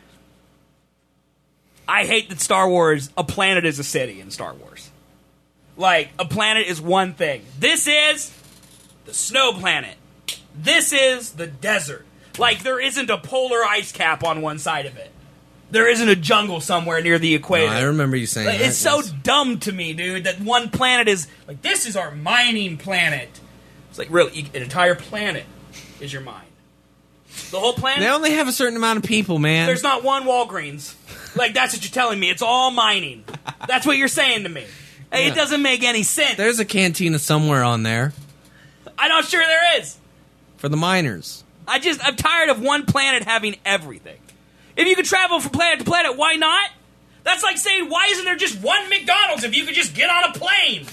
Speaker 1: I hate that Star Wars. A planet is a city in Star Wars. Like a planet is one thing. This is the snow planet. This is the desert. Like there isn't a polar ice cap on one side of it. There isn't a jungle somewhere near the equator.
Speaker 2: No, I remember you saying
Speaker 1: Like,
Speaker 2: that.
Speaker 1: it's so
Speaker 2: yes.
Speaker 1: dumb to me, dude, that one planet is like this is our mining planet. It's like really an entire planet is your mine. The whole planet.
Speaker 2: They only have a certain amount of people, man.
Speaker 1: There's not one Walgreens. Like that's what you're telling me. It's all mining. That's what you're saying to me. Hey,
Speaker 2: Yeah.
Speaker 1: it doesn't make any sense.
Speaker 2: There's a cantina somewhere on there
Speaker 1: I'm not sure there is.
Speaker 2: for the miners.
Speaker 1: I just I'm tired of one planet having everything. If you could travel from planet to planet, why not? That's like saying, why isn't there just one McDonald's if you could just get on a plane?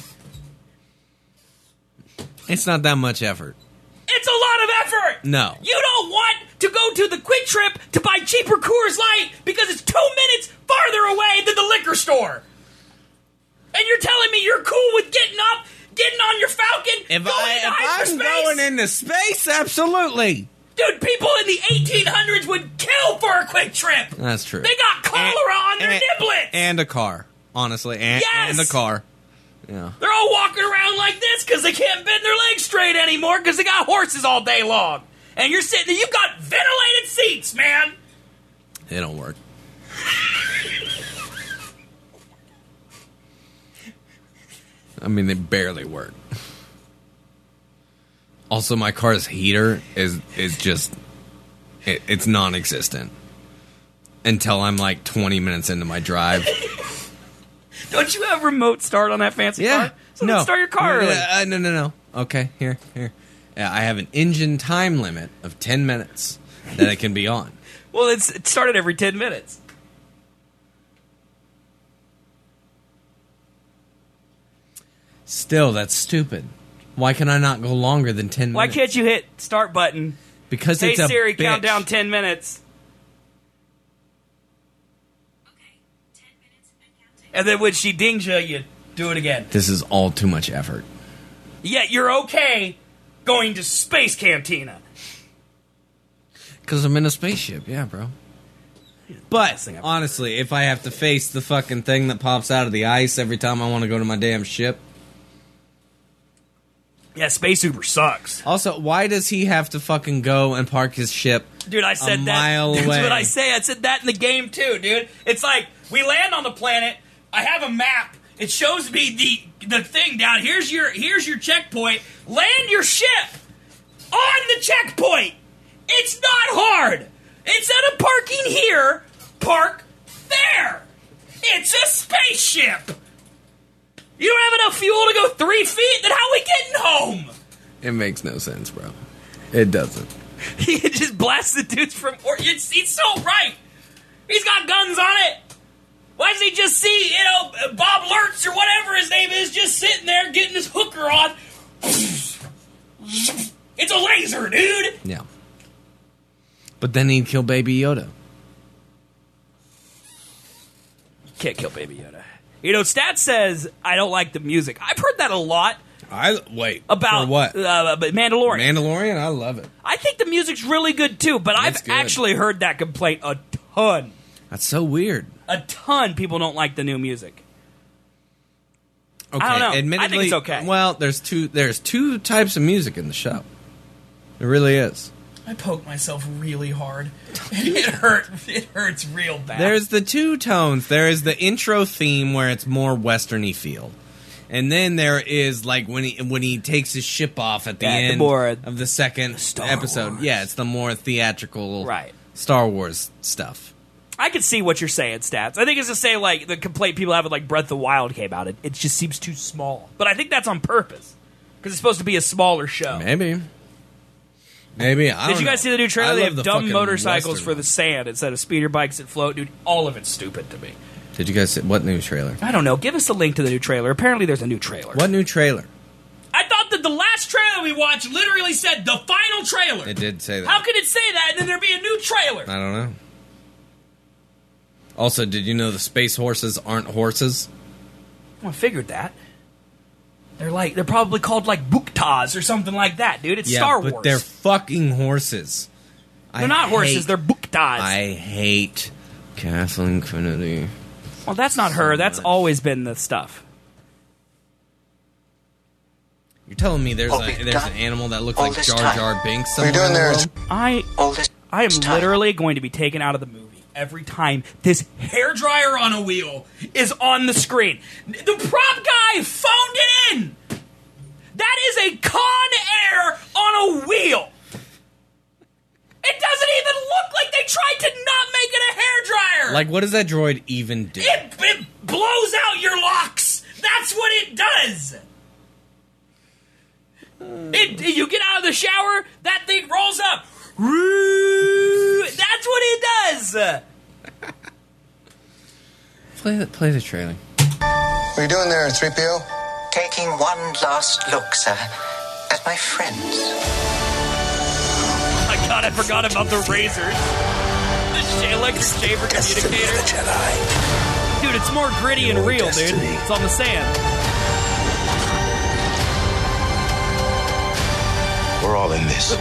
Speaker 2: It's not that much effort.
Speaker 1: It's a lot of effort.
Speaker 2: No.
Speaker 1: You don't want to go to the Quick Trip to buy cheaper Coors Light because it's two minutes farther away than the liquor store. And you're telling me you're cool with getting up, getting on your Falcon,
Speaker 2: If,
Speaker 1: going
Speaker 2: I,
Speaker 1: into
Speaker 2: if I'm
Speaker 1: hyperspace?
Speaker 2: going into space, absolutely.
Speaker 1: Dude, people in the eighteen hundreds would kill for a Quick Trip.
Speaker 2: That's true.
Speaker 1: They got cholera on their
Speaker 2: and,
Speaker 1: niblets.
Speaker 2: And a car, honestly. And,
Speaker 1: Yes!
Speaker 2: and a car. Yeah.
Speaker 1: They're all walking around like this because they can't bend their legs straight anymore because they got horses all day long. And you're sitting there, you've got ventilated seats, man.
Speaker 2: They don't work. I mean, they barely work. Also, my car's heater is is just it, it's non-existent until I'm like twenty minutes into my drive.
Speaker 1: Don't you have remote start on that fancy
Speaker 2: Yeah,
Speaker 1: car? So
Speaker 2: no,
Speaker 1: then start your car
Speaker 2: no,
Speaker 1: early.
Speaker 2: uh, no, no, no. Okay, here, here. Yeah, I have an engine time limit of ten minutes that it can be on.
Speaker 1: Well, it's it started every ten minutes.
Speaker 2: Still, that's stupid. Why can I not go longer than ten
Speaker 1: Why
Speaker 2: minutes?
Speaker 1: can't you hit start button?
Speaker 2: Because
Speaker 1: Hey
Speaker 2: it's a
Speaker 1: Siri,
Speaker 2: bitch.
Speaker 1: count down ten minutes. And then when she dings you, you do it again.
Speaker 2: This is all too much effort.
Speaker 1: Yet you're okay going to Space Cantina.
Speaker 2: Because I'm in a spaceship, yeah, bro. But honestly, if I have to face the fucking thing that pops out of the ice every time I want to go to my damn ship.
Speaker 1: Yeah, Space Uber sucks.
Speaker 2: Also, why does he have to fucking go and park his ship
Speaker 1: Dude, I said
Speaker 2: a
Speaker 1: that.
Speaker 2: mile
Speaker 1: That's
Speaker 2: away?
Speaker 1: what I say. I said that in the game too, dude. It's like we land on the planet. I have a map. It shows me the the thing down. Here's your here's your checkpoint. Land your ship on the checkpoint. It's not hard. Instead of parking here, park there. It's a spaceship. You don't have enough fuel to go three feet? Then how are we getting home?
Speaker 2: It makes no sense, bro. It doesn't.
Speaker 1: He just blasts the dudes from... Or, it's, he's so right. He's got guns on it. Why doesn't he just see, you know, Bob Lurtz or whatever his name is just sitting there getting his hooker on? It's a laser, dude.
Speaker 2: Yeah. But then he'd kill Baby Yoda.
Speaker 1: Can't kill Baby Yoda. You know, Stat says, I don't like the music. I've heard that a lot.
Speaker 2: I Wait.
Speaker 1: About
Speaker 2: for what?
Speaker 1: Uh, Mandalorian.
Speaker 2: Mandalorian? I love it.
Speaker 1: I think the music's really good, too. But
Speaker 2: It's
Speaker 1: I've
Speaker 2: good.
Speaker 1: actually heard that complaint a ton.
Speaker 2: That's so weird.
Speaker 1: A ton people don't like the new music.
Speaker 2: Okay,
Speaker 1: I don't know.
Speaker 2: Admittedly,
Speaker 1: I think it's okay.
Speaker 2: Well, there's two. There's two types of music in the show. It really is.
Speaker 1: I poked myself really hard. It hurt. It hurts real bad.
Speaker 2: There's the two tones. There is the intro theme where it's more westerny feel, and then there is like when he when he takes his ship off at the
Speaker 1: Yeah, the
Speaker 2: end
Speaker 1: more
Speaker 2: of the second
Speaker 1: Star
Speaker 2: episode.
Speaker 1: Wars.
Speaker 2: Yeah, it's the more theatrical,
Speaker 1: Right.
Speaker 2: Star Wars stuff.
Speaker 1: I can see what you're saying, Stats. I think it's to say like the complaint people have with like Breath of the Wild came out. It, it just seems too small. But I think that's on purpose because it's supposed to be a smaller show.
Speaker 2: Maybe. Maybe. I
Speaker 1: Did
Speaker 2: don't
Speaker 1: you guys
Speaker 2: know.
Speaker 1: see the new trailer?
Speaker 2: I
Speaker 1: They
Speaker 2: love
Speaker 1: have
Speaker 2: the
Speaker 1: dumb
Speaker 2: fucking
Speaker 1: motorcycles
Speaker 2: Western
Speaker 1: for the sand instead of speeder bikes that float. Dude, all of it's stupid to me.
Speaker 2: Did you guys see what new trailer?
Speaker 1: I don't know. Give us a link to the new trailer. Apparently there's a new trailer.
Speaker 2: What new trailer?
Speaker 1: I thought that the last trailer we watched literally said the final trailer.
Speaker 2: It did say that.
Speaker 1: How could it say that and then there be a new trailer?
Speaker 2: I don't know. Also, did you know the space horses aren't horses?
Speaker 1: Well, I figured that. They're like they're probably called like Buktas or something like that, dude. It's
Speaker 2: yeah,
Speaker 1: Star
Speaker 2: but
Speaker 1: Wars.
Speaker 2: they're fucking horses.
Speaker 1: They're not horses, they're Buktas.
Speaker 2: I hate Kathleen Kennedy.
Speaker 1: Well, that's not her. That's always been the stuff.
Speaker 2: You're telling me there's
Speaker 1: What
Speaker 2: a
Speaker 1: we've
Speaker 2: there's
Speaker 1: done
Speaker 2: an animal that looks
Speaker 1: all
Speaker 2: like
Speaker 1: this
Speaker 2: Jar
Speaker 1: time.
Speaker 2: Jar Binks
Speaker 1: What are
Speaker 2: somewhere
Speaker 1: you doing
Speaker 2: in the
Speaker 1: there?
Speaker 2: world?
Speaker 1: I I am literally going to be taken out of the movie every time this hairdryer on a wheel is on the screen. The prop guy phoned it in. That is a Con Air on a wheel. It doesn't even look like they tried to not make it a hairdryer.
Speaker 2: Like, what does that droid even do?
Speaker 1: It, it blows out your locks. That's what it does. It, you get out of the shower, that thing rolls up. That's what it does.
Speaker 2: Play the, play the trailer.
Speaker 19: What are you doing there, three P O? Taking one last look, sir, at my friends.
Speaker 1: My God, I forgot about the razors. The sh- electric shaver communicator. Dude, it's more gritty and real, dude. It's on the sand.
Speaker 10: We're all in this.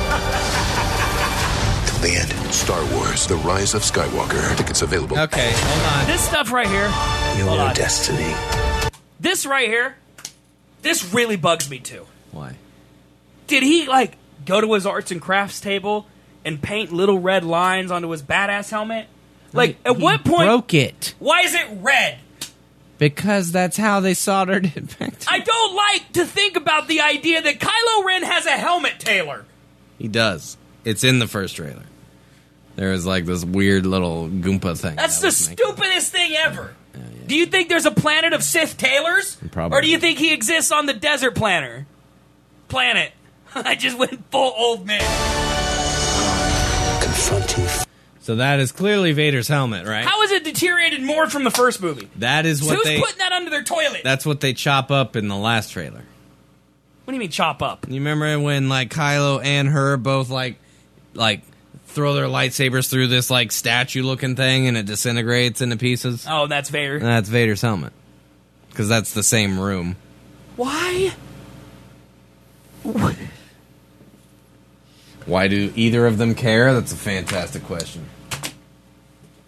Speaker 10: Till the end.
Speaker 3: Star Wars: The Rise of Skywalker. Tickets available.
Speaker 2: Okay, hold on.
Speaker 1: This stuff right here. Hold on.
Speaker 10: destiny.
Speaker 1: This right here. This really bugs me too.
Speaker 2: Why?
Speaker 1: Did he like go to his arts and crafts table and paint little red lines onto his badass helmet? Like, at
Speaker 2: He
Speaker 1: what point?
Speaker 2: broke it.
Speaker 1: Why is it red?
Speaker 2: Because that's how they soldered it back.
Speaker 1: I don't like to think about the idea that Kylo Ren has a helmet tailor.
Speaker 2: He does. It's in the first trailer. There is like this weird little Goomba thing.
Speaker 1: That's
Speaker 2: that
Speaker 1: the
Speaker 2: was making-
Speaker 1: stupidest thing ever. Do you think there's a planet of Sith tailors?
Speaker 2: Probably.
Speaker 1: Or do you think he exists on the desert planet? Planet. I just went full old man.
Speaker 2: Confronting. So that is clearly Vader's helmet, right?
Speaker 1: How is it deteriorated more from the first movie?
Speaker 2: That is what
Speaker 1: Who's
Speaker 2: they.
Speaker 1: putting that under their toilet?
Speaker 2: That's what they chop up in the last trailer.
Speaker 1: What do you mean chop up?
Speaker 2: You remember when like Kylo and her both like like throw their lightsabers through this like statue looking thing and it disintegrates into pieces?
Speaker 1: Oh, that's Vader.
Speaker 2: That's Vader's helmet. Because that's the same room.
Speaker 1: Why?
Speaker 2: Why do either of them care? That's a fantastic question.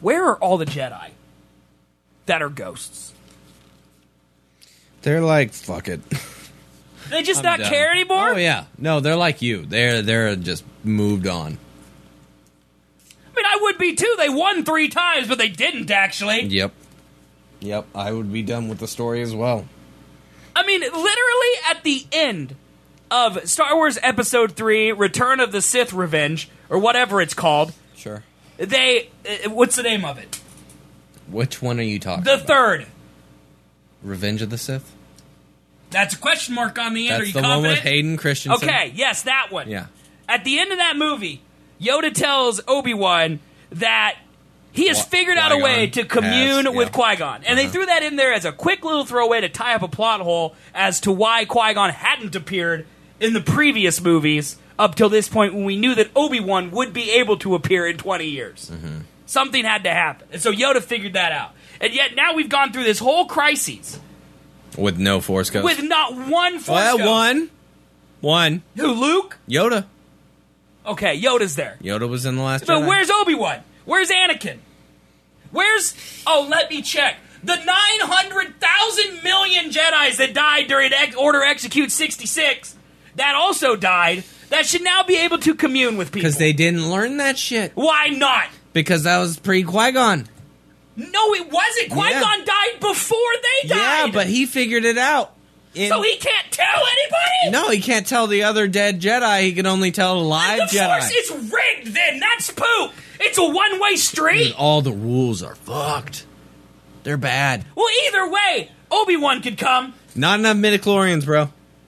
Speaker 1: Where are all the Jedi that are ghosts?
Speaker 2: They're like, fuck it.
Speaker 1: They just
Speaker 2: I'm
Speaker 1: not
Speaker 2: done.
Speaker 1: care anymore?
Speaker 2: Oh yeah, no, they're like you. They're they're just moved on.
Speaker 1: I mean, I would be too. They won three times, but they didn't actually.
Speaker 2: Yep, yep. I would be done with the story as well.
Speaker 1: I mean, literally at the end of Star Wars Episode three, Return of the Sith Revenge, or whatever it's called.
Speaker 2: Sure.
Speaker 1: They, uh, what's the name of it?
Speaker 2: Which one are you talking
Speaker 1: The
Speaker 2: about?
Speaker 1: third.
Speaker 2: Revenge of the Sith?
Speaker 1: That's a question mark on the end.
Speaker 2: That's
Speaker 1: Are you
Speaker 2: the
Speaker 1: confident?
Speaker 2: one with Hayden Christensen.
Speaker 1: Okay, yes, that one.
Speaker 2: Yeah.
Speaker 1: At the end of that movie, Yoda tells Obi-Wan that he has
Speaker 2: Qui-
Speaker 1: figured out a way
Speaker 2: Qui-Gon
Speaker 1: to commune
Speaker 2: has,
Speaker 1: with
Speaker 2: yeah.
Speaker 1: Qui-Gon. And they
Speaker 2: Uh-huh.
Speaker 1: threw that in there as a quick little throwaway to tie up a plot hole as to why Qui-Gon hadn't appeared in the previous movies up till this point when we knew that Obi-Wan would be able to appear in twenty years.
Speaker 2: Mm-hmm.
Speaker 1: Something had to happen. And so Yoda figured that out. And yet now we've gone through this whole crisis
Speaker 2: With no Force Ghost.
Speaker 1: with not one Force
Speaker 2: well,
Speaker 1: Ghost.
Speaker 2: one. One.
Speaker 1: Who, Luke?
Speaker 2: Yoda.
Speaker 1: Okay, Yoda's there.
Speaker 2: Yoda was in the last
Speaker 1: But
Speaker 2: Jedi.
Speaker 1: where's Obi-Wan? Where's Anakin? Where's... Oh, let me check. The nine hundred thousand million Jedis that died during Ex- Order Execute sixty-six, that also died, that should now be able to commune with people.
Speaker 2: Because they didn't learn that shit.
Speaker 1: Why not?
Speaker 2: Because that was pre-Qui-Gon.
Speaker 1: No, it wasn't. Qui-Gon
Speaker 2: Yeah.
Speaker 1: died before they died.
Speaker 2: Yeah, but he figured it out. In-
Speaker 1: So he can't tell anybody?
Speaker 2: No, he can't tell the other dead Jedi. He can only tell live
Speaker 1: The
Speaker 2: Jedi.
Speaker 1: Force is rigged then. That's poop. It's a one-way street.
Speaker 2: Dude, all the rules are fucked. They're bad.
Speaker 1: Well, either way, Obi-Wan could come.
Speaker 2: Not enough midichlorians, bro.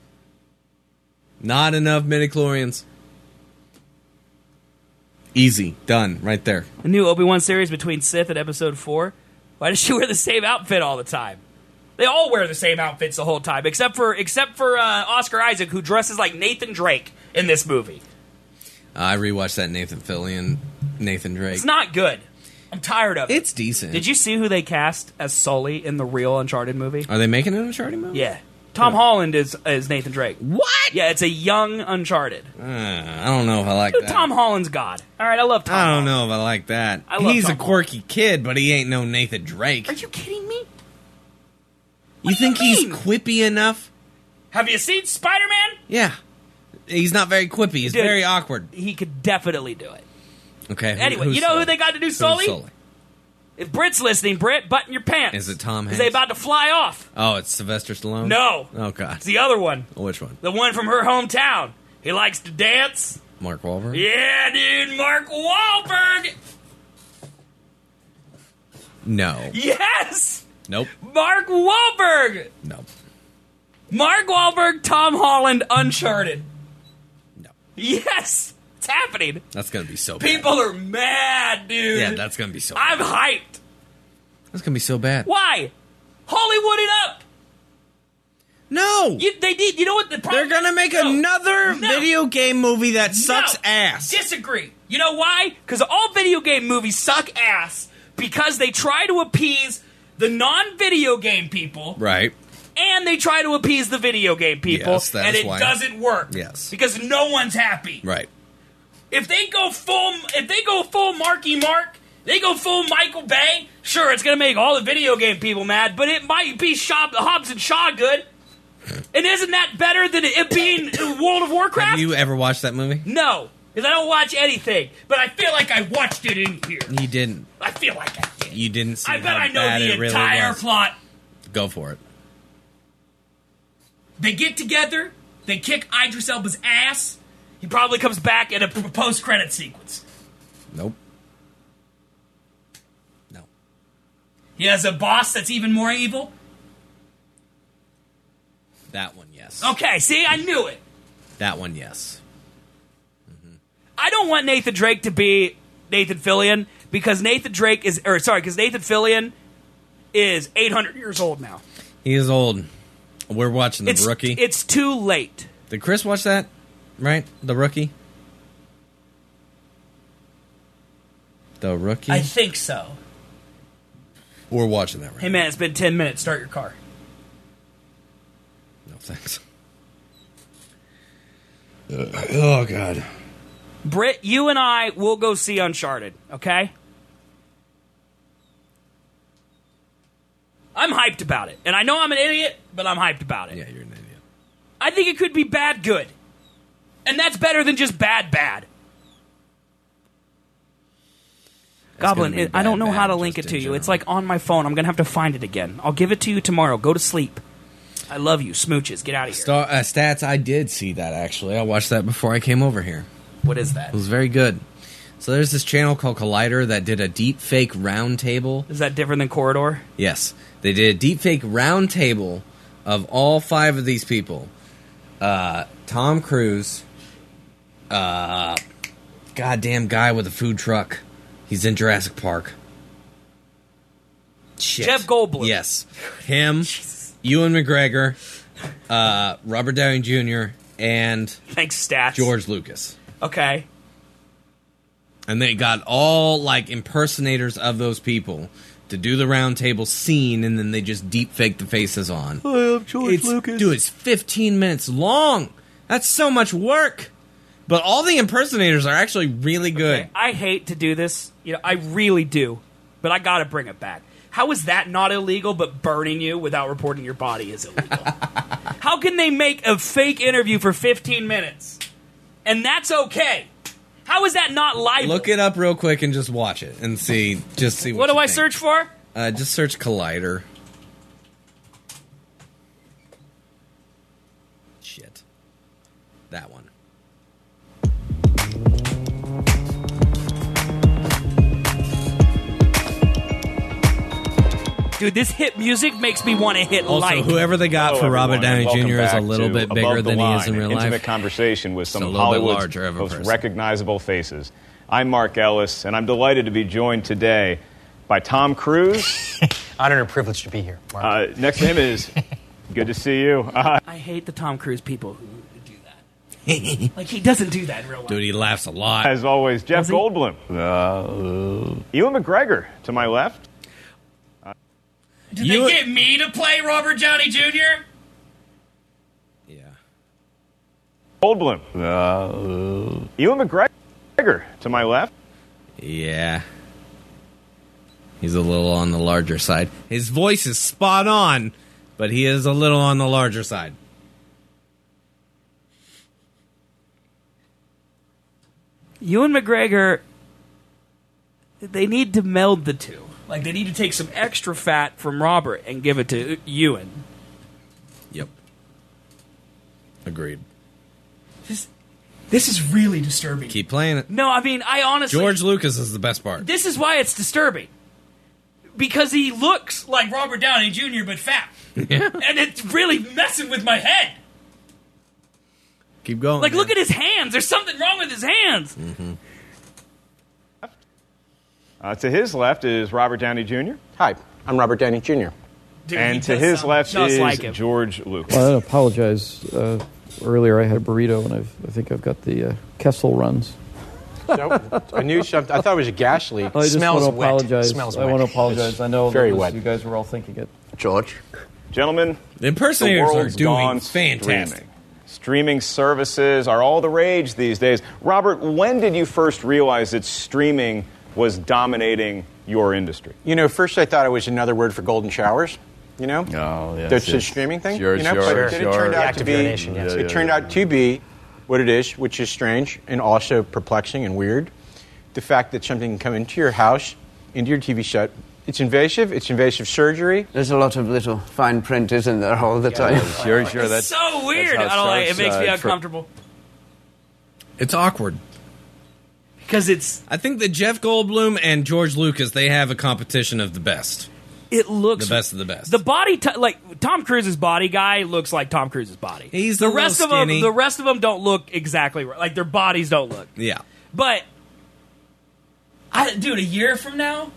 Speaker 2: Not enough midichlorians. Easy. Done. Right there.
Speaker 1: A new Obi-Wan series between Sith and Episode four. Why does she wear the same outfit all the time? They all wear the same outfits the whole time, except for except for uh, Oscar Isaac, who dresses like Nathan Drake in this movie.
Speaker 2: Uh, I rewatched that Nathan Fillion, Nathan Drake.
Speaker 1: It's not good. I'm tired of it.
Speaker 2: It's decent.
Speaker 1: Did you see who they cast as Sully in the real Uncharted movie?
Speaker 2: Are they making an Uncharted movie?
Speaker 1: Yeah. Tom Holland is is Nathan Drake.
Speaker 2: What?
Speaker 1: Yeah, it's a young Uncharted.
Speaker 2: Uh, I don't know if I like
Speaker 1: Dude,
Speaker 2: that.
Speaker 1: Tom Holland's God. All right, I love Tom
Speaker 2: I don't
Speaker 1: Holland.
Speaker 2: know if I like that.
Speaker 1: I love
Speaker 2: He's
Speaker 1: Tom
Speaker 2: a quirky kid, but he ain't no Nathan Drake.
Speaker 1: Are you kidding me?
Speaker 2: You think
Speaker 1: you
Speaker 2: he's
Speaker 1: mean?
Speaker 2: quippy enough?
Speaker 1: Have you seen Spider-Man?
Speaker 2: Yeah. He's not very quippy. He's
Speaker 1: Dude,
Speaker 2: very awkward.
Speaker 1: He could definitely do it.
Speaker 2: Okay. who-
Speaker 1: Anyway,
Speaker 2: who's
Speaker 1: you know
Speaker 2: Sully?
Speaker 1: who they got to do
Speaker 2: Who's
Speaker 1: Sully?
Speaker 2: Sully?
Speaker 1: If Brit's listening, Brit, button your pants.
Speaker 2: Is it Tom
Speaker 1: Because
Speaker 2: Hanks?
Speaker 1: they about to fly off.
Speaker 2: Oh, it's Sylvester Stallone?
Speaker 1: No.
Speaker 2: Oh, God.
Speaker 1: It's the other one.
Speaker 2: Which one?
Speaker 1: The one from her hometown. He likes to dance.
Speaker 2: Mark Wahlberg?
Speaker 1: Yeah, dude, Mark Wahlberg.
Speaker 2: No.
Speaker 1: Yes,
Speaker 2: Nope.
Speaker 1: Mark Wahlberg.
Speaker 2: No.
Speaker 1: Mark Wahlberg, Tom Holland, Uncharted.
Speaker 2: No.
Speaker 1: Yes, it's happening.
Speaker 2: That's going to be so bad.
Speaker 1: People are mad, dude.
Speaker 2: Yeah, that's going to be so
Speaker 1: I'm
Speaker 2: bad.
Speaker 1: hyped.
Speaker 2: That's going to be so bad.
Speaker 1: Why? Hollywood it up.
Speaker 2: No.
Speaker 1: You, they did. You know what the problem?
Speaker 2: They're going to make
Speaker 1: No.
Speaker 2: another
Speaker 1: No.
Speaker 2: video game movie that sucks
Speaker 1: No.
Speaker 2: ass.
Speaker 1: Disagree. You know why? Because all video game movies suck ass because they try to appease the non-video game people,
Speaker 2: Right.
Speaker 1: and they try to appease the video game people,
Speaker 2: Yes, that
Speaker 1: and
Speaker 2: is
Speaker 1: it
Speaker 2: why.
Speaker 1: doesn't work.
Speaker 2: Yes.
Speaker 1: Because no one's happy.
Speaker 2: Right.
Speaker 1: If they go full, if they go full Marky Mark, they go full Michael Bay. Sure, it's gonna make all the video game people mad, but it might be Shaw, Hobbs and Shaw good. And isn't that better than it being World of Warcraft?
Speaker 2: Have you ever watched that movie?
Speaker 1: No, because I don't watch anything. But I feel like I watched it in here.
Speaker 2: You didn't.
Speaker 1: I feel like I did.
Speaker 2: You didn't see
Speaker 1: I bet
Speaker 2: how
Speaker 1: I know
Speaker 2: bad
Speaker 1: the
Speaker 2: it really
Speaker 1: entire
Speaker 2: was.
Speaker 1: plot.
Speaker 2: Go for it.
Speaker 1: They get together. They kick Idris Elba's ass. He probably comes back in a p- post-credit sequence.
Speaker 2: Nope.
Speaker 1: He has a boss that's even more evil.
Speaker 2: That one, yes.
Speaker 1: Okay, see, I knew it.
Speaker 2: That one, yes.
Speaker 1: I don't want Nathan Drake to be Nathan Fillion because Nathan Drake is, or sorry, because Nathan Fillion is eight hundred years old now.
Speaker 2: He is old. We're watching The
Speaker 1: It's,
Speaker 2: Rookie.
Speaker 1: it's too late.
Speaker 2: Did Chris watch that? Right? The Rookie? The Rookie?
Speaker 1: I think so.
Speaker 2: We're watching that right
Speaker 1: Hey man, it's been ten minutes. Start your car.
Speaker 2: No, thanks. Oh, God.
Speaker 1: Britt, you and I will go see Uncharted, okay? I'm hyped about it. And I know I'm an idiot, but I'm hyped about it.
Speaker 2: Yeah, you're an idiot.
Speaker 1: I think it could be bad good. And that's better than just bad bad. Goblin,
Speaker 2: gonna be
Speaker 1: it, I don't
Speaker 2: bad,
Speaker 1: know how
Speaker 2: bad,
Speaker 1: to link it
Speaker 2: just
Speaker 1: to
Speaker 2: in
Speaker 1: you.
Speaker 2: general.
Speaker 1: It's like on my phone. I'm going to have to find it again. I'll give it to you tomorrow. Go to sleep. I love you. Smooches. Get out of here.
Speaker 2: Star, uh, stats, I did see that, actually. I watched that before I came over here.
Speaker 1: What is that?
Speaker 2: It was very good. So there's this channel called Collider that did a deep fake round table.
Speaker 1: Is that different than Corridor?
Speaker 2: Yes. They did a deep fake round table of all five of these people. Uh, Tom Cruise. Uh, goddamn guy with a food truck. He's in Jurassic Park. Shit.
Speaker 1: Jeff Goldblum.
Speaker 2: Yes. Him, Ewan McGregor, uh, Robert Downey Junior, and
Speaker 1: Thanks, stats.
Speaker 2: George Lucas.
Speaker 1: Okay.
Speaker 2: And they got all, like, impersonators of those people to do the round table scene, and then they just deep fake the faces on.
Speaker 1: Hi, I'm George
Speaker 2: It's-
Speaker 1: Lucas.
Speaker 2: Dude, it's fifteen minutes long. That's so much work. But all the impersonators are actually really good.
Speaker 1: Okay, I hate to do this. You know, I really do. But I got to bring it back. How is that not illegal, but burning you without reporting your body is illegal? How can they make a fake interview for fifteen minutes? And that's okay. How is that not libel?
Speaker 2: Look it up real quick and just watch it and see. Just see. What,
Speaker 1: What do
Speaker 2: you
Speaker 1: I
Speaker 2: think.
Speaker 1: search for?
Speaker 2: Uh, just search Collider. Shit. That one.
Speaker 1: Dude, this hit music makes me want to hit
Speaker 2: Also,
Speaker 1: like.
Speaker 2: whoever they got
Speaker 21: Hello,
Speaker 2: for Robert
Speaker 21: everyone, and
Speaker 2: Downey
Speaker 21: welcome
Speaker 2: Junior is a
Speaker 21: back
Speaker 2: little
Speaker 21: to
Speaker 2: bit
Speaker 21: Above
Speaker 2: bigger
Speaker 21: the
Speaker 2: than he is
Speaker 21: Line,
Speaker 2: in real
Speaker 21: an
Speaker 2: life.
Speaker 21: Intimate conversation with some
Speaker 2: Just a
Speaker 21: of
Speaker 2: little bit
Speaker 21: Hollywood's
Speaker 2: larger of a
Speaker 21: most
Speaker 2: person.
Speaker 21: recognizable faces. I'm Mark Ellis, and I'm delighted to be joined today by Tom Cruise.
Speaker 22: Honored and privileged to be here, Mark.
Speaker 21: Uh, next to him is good to see you. Uh,
Speaker 1: I hate the Tom Cruise people who do that. Like, he doesn't do that in real life.
Speaker 2: Dude, he laughs a lot.
Speaker 21: As always, Jeff
Speaker 1: Does he?
Speaker 21: Goldblum. Uh, Ewan McGregor to my left.
Speaker 1: Did
Speaker 2: You-
Speaker 1: they get me to play Robert Downey Junior?
Speaker 2: Yeah.
Speaker 21: Goldblum. Uh, Ewan McGregor to my left.
Speaker 2: Yeah. He's a little on the larger side. His voice is spot on, but he is a little on the larger side.
Speaker 1: Ewan McGregor, they need to meld the two. Like, they need to take some extra fat from Robert and give it to Ewan.
Speaker 2: Yep. Agreed.
Speaker 1: This, this is really disturbing.
Speaker 2: Keep playing it.
Speaker 1: No, I mean, I honestly...
Speaker 2: George Lucas is the best part.
Speaker 1: This is why it's disturbing. Because he looks like Robert Downey Junior but fat.
Speaker 2: Yeah.
Speaker 1: And it's really messing with my head.
Speaker 2: Keep going.
Speaker 1: Like,
Speaker 2: man.
Speaker 1: look at his hands. There's something wrong with his hands.
Speaker 2: Mm-hmm.
Speaker 21: Uh, to his left is Robert Downey Junior
Speaker 22: Hi, I'm Robert Downey Junior
Speaker 1: Dude, he
Speaker 21: and to
Speaker 1: does
Speaker 21: his
Speaker 1: sound
Speaker 21: left
Speaker 1: just
Speaker 21: is
Speaker 1: like him.
Speaker 21: George Lucas.
Speaker 23: Well, I apologize. Uh, earlier, I had a burrito, and I've, I think I've got the uh, Kessel runs.
Speaker 22: So, I knew something. I thought it was a gas leak.
Speaker 23: I just
Speaker 22: Smells
Speaker 23: want to
Speaker 22: wet.
Speaker 23: apologize.
Speaker 22: Smells
Speaker 23: I
Speaker 22: wet.
Speaker 23: want to apologize.
Speaker 22: It's
Speaker 23: I know
Speaker 22: very
Speaker 23: that was,
Speaker 22: wet.
Speaker 23: you guys were all thinking it.
Speaker 22: George.
Speaker 21: Gentlemen,
Speaker 2: The impersonators
Speaker 21: the
Speaker 2: are
Speaker 21: world's
Speaker 2: doing
Speaker 21: gone
Speaker 2: fantastic.
Speaker 21: Streaming. Streaming services are all the rage these days. Robert, when did you first realize that streaming was dominating your industry?
Speaker 22: You know, first I thought it was another word for golden showers. You know,
Speaker 12: Oh, yes.
Speaker 22: that's the
Speaker 12: yes.
Speaker 22: streaming thing.
Speaker 12: Sure,
Speaker 22: you know,
Speaker 12: sure,
Speaker 22: but then
Speaker 12: sure.
Speaker 22: it turned
Speaker 12: The
Speaker 22: out
Speaker 12: act
Speaker 22: to
Speaker 12: of
Speaker 22: be.
Speaker 12: urination, yes.
Speaker 22: It
Speaker 12: Yeah,
Speaker 22: turned
Speaker 12: yeah,
Speaker 22: out to be what it is, which is strange and also perplexing and weird. The fact that something can come into your house, into your T V set. It's invasive. It's invasive surgery.
Speaker 24: There's a lot of little fine print, isn't there, all the time?
Speaker 12: Sure, sure.
Speaker 1: It's
Speaker 12: That's
Speaker 1: so weird.
Speaker 12: that's
Speaker 1: I
Speaker 12: how
Speaker 1: don't like it. It
Speaker 12: starts,
Speaker 1: makes me
Speaker 12: uh, for-
Speaker 1: uncomfortable.
Speaker 2: It's awkward.
Speaker 1: Because it's...
Speaker 2: I think that Jeff Goldblum and George Lucas, they have a competition of the best.
Speaker 1: It looks...
Speaker 2: The best of the best.
Speaker 1: The body... T- like, Tom Cruise's body guy looks like Tom Cruise's body.
Speaker 2: He's
Speaker 1: the
Speaker 2: a little
Speaker 1: rest of them.
Speaker 2: skinny.
Speaker 1: The rest of them don't look exactly right. Like, their bodies don't look.
Speaker 2: Yeah.
Speaker 1: But... I, dude, a year from now...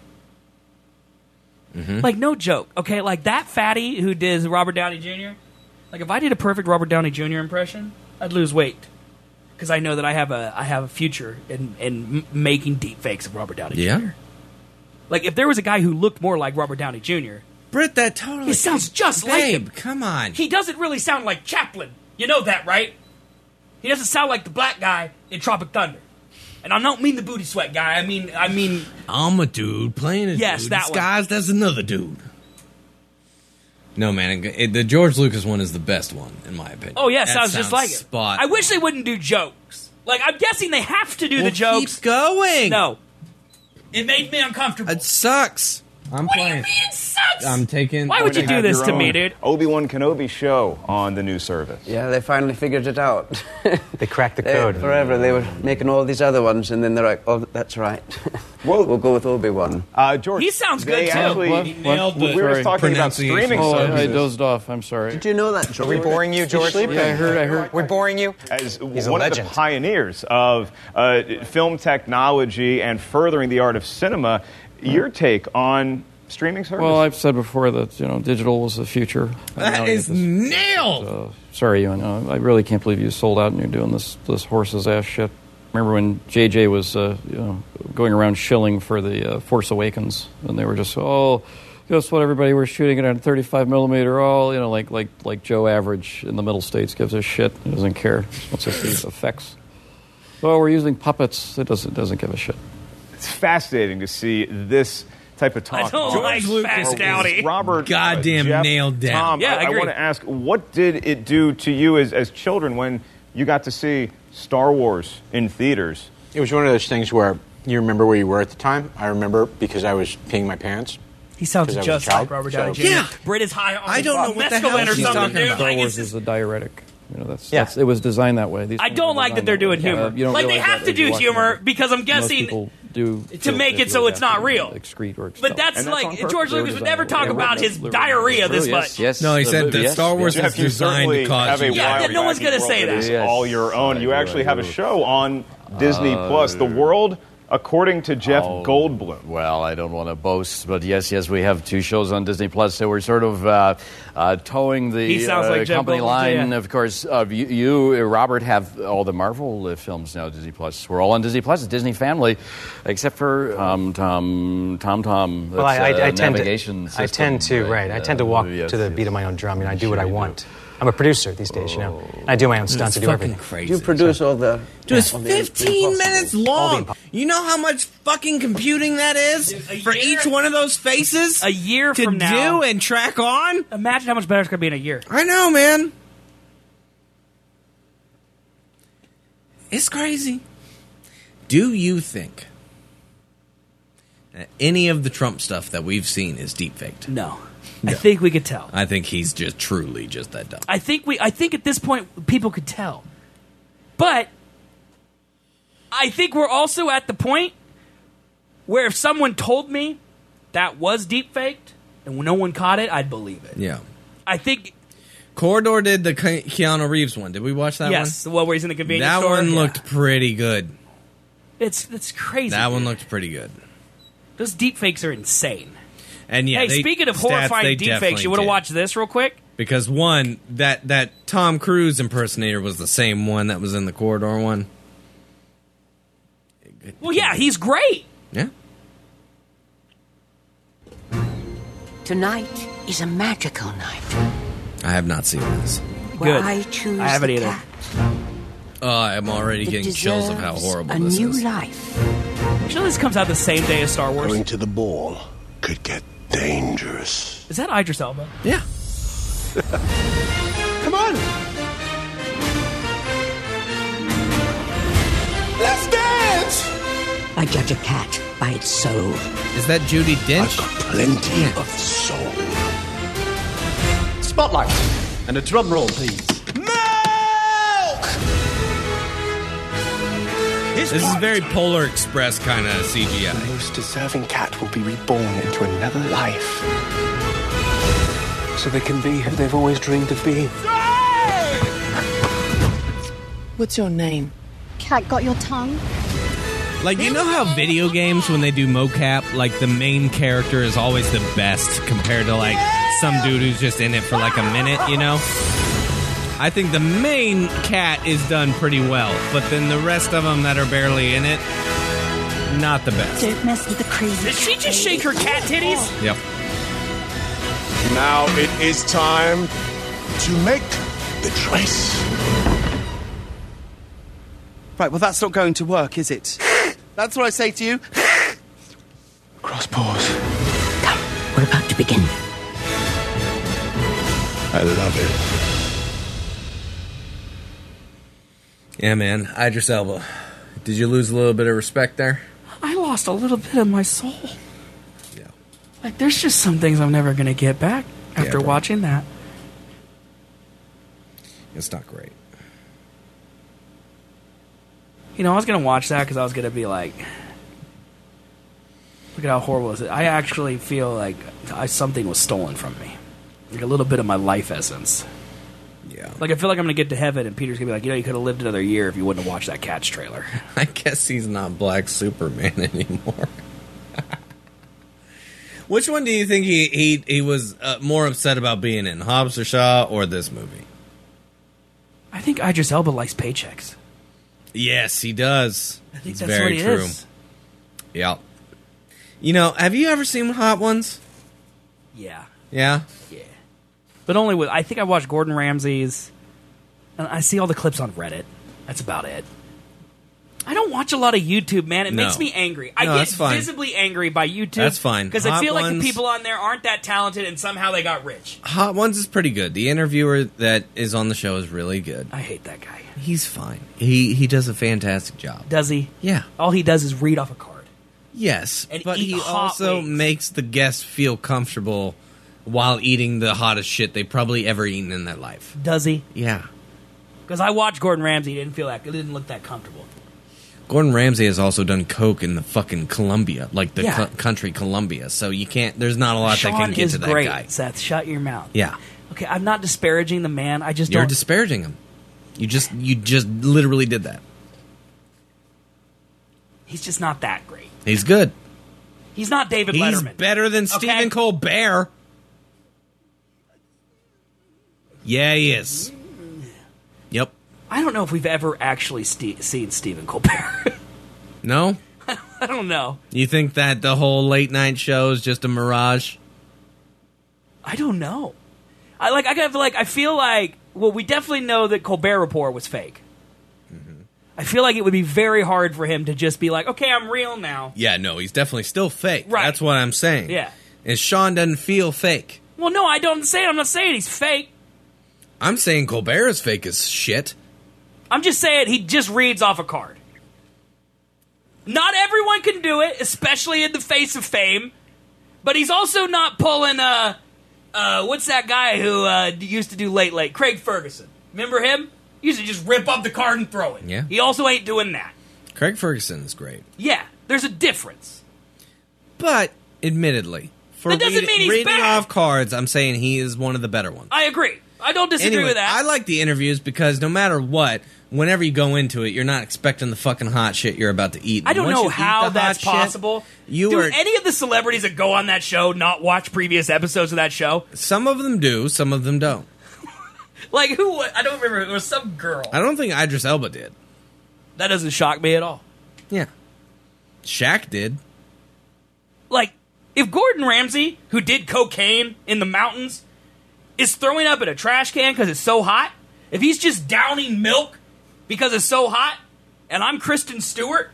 Speaker 2: Mm-hmm.
Speaker 1: Like, no joke, okay? Like, that fatty who did Robert Downey Junior, like, if I did a perfect Robert Downey Junior impression, I'd lose weight. Because I know that I have a I have a future in, in m- making deep fakes of Robert Downey
Speaker 2: Yeah.
Speaker 1: Junior Like, if there was a guy who looked more like Robert Downey Junior,
Speaker 2: Britt, that totally...
Speaker 1: he sounds just like him.
Speaker 2: Babe, come on.
Speaker 1: He doesn't really sound like Chaplin. You know that, right? He doesn't sound like the black guy in Tropic Thunder. And I don't mean the booty sweat guy. I mean, I mean...
Speaker 2: I'm a dude playing a
Speaker 1: Yes,
Speaker 2: dude
Speaker 1: that one.
Speaker 2: disguised as another dude. No, man, it, it- the George Lucas one is the best one, in my opinion.
Speaker 1: Oh, yeah,
Speaker 2: That
Speaker 1: sounds just like it.
Speaker 2: Spot.
Speaker 1: I wish they wouldn't do jokes. Like, I'm guessing they have to do
Speaker 2: Well,
Speaker 1: the jokes.
Speaker 2: keep going.
Speaker 1: No. It made me uncomfortable.
Speaker 2: It sucks. I'm
Speaker 1: what
Speaker 2: playing.
Speaker 1: do you mean it sucks?
Speaker 2: I'm taking.
Speaker 1: Why would you
Speaker 21: To
Speaker 1: do
Speaker 21: have
Speaker 1: this
Speaker 21: your
Speaker 1: to
Speaker 21: own
Speaker 1: me, dude?
Speaker 21: Obi-Wan Kenobi show on the new service.
Speaker 24: Yeah, they finally figured it out.
Speaker 16: They cracked the
Speaker 24: They-
Speaker 16: code.
Speaker 24: forever, they were making all these other ones, and then they're like, oh, that's right. we'll go with Obi-Wan.
Speaker 21: Uh, George,
Speaker 1: He sounds good,
Speaker 21: they
Speaker 1: too.
Speaker 21: actually,
Speaker 23: What?
Speaker 21: we
Speaker 23: What?
Speaker 21: were just
Speaker 23: Sorry.
Speaker 21: talking about streaming
Speaker 23: Oh, I, I
Speaker 21: services.
Speaker 23: dozed off. I'm sorry.
Speaker 24: Did you know that?
Speaker 5: Are we boring you, George?
Speaker 23: Yeah, I heard. I heard.
Speaker 5: We're boring you?
Speaker 21: As
Speaker 5: He's a
Speaker 21: one of
Speaker 5: legend.
Speaker 21: the pioneers of uh, film technology and furthering the art of cinema, your take on streaming services?
Speaker 23: Well, I've said before that you know digital was the future.
Speaker 2: That is nailed.
Speaker 23: Uh, sorry, Ewan. Uh, I really can't believe you sold out and you're doing this this horse's ass shit. Remember when J J was uh, you know going around shilling for the uh, Force Awakens, and they were just oh, guess what? Everybody we're shooting it on thirty-five millimeter. All you know, like like like Joe Average in the Middle States gives a shit. He doesn't care. Just wants to see effects. Oh, we're using puppets. It doesn't doesn't give a shit.
Speaker 21: It's fascinating to see this type of talk.
Speaker 1: I don't
Speaker 21: George
Speaker 1: like
Speaker 21: Lucas
Speaker 1: fat
Speaker 21: is
Speaker 1: Dowdy.
Speaker 21: Robert,
Speaker 2: Goddamn
Speaker 21: uh, Jeff,
Speaker 2: nailed down.
Speaker 21: Tom,
Speaker 1: Yeah, I agree.
Speaker 21: want to ask, what did it do to you as, as children when you got to see Star Wars in theaters?
Speaker 22: It was one of those things where you remember where you were at the time. I remember because I was peeing my pants.
Speaker 1: He sounds
Speaker 22: 'Cause I was
Speaker 1: just
Speaker 22: a child,
Speaker 1: like Robert Downey
Speaker 22: so-
Speaker 1: Junior
Speaker 2: Yeah.
Speaker 1: Brit is high on
Speaker 2: I don't know what the hell
Speaker 1: mescaline or
Speaker 2: she's
Speaker 1: something,
Speaker 2: talking
Speaker 1: dude.
Speaker 2: about.
Speaker 23: Star
Speaker 1: Like,
Speaker 23: Wars
Speaker 1: it's
Speaker 23: is a diuretic. You know, that's,
Speaker 5: Yeah.
Speaker 23: that's it was designed that way. These
Speaker 1: I
Speaker 23: things
Speaker 1: don't
Speaker 23: were
Speaker 1: like that
Speaker 23: designed
Speaker 1: they're
Speaker 23: way.
Speaker 1: doing
Speaker 23: Yeah,
Speaker 1: humor.
Speaker 23: you don't
Speaker 1: Like, they
Speaker 23: realize
Speaker 1: have
Speaker 23: that
Speaker 1: to
Speaker 23: as you
Speaker 1: do
Speaker 23: watch
Speaker 1: humor
Speaker 23: them.
Speaker 1: because I'm
Speaker 23: Most
Speaker 1: guessing
Speaker 23: people do
Speaker 1: to make it so it's not real.
Speaker 23: Excrete or
Speaker 1: But that's
Speaker 21: And that's on
Speaker 1: like
Speaker 21: purpose.
Speaker 1: George
Speaker 23: They were
Speaker 1: Lucas would
Speaker 23: designed
Speaker 1: never
Speaker 23: that
Speaker 1: talk
Speaker 23: way.
Speaker 1: about
Speaker 23: Yeah,
Speaker 1: his
Speaker 23: right.
Speaker 1: diarrhea this
Speaker 23: Yes,
Speaker 1: much.
Speaker 23: yes.
Speaker 2: No, he
Speaker 23: The
Speaker 2: said
Speaker 23: movie,
Speaker 2: that
Speaker 23: yes,
Speaker 2: Star Wars
Speaker 23: yes.
Speaker 2: was
Speaker 21: Jeff, you
Speaker 2: designed
Speaker 21: certainly
Speaker 2: to cause
Speaker 21: have a
Speaker 2: you.
Speaker 1: Yeah,
Speaker 21: wide
Speaker 1: no one's gonna
Speaker 21: variety
Speaker 1: say
Speaker 21: of
Speaker 1: that.
Speaker 21: this
Speaker 23: Yes.
Speaker 21: all your own. You
Speaker 23: I do,
Speaker 21: actually
Speaker 23: I
Speaker 21: have a
Speaker 23: do.
Speaker 21: show on Disney Plus, The World According to Jeff
Speaker 7: Oh,
Speaker 21: Goldblum.
Speaker 7: Well, I don't want to boast, but yes, yes, we have two shows on Disney Plus. So we're sort of uh, uh, towing the
Speaker 1: He sounds
Speaker 7: uh,
Speaker 1: like Jeff
Speaker 7: company
Speaker 1: Goldblum,
Speaker 7: line.
Speaker 1: yeah.
Speaker 7: Of course, uh, you, you, uh, Robert, have all the Marvel uh, films now. Disney Plus. We're all on Disney Plus. It's Disney family, except for um, Tom Tom Tom.
Speaker 5: Well, I, I,
Speaker 7: uh,
Speaker 5: I tend
Speaker 7: navigation
Speaker 5: to, I
Speaker 7: system,
Speaker 5: tend to, right. I tend to walk
Speaker 7: Uh, yes,
Speaker 5: to the
Speaker 7: yes.
Speaker 5: beat of my own drum, and I do what I want. I'm a producer these days, you know. I do my own stunts. I do everything.
Speaker 2: crazy.
Speaker 24: You produce all the...
Speaker 2: Dude, it's
Speaker 24: all the
Speaker 2: fifteen
Speaker 24: impossible.
Speaker 2: minutes
Speaker 5: All the
Speaker 2: long.
Speaker 5: impo-
Speaker 2: You know how much fucking computing that is for each one of those faces
Speaker 1: A year
Speaker 2: to
Speaker 1: from now,
Speaker 2: do and track on?
Speaker 1: imagine how much better it's going to be in a year.
Speaker 2: I know, man. It's crazy. Do you think that any of the Trump stuff that we've seen is deepfaked?
Speaker 1: No. I think we could tell.
Speaker 2: I think he's just truly just that dumb.
Speaker 1: I think we. I think at this point people could tell, but I think we're also at the point where if someone told me that was deep faked and no one caught it, I'd believe it.
Speaker 2: Yeah.
Speaker 1: I think
Speaker 2: Corridor did the Ke- Keanu Reeves one. Did we watch that
Speaker 1: yes,
Speaker 2: one?
Speaker 1: the one where he's in the convenience
Speaker 2: That
Speaker 1: store.
Speaker 2: one
Speaker 1: Yeah.
Speaker 2: looked pretty good.
Speaker 1: It's it's crazy.
Speaker 2: That one
Speaker 1: dude.
Speaker 2: looked pretty good.
Speaker 1: Those deep fakes are insane.
Speaker 2: And yeah,
Speaker 1: hey,
Speaker 2: they-
Speaker 1: speaking of
Speaker 2: stats, they
Speaker 1: horrifying deep fakes,
Speaker 2: definitely
Speaker 1: you want to
Speaker 2: did.
Speaker 1: watch this real quick?
Speaker 2: Because one, that that Tom Cruise impersonator was the same one that was in the Corridor one.
Speaker 1: Well, yeah, he's great.
Speaker 2: Yeah.
Speaker 8: Tonight is a magical night.
Speaker 2: I have not seen this.
Speaker 8: Where
Speaker 1: Good.
Speaker 8: I choose
Speaker 1: I haven't
Speaker 8: the
Speaker 1: either.
Speaker 8: cat
Speaker 2: Oh, I'm already
Speaker 8: that
Speaker 2: getting chills of how
Speaker 8: deserves
Speaker 2: horrible
Speaker 8: a
Speaker 2: this
Speaker 8: new
Speaker 2: is.
Speaker 8: life.
Speaker 1: You know this comes out the same day as Star Wars.
Speaker 10: Going to the ball could get dangerous.
Speaker 1: Is that Idris Elba?
Speaker 2: Yeah.
Speaker 10: Come on! Let's dance!
Speaker 8: I judge a cat by its soul.
Speaker 2: Is that Judi Dench?
Speaker 10: Plenty of soul.
Speaker 9: Spotlight. And a drum roll, please.
Speaker 2: This is very Polar Express kind of C G I.
Speaker 10: The most deserving cat will be reborn into another life. So they can be who they've always dreamed of being.
Speaker 25: What's your name?
Speaker 11: Cat got your tongue?
Speaker 2: Like, you know how video games, when they do mocap, like, the main character is always the best compared to, like, some dude who's just in it for, like, a minute, you know? I think the main cat is done pretty well, but then the rest of them that are barely in it, not the best.
Speaker 8: Don't mess with the crazy.
Speaker 1: Did she just shake her cat titties?
Speaker 2: Yep.
Speaker 10: Now it is time to make the choice.
Speaker 9: Right, well, that's not going to work, is it? That's what I say to you.
Speaker 10: Cross paws.
Speaker 8: We're about to begin.
Speaker 10: I love it.
Speaker 2: Yeah, man. Idris Elba. Did you lose a little bit of respect there?
Speaker 1: I lost a little bit of my soul. Yeah. Like, there's just some things I'm never going to get back after
Speaker 2: Yeah,
Speaker 1: watching that.
Speaker 2: It's not great.
Speaker 1: You know, I was going to watch that because I was going to be like, look at how horrible is it. I actually feel like I, something was stolen from me. Like a little bit of my life essence.
Speaker 2: Yeah.
Speaker 1: Like, I feel like I'm going to get to heaven and Peter's going to be like, you know, you could have lived another year if you wouldn't have watched that Cats trailer.
Speaker 2: I guess he's not Black Superman anymore. Which one do you think he he, he was uh, more upset about being in, Hobbs or Shaw or this movie?
Speaker 1: I think Idris Elba likes paychecks.
Speaker 2: Yes, he does.
Speaker 1: I think
Speaker 2: it's
Speaker 1: that's
Speaker 2: very
Speaker 1: what he
Speaker 2: true.
Speaker 1: is.
Speaker 2: Yeah. You know, have you ever seen Hot Ones?
Speaker 1: Yeah.
Speaker 2: Yeah?
Speaker 1: Yeah. But only with, I think I watched Gordon Ramsay's, and I see all the clips on Reddit. That's about it. I don't watch a lot of YouTube, man. It
Speaker 2: No.
Speaker 1: makes me angry. I
Speaker 2: No,
Speaker 1: get
Speaker 2: that's fine.
Speaker 1: visibly angry by YouTube.
Speaker 2: That's fine.
Speaker 1: Because I
Speaker 2: Hot
Speaker 1: feel like the
Speaker 2: Ones-
Speaker 1: people on there aren't that talented and somehow they got rich.
Speaker 2: Hot Ones is pretty good. The interviewer that is on the show is really good.
Speaker 1: I hate that guy.
Speaker 2: He's fine. He he does a fantastic job.
Speaker 1: Does he?
Speaker 2: Yeah.
Speaker 1: All he does is read off a card.
Speaker 2: Yes,
Speaker 1: And
Speaker 2: but
Speaker 1: eat
Speaker 2: he
Speaker 1: hot
Speaker 2: also
Speaker 1: wings.
Speaker 2: makes the guests feel comfortable while eating the hottest shit they've probably ever eaten in their life.
Speaker 1: Does he?
Speaker 2: Yeah.
Speaker 1: Because I watched Gordon Ramsay. He didn't feel that. It didn't look that comfortable.
Speaker 2: Gordon Ramsay has also done coke in the fucking Columbia, like the
Speaker 1: Yeah.
Speaker 2: co- country Columbia. So you can't. There's not a lot
Speaker 1: Sean
Speaker 2: that can get
Speaker 1: is
Speaker 2: to that
Speaker 1: great,
Speaker 2: guy.
Speaker 1: Seth. Shut your mouth.
Speaker 2: Yeah,
Speaker 1: Okay, I'm not disparaging the man. I just
Speaker 2: you're
Speaker 1: don't.
Speaker 2: disparaging him. You just you just literally did that.
Speaker 1: He's just not that great.
Speaker 2: He's good.
Speaker 1: He's not David
Speaker 2: He's
Speaker 1: Letterman.
Speaker 2: better than
Speaker 1: Okay?
Speaker 2: Stephen Colbert. Yeah, he is. Yep.
Speaker 1: I don't know if we've ever actually ste- seen Stephen Colbert.
Speaker 2: No?
Speaker 1: I don't know.
Speaker 2: You think that the whole late night show is just a mirage?
Speaker 1: I don't know. I like. I got like. I feel like. Well, we definitely know that Colbert Report was fake.
Speaker 2: Mm-hmm.
Speaker 1: I feel like it would be very hard for him to just be like, okay, I'm real now.
Speaker 2: Yeah, no, he's definitely still fake.
Speaker 1: Right.
Speaker 2: That's what I'm saying.
Speaker 1: Yeah.
Speaker 2: And Sean doesn't feel fake.
Speaker 1: Well, no, I don't say it. I'm not saying he's fake.
Speaker 2: I'm saying Colbert is fake as shit.
Speaker 1: I'm just saying he just reads off a card. Not everyone can do it, especially in the face of fame. But he's also not pulling, uh, uh, what's that guy who uh, used to do Late Late? Craig Ferguson. Remember him? He used to just rip up the card and throw it.
Speaker 2: Yeah.
Speaker 1: He also ain't doing that.
Speaker 2: Craig Ferguson is great.
Speaker 1: Yeah, there's a difference.
Speaker 2: But, admittedly, for
Speaker 1: That doesn't
Speaker 2: read-
Speaker 1: mean he's
Speaker 2: reading
Speaker 1: bad.
Speaker 2: off cards, I'm saying he is one of the better ones.
Speaker 1: I agree. I don't disagree
Speaker 2: Anyway,
Speaker 1: with that.
Speaker 2: I like the interviews because no matter what, whenever you go into it, you're not expecting the fucking hot shit you're about to eat.
Speaker 1: I don't
Speaker 2: Once
Speaker 1: know
Speaker 2: you eat
Speaker 1: how
Speaker 2: the
Speaker 1: that's
Speaker 2: hot shit,
Speaker 1: possible.
Speaker 2: you
Speaker 1: Do
Speaker 2: are
Speaker 1: any of the celebrities that go on that show not watch previous episodes of that show?
Speaker 2: Some of them do, some of them don't.
Speaker 1: Like, who? I don't remember. It was some girl.
Speaker 2: I don't think Idris Elba did.
Speaker 1: That doesn't shock me at all.
Speaker 2: Yeah. Shaq did.
Speaker 1: Like, if Gordon Ramsay, who did cocaine in the mountains, is throwing up in a trash can because it's so hot, if he's just downing milk because it's so hot, and I'm Kristen Stewart,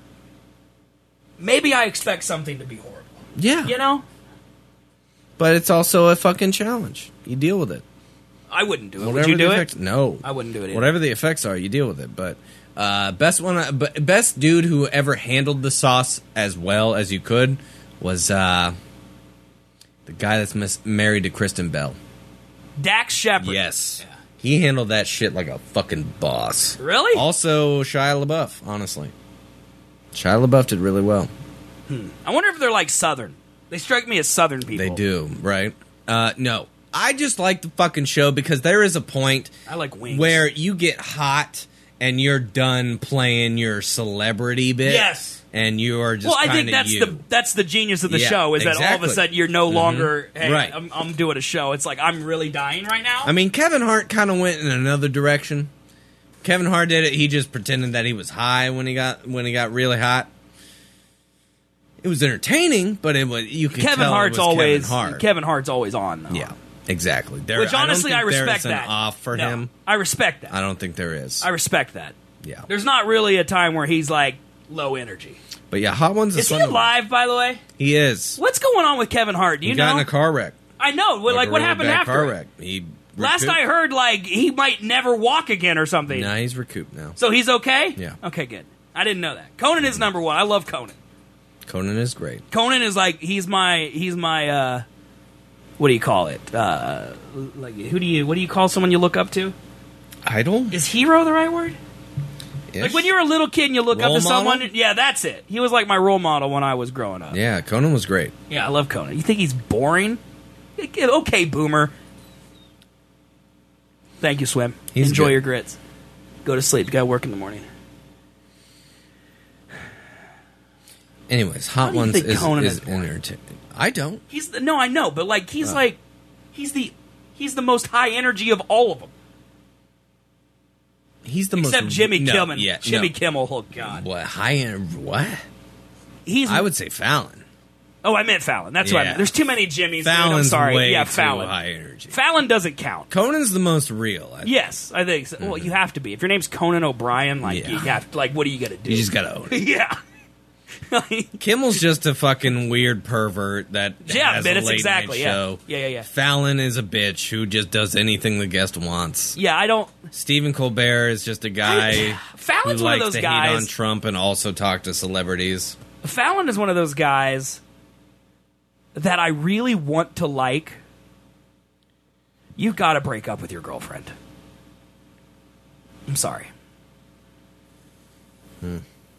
Speaker 1: maybe I expect something to be horrible.
Speaker 2: Yeah.
Speaker 1: You know?
Speaker 2: But it's also a fucking challenge. You deal with it.
Speaker 1: I wouldn't do it.
Speaker 2: Whatever
Speaker 1: Would you
Speaker 2: the
Speaker 1: do
Speaker 2: effects,
Speaker 1: it?
Speaker 2: No.
Speaker 1: I wouldn't do it either.
Speaker 2: Whatever the effects are, you deal with it. But uh, best one, but best dude who ever handled the sauce as well as you could was uh, the guy that's mis- married to Kristen Bell.
Speaker 1: Dax Shepard.
Speaker 2: Yes. He handled that shit like a fucking boss.
Speaker 1: Really?
Speaker 2: Also, Shia LaBeouf, honestly. Shia LaBeouf did really well.
Speaker 1: Hmm. I wonder if they're like Southern. They strike me as Southern people.
Speaker 2: They do, right? Uh, no. I just like the fucking show because there is a point
Speaker 1: I like wings.
Speaker 2: where you get hot and you're done playing your celebrity bit.
Speaker 1: Yes.
Speaker 2: And you are just
Speaker 1: well, I think
Speaker 2: kinda
Speaker 1: that's
Speaker 2: you.
Speaker 1: the that's the genius of the
Speaker 2: Yeah,
Speaker 1: show is that all of
Speaker 2: exactly.
Speaker 1: a sudden you're no
Speaker 2: Mhm.
Speaker 1: longer hey,
Speaker 2: Right.
Speaker 1: I'm, I'm doing a show. It's like I'm really dying right now.
Speaker 2: I mean, Kevin Hart kind of went in another direction. Kevin Hart did it. He just pretended that he was high when he got when he got really hot. It was entertaining, but it was you could
Speaker 1: Kevin
Speaker 2: tell
Speaker 1: Hart's
Speaker 2: it was
Speaker 1: always
Speaker 2: Kevin Hart.
Speaker 1: Kevin Hart's always on though.
Speaker 2: Yeah, exactly. There,
Speaker 1: Which honestly
Speaker 2: I,
Speaker 1: I,
Speaker 2: don't think
Speaker 1: respect
Speaker 2: there's
Speaker 1: that.
Speaker 2: An off for
Speaker 1: No,
Speaker 2: him.
Speaker 1: I respect that.
Speaker 2: I don't think there is.
Speaker 1: I respect that.
Speaker 2: Yeah.
Speaker 1: There's not really a time where he's like low energy.
Speaker 2: But yeah, Hot Ones is,
Speaker 1: Is he
Speaker 2: fun to watch.
Speaker 1: alive, by the way?
Speaker 2: He is.
Speaker 1: What's going on with Kevin Hart? Do you
Speaker 2: he got
Speaker 1: know?
Speaker 2: in a car wreck.
Speaker 1: I know. Well, like,
Speaker 2: a
Speaker 1: what
Speaker 2: really
Speaker 1: happened
Speaker 2: bad
Speaker 1: after?
Speaker 2: car
Speaker 1: it?
Speaker 2: wreck. He
Speaker 1: Last
Speaker 2: recouped?
Speaker 1: I heard, like, he might never walk again or something.
Speaker 2: No, he's recouped now.
Speaker 1: So he's okay?
Speaker 2: Yeah.
Speaker 1: Okay, good. I didn't know that. Conan is number one. I love Conan.
Speaker 2: Conan is great.
Speaker 1: Conan is like, he's my, he's my, uh, what do you call it? Uh, like, who do you, what do you call someone you look up to?
Speaker 2: Idol?
Speaker 1: Is hero the right word?
Speaker 2: Ish?
Speaker 1: Like when you're a little kid and you look
Speaker 2: Role
Speaker 1: up to
Speaker 2: model?
Speaker 1: someone. Yeah, that's it. He was like my role model when I was growing up.
Speaker 2: Yeah, Conan was great.
Speaker 1: Yeah, I love Conan. You think he's boring? Okay, boomer. Thank you, Swim.
Speaker 2: He's
Speaker 1: Enjoy
Speaker 2: good.
Speaker 1: your grits. Go to sleep. You gotta work in the morning.
Speaker 2: Anyways,
Speaker 1: How
Speaker 2: Hot
Speaker 1: do you
Speaker 2: Ones
Speaker 1: think
Speaker 2: is,
Speaker 1: Conan
Speaker 2: is
Speaker 1: is boring?
Speaker 2: entertaining. I don't.
Speaker 1: He's the, no, I know, but like he's
Speaker 2: Oh.
Speaker 1: like he's the he's the most high energy of all of them.
Speaker 2: He's the
Speaker 1: Except
Speaker 2: most
Speaker 1: Jimmy
Speaker 2: no,
Speaker 1: Kimmel.
Speaker 2: Yeah,
Speaker 1: Jimmy
Speaker 2: no.
Speaker 1: Kimmel. Oh God.
Speaker 2: What high end? What?
Speaker 1: He's.
Speaker 2: I would say Fallon.
Speaker 1: Oh, I meant Fallon. That's what I
Speaker 2: Yeah.
Speaker 1: meant. There's too many Jimmys. dude. I'm
Speaker 2: Fallon's
Speaker 1: sorry.
Speaker 2: way
Speaker 1: yeah,
Speaker 2: too
Speaker 1: Fallon.
Speaker 2: high energy.
Speaker 1: Fallon doesn't count.
Speaker 2: Conan's the most real. I think.
Speaker 1: Yes, I think so. Well, you have to be. If your name's Conan O'Brien, like
Speaker 2: Yeah.
Speaker 1: you have to, like what are you gonna do?
Speaker 2: You just gotta own it.
Speaker 1: yeah.
Speaker 2: Kimmel's just a fucking weird pervert that
Speaker 1: Yeah,
Speaker 2: has
Speaker 1: but
Speaker 2: a
Speaker 1: it's
Speaker 2: late
Speaker 1: exactly,
Speaker 2: night
Speaker 1: yeah.
Speaker 2: show.
Speaker 1: Yeah, yeah, yeah.
Speaker 2: Fallon is a bitch who just does anything the guest wants.
Speaker 1: Yeah, I don't.
Speaker 2: Stephen Colbert is just a guy
Speaker 1: Fallon's
Speaker 2: who
Speaker 1: one of
Speaker 2: likes
Speaker 1: those
Speaker 2: to
Speaker 1: guys-
Speaker 2: hate on Trump and also talk to celebrities.
Speaker 1: Fallon is one of those guys that I really want to like. You've got to break up with your girlfriend. I'm sorry.
Speaker 2: Hmm.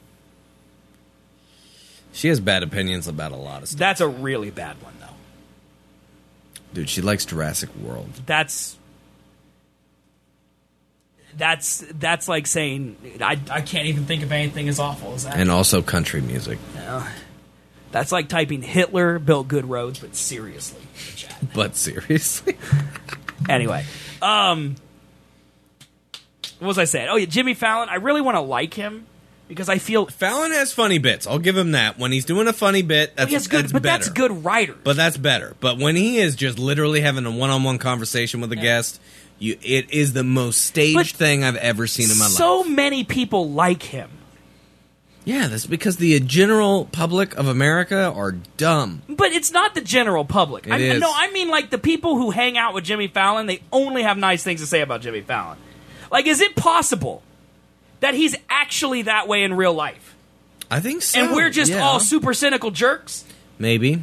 Speaker 2: She has bad opinions about a lot of stuff.
Speaker 1: That's a really bad one, though.
Speaker 2: Dude, she likes Jurassic World.
Speaker 1: That's that's that's like saying I I can't even think of anything as awful as that.
Speaker 2: And also country music.
Speaker 1: No. That's like typing Hitler built good roads, but seriously.
Speaker 2: But seriously?
Speaker 1: Anyway, um, what was I saying? Oh yeah, Jimmy Fallon. I really want to like him because I feel
Speaker 2: Fallon has funny bits. I'll give him that. When he's doing a funny bit, that's,
Speaker 1: he has good,
Speaker 2: that's
Speaker 1: but
Speaker 2: better.
Speaker 1: that's good writer.
Speaker 2: But that's better. But when he is just literally having a one-on-one conversation with a guest, you it is the most staged
Speaker 1: But
Speaker 2: thing I've ever seen in my life.
Speaker 1: So many people like him.
Speaker 2: Yeah, that's because the general public of America are dumb.
Speaker 1: But it's not the general public.
Speaker 2: It
Speaker 1: I,
Speaker 2: is.
Speaker 1: No, I mean like the people who hang out with Jimmy Fallon, they only have nice things to say about Jimmy Fallon. Like, is it possible that he's actually that way in real life?
Speaker 2: I think so.
Speaker 1: And we're just
Speaker 2: yeah.
Speaker 1: all super cynical jerks?
Speaker 2: Maybe.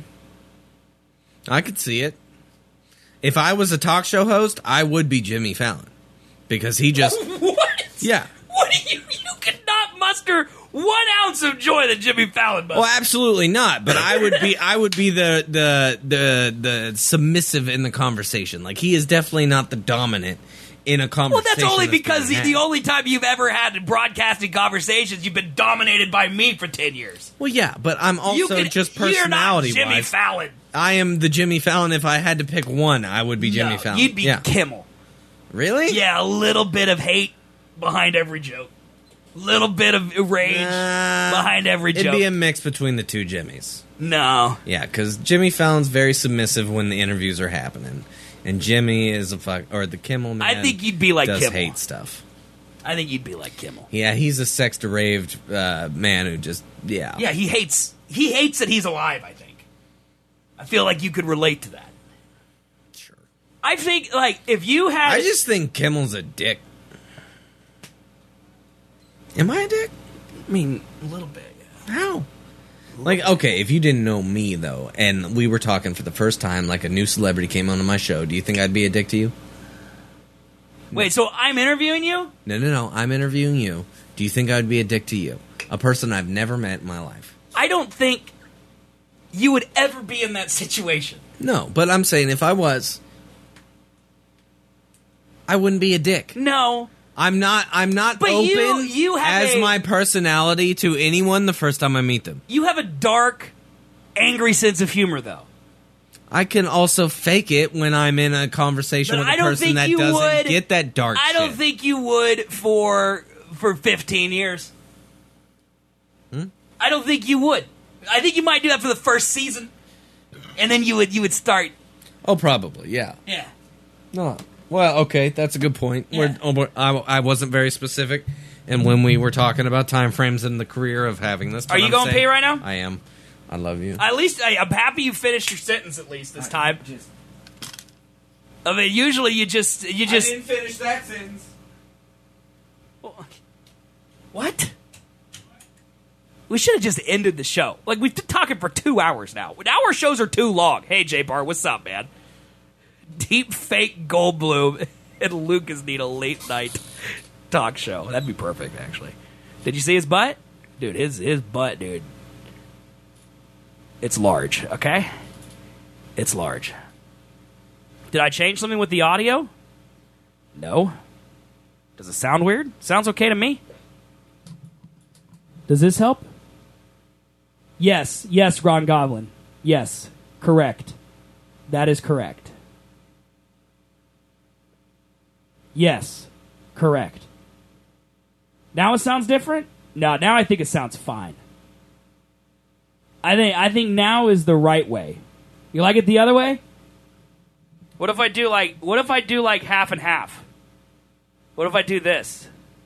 Speaker 2: I could see it. If I was a talk show host, I would be Jimmy Fallon. Because he just...
Speaker 1: What?
Speaker 2: Yeah.
Speaker 1: What do you... You could not muster one ounce of joy that Jimmy Fallon must.
Speaker 2: Well, absolutely not. But I would be, I would be the, the the the submissive in the conversation. Like he is definitely not the dominant in a
Speaker 1: Well,
Speaker 2: conversation.
Speaker 1: that's only because
Speaker 2: being
Speaker 1: the, the
Speaker 2: had.
Speaker 1: only time you've ever had broadcasting conversations, you've been dominated by me for ten years.
Speaker 2: Well, yeah, but I'm
Speaker 1: You
Speaker 2: also
Speaker 1: could-
Speaker 2: just
Speaker 1: you're not
Speaker 2: personality
Speaker 1: Jimmy
Speaker 2: wise.
Speaker 1: Fallon.
Speaker 2: I am the Jimmy Fallon. If I had to pick one, I would be Jimmy
Speaker 1: No,
Speaker 2: Fallon.
Speaker 1: You'd be
Speaker 2: yeah.
Speaker 1: Kimmel.
Speaker 2: Really?
Speaker 1: Yeah, a little bit of hate behind every joke. Little bit of rage behind every
Speaker 2: It'd
Speaker 1: joke.
Speaker 2: be a mix between the two Jimmys.
Speaker 1: No.
Speaker 2: Yeah, because Jimmy Fallon's very submissive when the interviews are happening, and Jimmy is a fuck or the Kimmel man.
Speaker 1: I think you'd be like
Speaker 2: does
Speaker 1: Kimmel.
Speaker 2: hate stuff.
Speaker 1: I think you'd be like Kimmel.
Speaker 2: Yeah, he's a sex deraved uh, man who just yeah.
Speaker 1: Yeah, he hates he hates that he's alive, I think. I feel like you could relate to that.
Speaker 2: Sure.
Speaker 1: I think like if you had
Speaker 2: I just think Kimmel's a dick. Am I a dick?
Speaker 1: I mean, a little bit. Yeah.
Speaker 2: How? Like, okay, if you didn't know me, though, and we were talking for the first time, like a new celebrity came onto my show, do you think I'd be a dick to you?
Speaker 1: Wait, so I'm interviewing you?
Speaker 2: No, no, no. I'm interviewing you. Do you think I'd be a dick to you? A person I've never met in my life.
Speaker 1: I don't think you would ever be in that situation.
Speaker 2: No, but I'm saying if I was, I wouldn't be a dick.
Speaker 1: No.
Speaker 2: I'm not I'm not
Speaker 1: But
Speaker 2: open
Speaker 1: you- you have
Speaker 2: as
Speaker 1: a-
Speaker 2: my personality to anyone the first time I meet them.
Speaker 1: You have a dark, angry sense of humor, though.
Speaker 2: I can also fake it when I'm in a conversation
Speaker 1: But
Speaker 2: with a
Speaker 1: I don't
Speaker 2: person
Speaker 1: think
Speaker 2: that
Speaker 1: you
Speaker 2: doesn't
Speaker 1: would-
Speaker 2: get that dark
Speaker 1: I don't
Speaker 2: shit.
Speaker 1: think you would for for fifteen years.
Speaker 2: Hmm?
Speaker 1: I don't think you would. I think you might do that for the first season, and then you would you would start.
Speaker 2: Oh, probably, yeah.
Speaker 1: Yeah.
Speaker 2: No. Well, okay, that's a good point. We're, oh, we're- I, I wasn't very specific, and when we were talking about time frames in the career of having this,
Speaker 1: Are
Speaker 2: but
Speaker 1: you
Speaker 2: I'm
Speaker 1: going
Speaker 2: saying-
Speaker 1: pee right now?
Speaker 2: I am. I love you.
Speaker 1: At least I, I'm happy you finished your sentence. At least this time. I mean, usually you just you just
Speaker 2: I didn't finish that sentence.
Speaker 1: What? We should have just ended the show. Like, we've been talking for two hours now. Now our shows are too long. Hey, J-Bar, what's up, man? Deep fake Goldblum and Lucas need a late night talk show. That'd be perfect, actually. Did you see his butt? Dude, his his butt, dude. It's large, okay? It's large. Did I change something with the audio? No. Does it sound weird? Sounds okay to me. Does this help? Yes. Yes, Ron Goblin. Yes. Correct. That is correct. Yes. Correct. Now it sounds different? No, now I think it sounds fine. I think I think now is the right way. You like it the other way? What if I do like what if I do like half and half? What if I do this?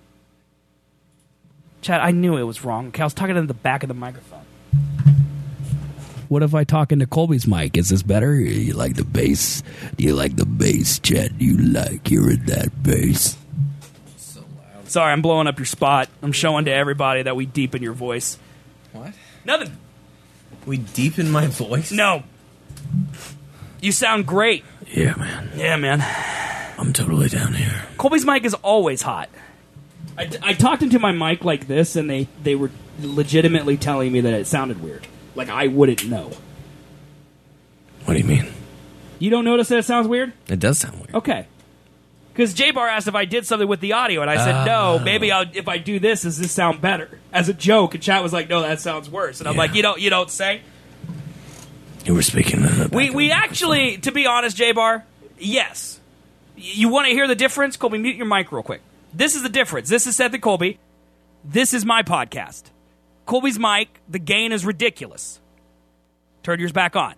Speaker 1: Chad, I knew it was wrong. Okay, I was talking in the back of the microphone. What if I talk into Colby's mic? Is this better? You like the bass? Do you like the bass, Chad? Do you like hearing that bass? So loud. Sorry, I'm blowing up your spot. I'm showing to everybody that we deepen your voice.
Speaker 2: What?
Speaker 1: Nothing.
Speaker 2: We deepen my voice?
Speaker 1: No. You sound great.
Speaker 2: Yeah, man.
Speaker 1: Yeah, man.
Speaker 2: I'm totally down here.
Speaker 1: Colby's mic is always hot. I, I talked into my mic like this, and they, they were legitimately telling me that it sounded weird. Like I wouldn't know.
Speaker 2: What do you mean?
Speaker 1: You don't notice that it sounds weird?
Speaker 2: It does sound weird.
Speaker 1: Okay. Because J-Bar asked if I did something with the audio, and I said,
Speaker 2: Oh.
Speaker 1: no, maybe I'll, if I do this, does this sound better? As a joke, and chat was like, no, that sounds worse. And I'm
Speaker 2: Yeah.
Speaker 1: like, you don't, you don't say?
Speaker 2: You were speaking in the
Speaker 1: We, we actually, to be honest, J-Bar, yes. You want to hear the difference? Colby, mute your mic real quick. This is the difference. This is Seth and Colby. This is my podcast. Colby's mic, the gain is ridiculous. Turn yours back on.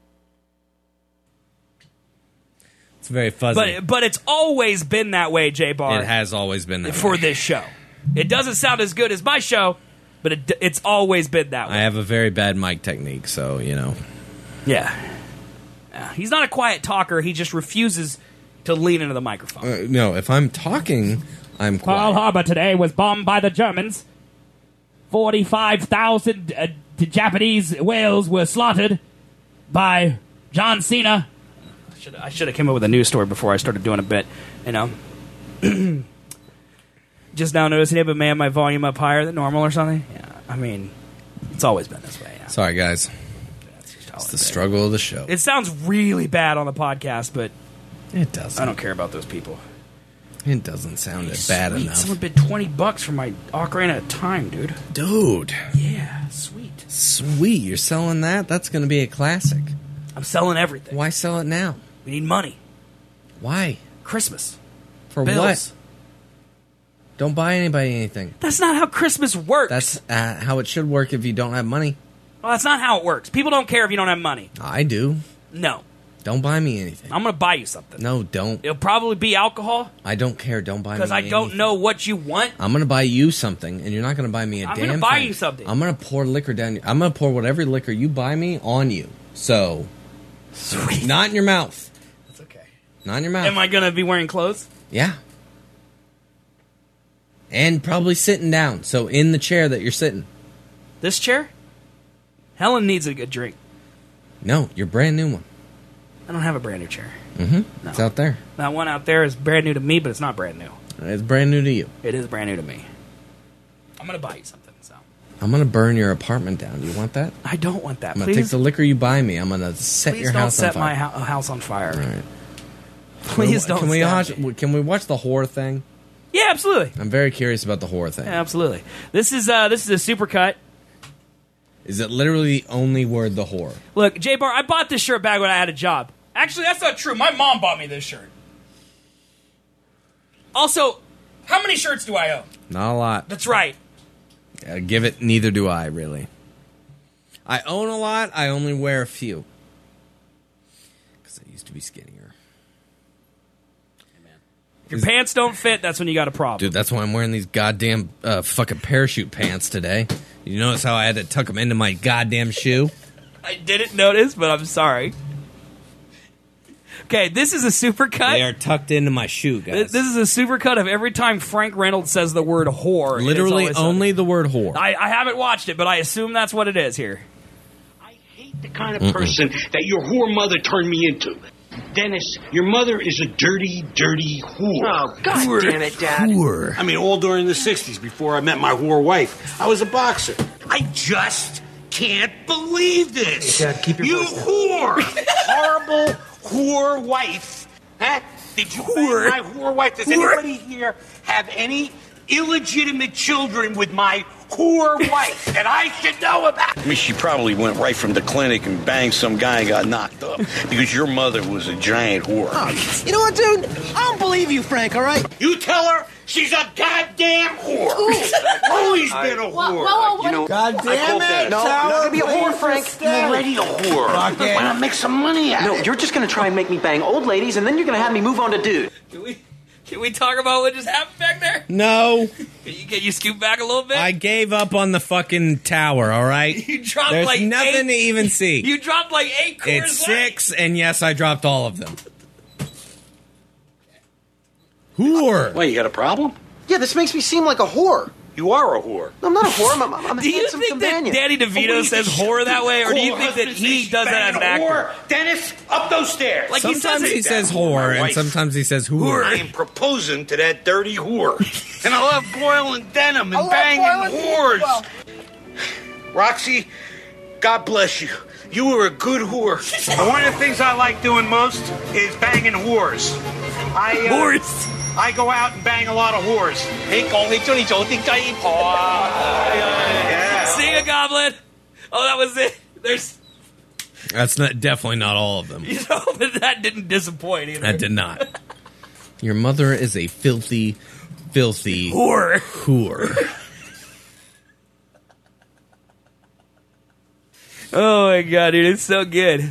Speaker 2: It's very fuzzy.
Speaker 1: But but it's always been that way, J-Bar.
Speaker 2: It has always been that
Speaker 1: for
Speaker 2: way.
Speaker 1: this show. It doesn't sound as good as my show, but it, it's always been that way.
Speaker 2: I have a very bad mic technique, so, you know.
Speaker 1: Yeah. Yeah. He's not a quiet talker. He just refuses to lean into the microphone.
Speaker 2: Uh, no, if I'm talking, I'm quiet.
Speaker 1: Pearl Harbor today was bombed by the Germans. forty-five thousand uh, Japanese whales were slaughtered by John Cena. I should I should have came up with a news story before I started doing a bit. You know, just now noticing it, but man, my volume up higher than normal or something. Yeah, I mean, it's always been this way. Yeah.
Speaker 2: Sorry, guys. It's the struggle of the show.
Speaker 1: It sounds really bad on the podcast, but
Speaker 2: it doesn't.
Speaker 1: I don't care about those people.
Speaker 2: It doesn't sound hey, bad
Speaker 1: sweet.
Speaker 2: enough.
Speaker 1: Someone bid twenty bucks for my Ocarina of Time, dude.
Speaker 2: Dude.
Speaker 1: Yeah, sweet.
Speaker 2: Sweet. You're selling that? That's going to be a classic.
Speaker 1: I'm selling everything.
Speaker 2: Why sell it now?
Speaker 1: We need money.
Speaker 2: Why?
Speaker 1: Christmas.
Speaker 2: For
Speaker 1: Bills.
Speaker 2: what? Don't buy anybody anything.
Speaker 1: That's not how Christmas works.
Speaker 2: That's uh, how it should work if you don't have money.
Speaker 1: Well, that's not how it works. People don't care if you don't have money.
Speaker 2: I do.
Speaker 1: No.
Speaker 2: Don't buy me anything.
Speaker 1: I'm going to buy you something.
Speaker 2: No, don't.
Speaker 1: It'll probably be alcohol.
Speaker 2: I don't care. Don't buy me
Speaker 1: Because I don't
Speaker 2: anything.
Speaker 1: know what you want.
Speaker 2: I'm going to buy you something, and you're not going to buy me a
Speaker 1: I'm
Speaker 2: damn
Speaker 1: gonna buy
Speaker 2: thing.
Speaker 1: you something.
Speaker 2: I'm going to pour liquor down your... I'm going to pour whatever liquor you buy me on you. So...
Speaker 1: Sweet.
Speaker 2: Not in your mouth.
Speaker 1: That's okay.
Speaker 2: Not in your mouth.
Speaker 1: Am I going to be wearing clothes?
Speaker 2: Yeah. And probably sitting down. So in the chair that you're sitting.
Speaker 1: This chair? Helen needs a good drink.
Speaker 2: No, your brand new one.
Speaker 1: I don't have a brand new chair.
Speaker 2: Mm-hmm.
Speaker 1: No.
Speaker 2: It's out there.
Speaker 1: That one out there is brand new to me, but it's not brand new.
Speaker 2: It's brand new to you.
Speaker 1: It is brand new to me. I'm going to buy you something. So
Speaker 2: I'm going to burn your apartment down. Do you want that?
Speaker 1: I don't want that.
Speaker 2: I'm going to
Speaker 1: Please,
Speaker 2: take the liquor you buy me. I'm going to set
Speaker 1: please
Speaker 2: your
Speaker 1: don't
Speaker 2: house
Speaker 1: set
Speaker 2: on
Speaker 1: my
Speaker 2: fire.
Speaker 1: ho- house on fire.
Speaker 2: All right.
Speaker 1: Please don't
Speaker 2: Can we
Speaker 1: stab
Speaker 2: watch? Can we watch the horror thing?
Speaker 1: Yeah, absolutely.
Speaker 2: I'm very curious about the horror thing.
Speaker 1: Yeah, absolutely. This is uh, this is a supercut.
Speaker 2: Is it literally the only word, the horror?
Speaker 1: Look, J-Bar, I bought this shirt back when I had a job. Actually, that's not true. My mom bought me this shirt. Also, how many shirts do I own?
Speaker 2: Not a lot.
Speaker 1: That's right.
Speaker 2: Uh, give it. Neither do I, really. I own a lot. I only wear a few. Because I used to be skinnier.
Speaker 1: If your pants don't fit, that's when you got a problem.
Speaker 2: Dude, that's why I'm wearing these goddamn uh, fucking parachute pants today. You notice how I had to tuck them into my goddamn shoe?
Speaker 1: I didn't notice, but I'm sorry. Okay, this is a supercut.
Speaker 2: They are tucked into my shoe, guys.
Speaker 1: This is a supercut of every time Frank Reynolds says the word whore. and it's
Speaker 2: Literally
Speaker 1: always
Speaker 2: only the word whore.
Speaker 1: I, I haven't watched it, but I assume that's what it is here.
Speaker 6: The kind of
Speaker 2: Mm-mm.
Speaker 6: person that your whore mother turned me into. Dennis, your mother is a dirty, dirty whore.
Speaker 13: Oh, God
Speaker 6: Whore.
Speaker 13: damn it, Dad.
Speaker 6: Whore. I mean, all during the sixties, before I met my whore wife. I was a boxer. I just can't believe this.
Speaker 13: Hey, Dad, keep your
Speaker 6: you
Speaker 13: voice down.
Speaker 6: whore. Horrible whore wife. Huh? Did you whore. my whore wife? Does
Speaker 13: Whore.
Speaker 6: anybody here have any illegitimate children with my whore wife that I should know about?
Speaker 13: I mean, she probably went right from the clinic and banged some guy and got knocked up because your mother was a giant whore.
Speaker 6: You know what, dude? I don't believe you, Frank, all right? You tell her she's a goddamn whore. Always been a whore.
Speaker 13: You know,
Speaker 6: God
Speaker 13: damn it, No, you're not going to be a whore, Frank.
Speaker 6: You're already a whore.
Speaker 13: Fuck it.
Speaker 6: Why not make some money out
Speaker 13: No,
Speaker 6: of it?
Speaker 13: you're just going to try and make me bang old ladies, and then you're going to have me move on to dude.
Speaker 1: Can we, can we talk about what just happened back there?
Speaker 2: No.
Speaker 1: Can you, can you scoot back a little bit?
Speaker 2: I gave up on the fucking tower, all right?
Speaker 1: You dropped
Speaker 2: There's
Speaker 1: like
Speaker 2: nothing
Speaker 1: eight,
Speaker 2: to even see.
Speaker 1: You dropped like eight Coors
Speaker 2: It's
Speaker 1: Light.
Speaker 2: six, and yes, I dropped all of them. Whore.
Speaker 6: Wait, you got a problem?
Speaker 13: Yeah, this makes me seem like a whore.
Speaker 6: You are a whore.
Speaker 13: No, I'm not a whore. I'm, I'm, I'm a
Speaker 1: Do you
Speaker 13: handsome
Speaker 1: think
Speaker 13: companion.
Speaker 1: that Danny
Speaker 6: Oh, what do
Speaker 1: DeVito
Speaker 6: you
Speaker 1: says
Speaker 6: think?
Speaker 1: whore that way, or do you
Speaker 6: Whore
Speaker 1: think that
Speaker 6: husband
Speaker 1: he
Speaker 6: says
Speaker 1: does that as an
Speaker 6: bang a
Speaker 1: actor?
Speaker 6: whore. Dennis, up those stairs.
Speaker 1: Like he says
Speaker 2: Sometimes
Speaker 1: it-
Speaker 2: he says
Speaker 6: My
Speaker 2: whore, and
Speaker 6: wife.
Speaker 2: sometimes he says whore.
Speaker 6: I am proposing to that dirty whore. And I love boiling denim
Speaker 13: I
Speaker 6: and
Speaker 13: love
Speaker 6: banging
Speaker 13: boiling-
Speaker 6: whores. Roxy, God bless you. You were a good whore. And one of the things I like doing most is banging whores. I, uh,
Speaker 1: Whores.
Speaker 6: I go out and bang a lot of whores. Yeah.
Speaker 1: Sing a goblet. Oh, that was it. There's,
Speaker 2: That's not definitely not all of them.
Speaker 1: you know, but that didn't disappoint either.
Speaker 2: That did not. Your mother is a filthy, filthy
Speaker 1: Whore.
Speaker 2: whore.
Speaker 1: Oh my god, dude, it's so good.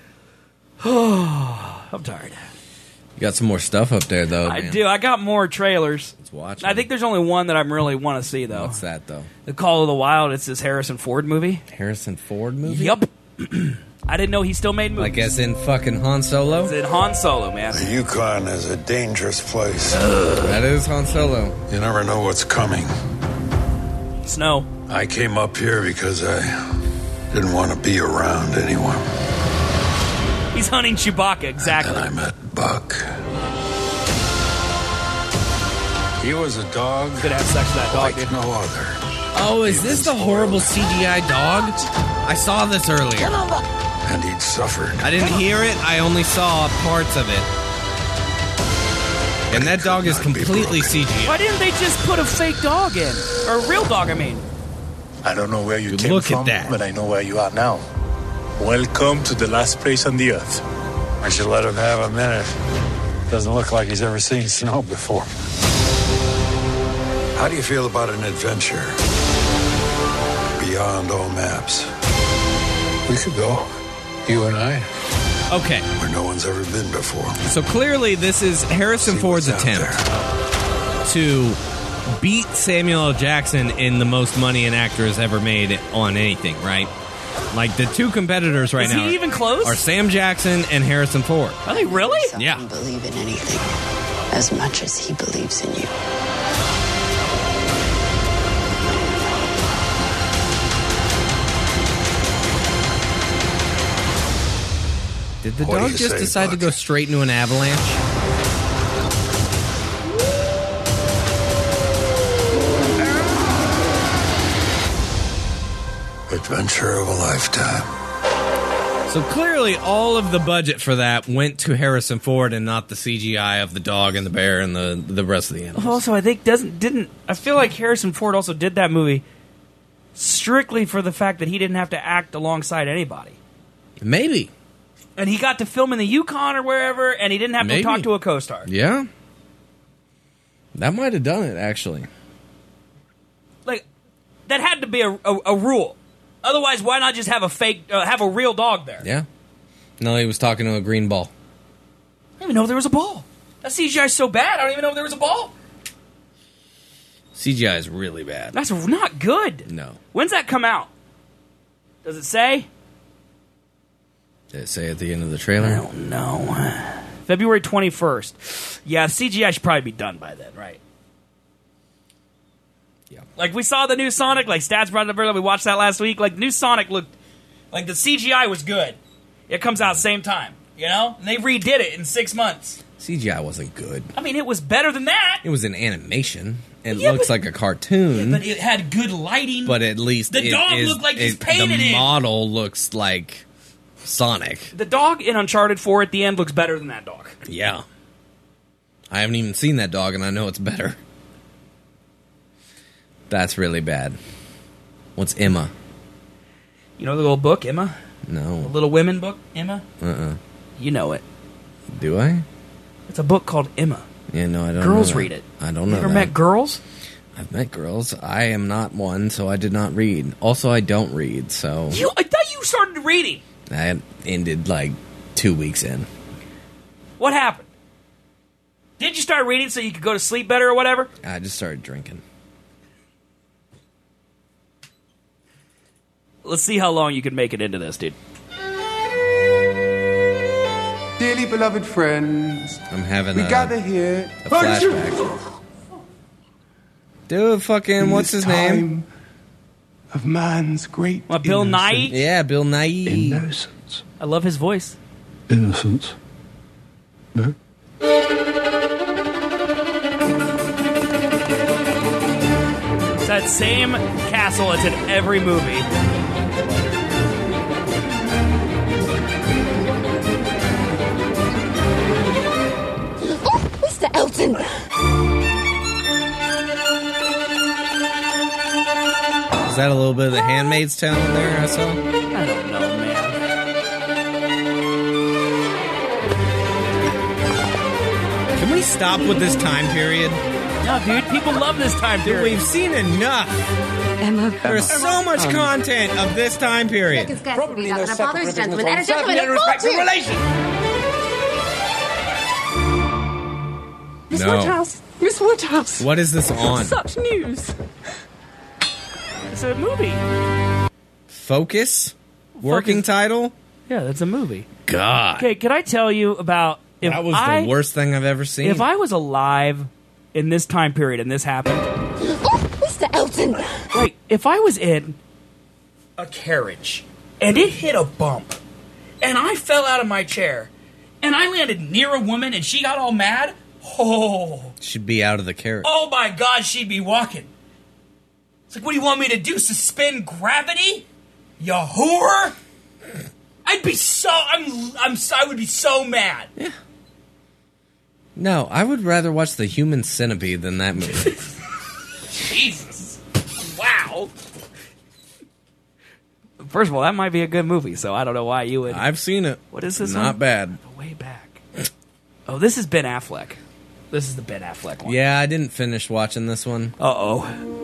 Speaker 1: Oh, I'm tired.
Speaker 2: You got some more stuff up there, though.
Speaker 1: I
Speaker 2: man.
Speaker 1: do. I got more trailers.
Speaker 2: Let's watch.
Speaker 1: I think there's only one that I really want to see, though.
Speaker 2: What's that, though?
Speaker 1: The Call of the Wild. It's this Harrison Ford movie.
Speaker 2: Harrison Ford movie?
Speaker 1: Yup. I didn't know he still made movies.
Speaker 2: Like as in fucking Han Solo?
Speaker 1: It's in Han Solo, man.
Speaker 3: The Yukon is a dangerous place.
Speaker 2: That is Han Solo.
Speaker 3: You never know what's coming.
Speaker 1: Snow.
Speaker 3: I came up here because I didn't want to be around anyone.
Speaker 1: He's hunting Chewbacca, exactly.
Speaker 3: And I met Buck. He was a dog.
Speaker 1: Gonna have sex with that dog,
Speaker 3: like
Speaker 1: dude.
Speaker 3: no other.
Speaker 2: Oh, is this the horrible C G I dog? I saw this earlier.
Speaker 3: And he'd suffered.
Speaker 2: I didn't hear it. I only saw parts of it. And that dog is completely C G I.
Speaker 1: Why didn't they just put a fake dog in? Or a real dog, I mean.
Speaker 14: I don't know where you
Speaker 2: Dude,
Speaker 14: came
Speaker 2: look at
Speaker 14: from,
Speaker 2: that.
Speaker 14: but I know where you are now. Welcome to the last place on the earth.
Speaker 3: I should let him have a minute. Doesn't look like he's ever seen snow before. How do you feel about an adventure beyond all maps? We could go, you and I,
Speaker 2: Okay,
Speaker 3: where no one's ever been before.
Speaker 2: so clearly this is Harrison
Speaker 3: See
Speaker 2: Ford's
Speaker 3: what's out
Speaker 2: attempt
Speaker 3: there.
Speaker 2: to beat Samuel L. Jackson in the most money an actor has ever made on anything, right? Like the two competitors right
Speaker 1: Is
Speaker 2: now
Speaker 1: he even close?
Speaker 2: are Sam Jackson and Harrison Ford.
Speaker 1: Are they really?
Speaker 2: Yeah.
Speaker 8: Believe in anything as much as he believes in you.
Speaker 2: Did the
Speaker 3: What do
Speaker 2: dog
Speaker 3: you
Speaker 2: just
Speaker 3: say,
Speaker 2: decide to
Speaker 3: Buck?
Speaker 2: go straight into an avalanche?
Speaker 3: Adventure of a lifetime.
Speaker 2: So clearly all of the budget for that went to Harrison Ford and not the C G I of the dog and the bear and the, the rest of the animals.
Speaker 1: Also, I think doesn't didn't I feel like Harrison Ford also did that movie strictly for the fact that he didn't have to act alongside anybody.
Speaker 2: Maybe.
Speaker 1: And he got to film in the Yukon or wherever, and he didn't have
Speaker 2: Maybe.
Speaker 1: to talk to a co-star.
Speaker 2: Yeah. That might have done it, actually.
Speaker 1: Like, that had to be a, a, a rule. Otherwise, why not just have a fake, uh, have a real dog there?
Speaker 2: Yeah. No, he was talking to a green ball.
Speaker 1: I don't even know if there was a ball. That C G I is so bad, I don't even know if there was a ball.
Speaker 2: C G I is really bad.
Speaker 1: That's not good.
Speaker 2: No.
Speaker 1: When's that come out? Does it say?
Speaker 2: Did it say at the end of the trailer?
Speaker 1: I don't know. February twenty-first. Yeah, C G I should probably be done by then, right?
Speaker 2: Yeah.
Speaker 1: Like, we saw the new Sonic, like, Stats brought it up earlier, we watched that last week. Like, the new Sonic looked, like, the C G I was good. It comes out same time, you know? And they redid it in six months.
Speaker 2: C G I wasn't good.
Speaker 1: I mean, it was better than that.
Speaker 2: It was an animation. It
Speaker 1: Yeah,
Speaker 2: looks
Speaker 1: but-
Speaker 2: like a cartoon.
Speaker 1: But it had good lighting.
Speaker 2: But at least
Speaker 1: The
Speaker 2: it
Speaker 1: dog
Speaker 2: is-
Speaker 1: looked like he's
Speaker 2: it-
Speaker 1: painted
Speaker 2: The
Speaker 1: in.
Speaker 2: model looks like Sonic.
Speaker 1: The dog in Uncharted four at the end looks better than that dog.
Speaker 2: Yeah. I haven't even seen that dog, and I know it's better. That's really bad. What's Emma?
Speaker 1: You know the little book, Emma? The
Speaker 2: No.
Speaker 1: Little Women book, Emma?
Speaker 2: Uh-uh.
Speaker 1: You know it.
Speaker 2: Do I?
Speaker 1: It's a book called Emma.
Speaker 2: Yeah, no, I don't
Speaker 1: Girls
Speaker 2: know that.
Speaker 1: read it.
Speaker 2: I don't
Speaker 1: You
Speaker 2: know
Speaker 1: ever
Speaker 2: that.
Speaker 1: met girls?
Speaker 2: I've met girls. I am not one, so I did not read. Also, I don't read, so...
Speaker 1: You, I thought you started reading.
Speaker 2: That ended, like, two weeks in.
Speaker 1: What happened? Did you start reading so you could go to sleep better or whatever?
Speaker 2: I just started drinking.
Speaker 1: Let's see how long you can make it into this, dude.
Speaker 4: Dearly beloved friends,
Speaker 2: I'm having
Speaker 4: we
Speaker 2: a,
Speaker 4: gather here.
Speaker 2: a flashback. Dude, fucking,
Speaker 4: in
Speaker 2: what's
Speaker 4: this
Speaker 2: his name?
Speaker 4: time Of man's great.
Speaker 1: What, Bill Nye?
Speaker 4: innocence.
Speaker 2: Yeah, Bill Nye.
Speaker 4: Innocence.
Speaker 1: I love his voice.
Speaker 4: Innocence. No.
Speaker 1: It's that same castle that's in every movie.
Speaker 11: Oh, Mister Elton!
Speaker 2: Is that a little bit of the Handmaid's Tale in there, I saw?
Speaker 1: I don't know, man.
Speaker 2: Can we stop with this time period?
Speaker 1: No, dude, people love this time
Speaker 2: Dude,
Speaker 1: period.
Speaker 2: we've seen enough.
Speaker 11: Emma.
Speaker 2: There's so much content of this time period.
Speaker 11: Probably no
Speaker 4: separate
Speaker 11: father's
Speaker 4: business
Speaker 11: gentleman
Speaker 4: on
Speaker 11: and a
Speaker 4: certainly
Speaker 11: gentleman
Speaker 4: a
Speaker 11: of
Speaker 4: respectful
Speaker 11: fortune.
Speaker 4: relation.
Speaker 11: Miss
Speaker 2: No.
Speaker 11: Woodhouse. Miss Woodhouse.
Speaker 2: What is this on?
Speaker 11: Such news.
Speaker 1: It's a movie.
Speaker 2: Focus? Working
Speaker 1: Focus.
Speaker 2: title?
Speaker 1: Yeah, that's a movie.
Speaker 2: God.
Speaker 1: Okay, can I tell you about if
Speaker 2: That was
Speaker 1: I,
Speaker 2: the worst thing I've ever seen.
Speaker 1: If I was alive in this time period and this happened,
Speaker 11: Oh, Mister Elton.
Speaker 1: wait, if I was in a carriage and it hit a bump and I fell out of my chair and I landed near a woman and she got all mad, oh,
Speaker 2: She'd be out of the carriage.
Speaker 1: oh my God, she'd be walking. It's like, what do you want me to do? Suspend gravity? You whore? I'd be so, I'm, I'm, so- I would be so mad.
Speaker 2: Yeah. No, I would rather watch The Human Centipede than that movie.
Speaker 1: Jesus. Wow. First of all, that might be a good movie, so I don't know why you would.
Speaker 2: I've seen it.
Speaker 1: What is this
Speaker 2: Not
Speaker 1: one?
Speaker 2: bad.
Speaker 1: Way back. Oh, this is Ben Affleck. This is the Ben Affleck one.
Speaker 2: Yeah, I didn't finish watching this one.
Speaker 1: Uh-oh.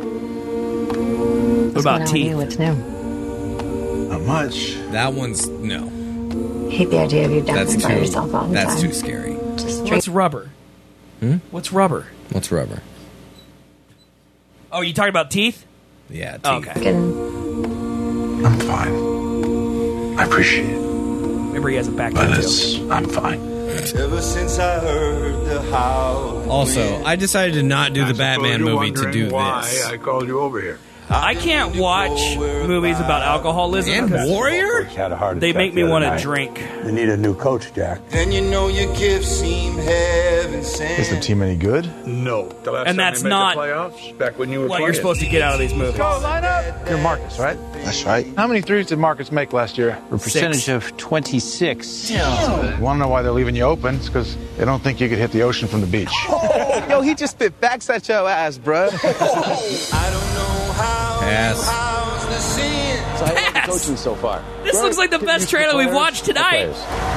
Speaker 1: What about Teeth?
Speaker 11: What's new?
Speaker 10: Not much.
Speaker 2: That one's no.
Speaker 11: Hate the idea of you
Speaker 2: That's
Speaker 11: dancing by
Speaker 2: too.
Speaker 11: yourself all the
Speaker 2: That's
Speaker 11: time.
Speaker 2: too scary.
Speaker 11: Just
Speaker 1: What's rubber?
Speaker 2: Hmm?
Speaker 1: What's rubber?
Speaker 2: What's rubber?
Speaker 1: Oh, you talking about Teeth?
Speaker 2: Yeah, teeth.
Speaker 1: Okay.
Speaker 10: I'm fine. I appreciate it.
Speaker 1: Remember, he has a back
Speaker 10: But
Speaker 1: tattoo.
Speaker 10: it's, I'm fine.
Speaker 15: Ever since I heard the howl.
Speaker 2: Also, I decided to not do the Batman movie to do
Speaker 10: why
Speaker 2: this.
Speaker 10: I called you over here.
Speaker 1: I can't watch movies about alcoholism.
Speaker 2: And
Speaker 1: because
Speaker 2: Warrior?
Speaker 10: Had a heart
Speaker 1: They
Speaker 10: attack
Speaker 1: make me
Speaker 10: the other
Speaker 1: want to
Speaker 10: night.
Speaker 1: drink.
Speaker 10: They need a new coach, Jack.
Speaker 15: Then you know your gifts seem heaven sent.
Speaker 10: Is the team any good? No. The last
Speaker 1: And
Speaker 10: time
Speaker 1: that's
Speaker 10: they made
Speaker 1: not
Speaker 10: the playoffs, back when you were
Speaker 1: what you're
Speaker 10: playing.
Speaker 1: supposed to get out of these movies.
Speaker 10: Go, line up. You're Marcus, right?
Speaker 15: That's right.
Speaker 10: How many threes did Marcus make last year?
Speaker 15: A percentage of twenty-six.
Speaker 10: You want to know why they're leaving you open? It's because they don't think you could hit the ocean from the beach.
Speaker 9: Yo, he just spit facts at your ass, bruh.
Speaker 15: I don't know how.
Speaker 2: Pass.
Speaker 15: How's the sin?
Speaker 9: So how
Speaker 1: Pass.
Speaker 9: you coaching so far?
Speaker 1: This looks like the best trailer we've watched tonight.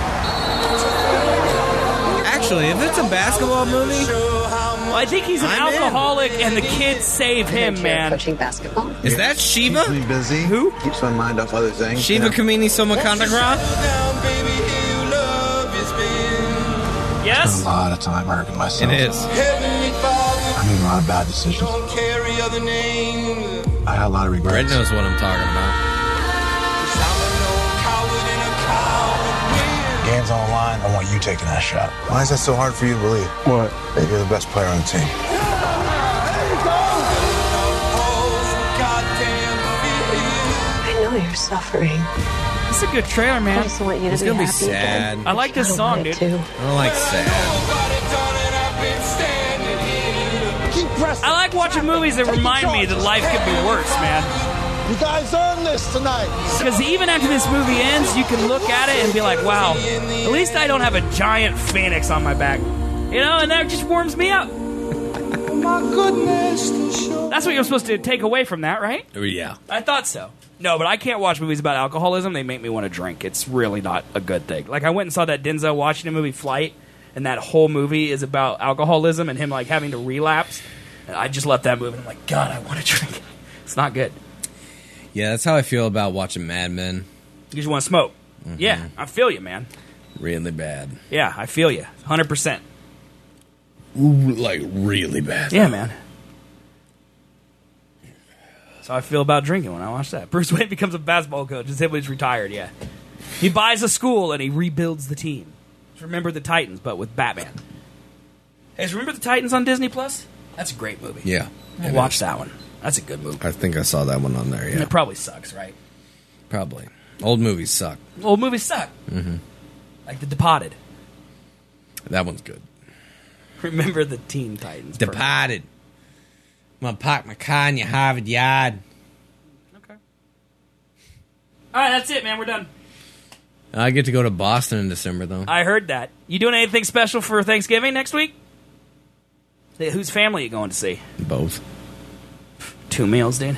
Speaker 2: Actually, if it's a basketball movie,
Speaker 1: Well, I think he's an
Speaker 2: I'm in.
Speaker 1: alcoholic, and the kids save him, man.
Speaker 11: Coaching basketball.
Speaker 2: is that Shiva?
Speaker 10: Keeps me busy.
Speaker 1: Who?
Speaker 10: Keeps my mind off other things.
Speaker 2: Shiva Kamini Somakandagra?
Speaker 15: Down, baby, here you love has been.
Speaker 1: Yes?
Speaker 10: A lot of time hurting myself.
Speaker 2: It is.
Speaker 15: Heavenly Father,
Speaker 10: I made a lot of bad decisions.
Speaker 15: don't carry other names.
Speaker 10: I had a lot of
Speaker 2: Brett
Speaker 10: regrets.
Speaker 2: knows what I'm talking about.
Speaker 15: 'Cause I'm a no coward and a coward
Speaker 3: Game's on the line. I want you taking that shot. Why is that so hard for you to believe? What? That you're the best player on the team.
Speaker 8: I know you're suffering.
Speaker 1: It's a good trailer, man.
Speaker 8: I just want you to
Speaker 2: It's
Speaker 8: be
Speaker 2: gonna be
Speaker 8: happy
Speaker 2: sad.
Speaker 8: again.
Speaker 1: I like this
Speaker 8: I
Speaker 1: song,
Speaker 8: want it
Speaker 1: dude.
Speaker 8: too.
Speaker 2: I don't like sad.
Speaker 1: I like watching movies that remind me that life could be worse, man.
Speaker 3: You guys earned this tonight.
Speaker 1: Because even after this movie ends, you can look at it and be like, wow, at least I don't have a giant phoenix on my back. You know, and that just warms me up.
Speaker 15: My goodness.
Speaker 1: That's what you're supposed to take away from that, right?
Speaker 2: Oh, yeah.
Speaker 1: I thought so. No, but I can't watch movies about alcoholism. They make me want to drink. It's really not a good thing. Like, I went and saw that Denzel Washington movie, Flight, and that whole movie is about alcoholism and him, like, having to relapse. And I just left that movie, and I'm like, God, I want to drink. It's not good.
Speaker 2: Yeah, that's how I feel about watching Mad Men.
Speaker 1: You just want to smoke.
Speaker 2: Mhm.
Speaker 1: Yeah, I feel you, man.
Speaker 2: Really bad.
Speaker 1: Yeah, I feel you. one hundred percent.
Speaker 2: Ooh, like, really bad.
Speaker 1: Yeah, man. That's how I feel about drinking when I watch that. Bruce Wayne becomes a basketball coach. It's him when he's retired, yeah. He buys a school and he rebuilds the team. Just remember the Titans, but with Batman. Hey, remember the Titans on Disney Plus? That's a great movie.
Speaker 2: Yeah.
Speaker 1: We'll watch that one. That's a good movie.
Speaker 2: I think I saw that one on there,
Speaker 1: And
Speaker 2: yeah.
Speaker 1: it probably sucks, right?
Speaker 2: Probably. Old movies suck.
Speaker 1: Old movies suck.
Speaker 2: Mm-hmm.
Speaker 1: Like The Departed.
Speaker 2: That one's good.
Speaker 1: Remember the Teen Titans.
Speaker 2: Departed. I'm going to park my car in your Harvard yard.
Speaker 1: Okay. All right, that's it, man. We're done.
Speaker 2: I get to go to Boston in December, though.
Speaker 1: I heard that. You doing anything special for Thanksgiving next week? Hey, whose family are you going to see?
Speaker 2: Both.
Speaker 1: Two meals, dude.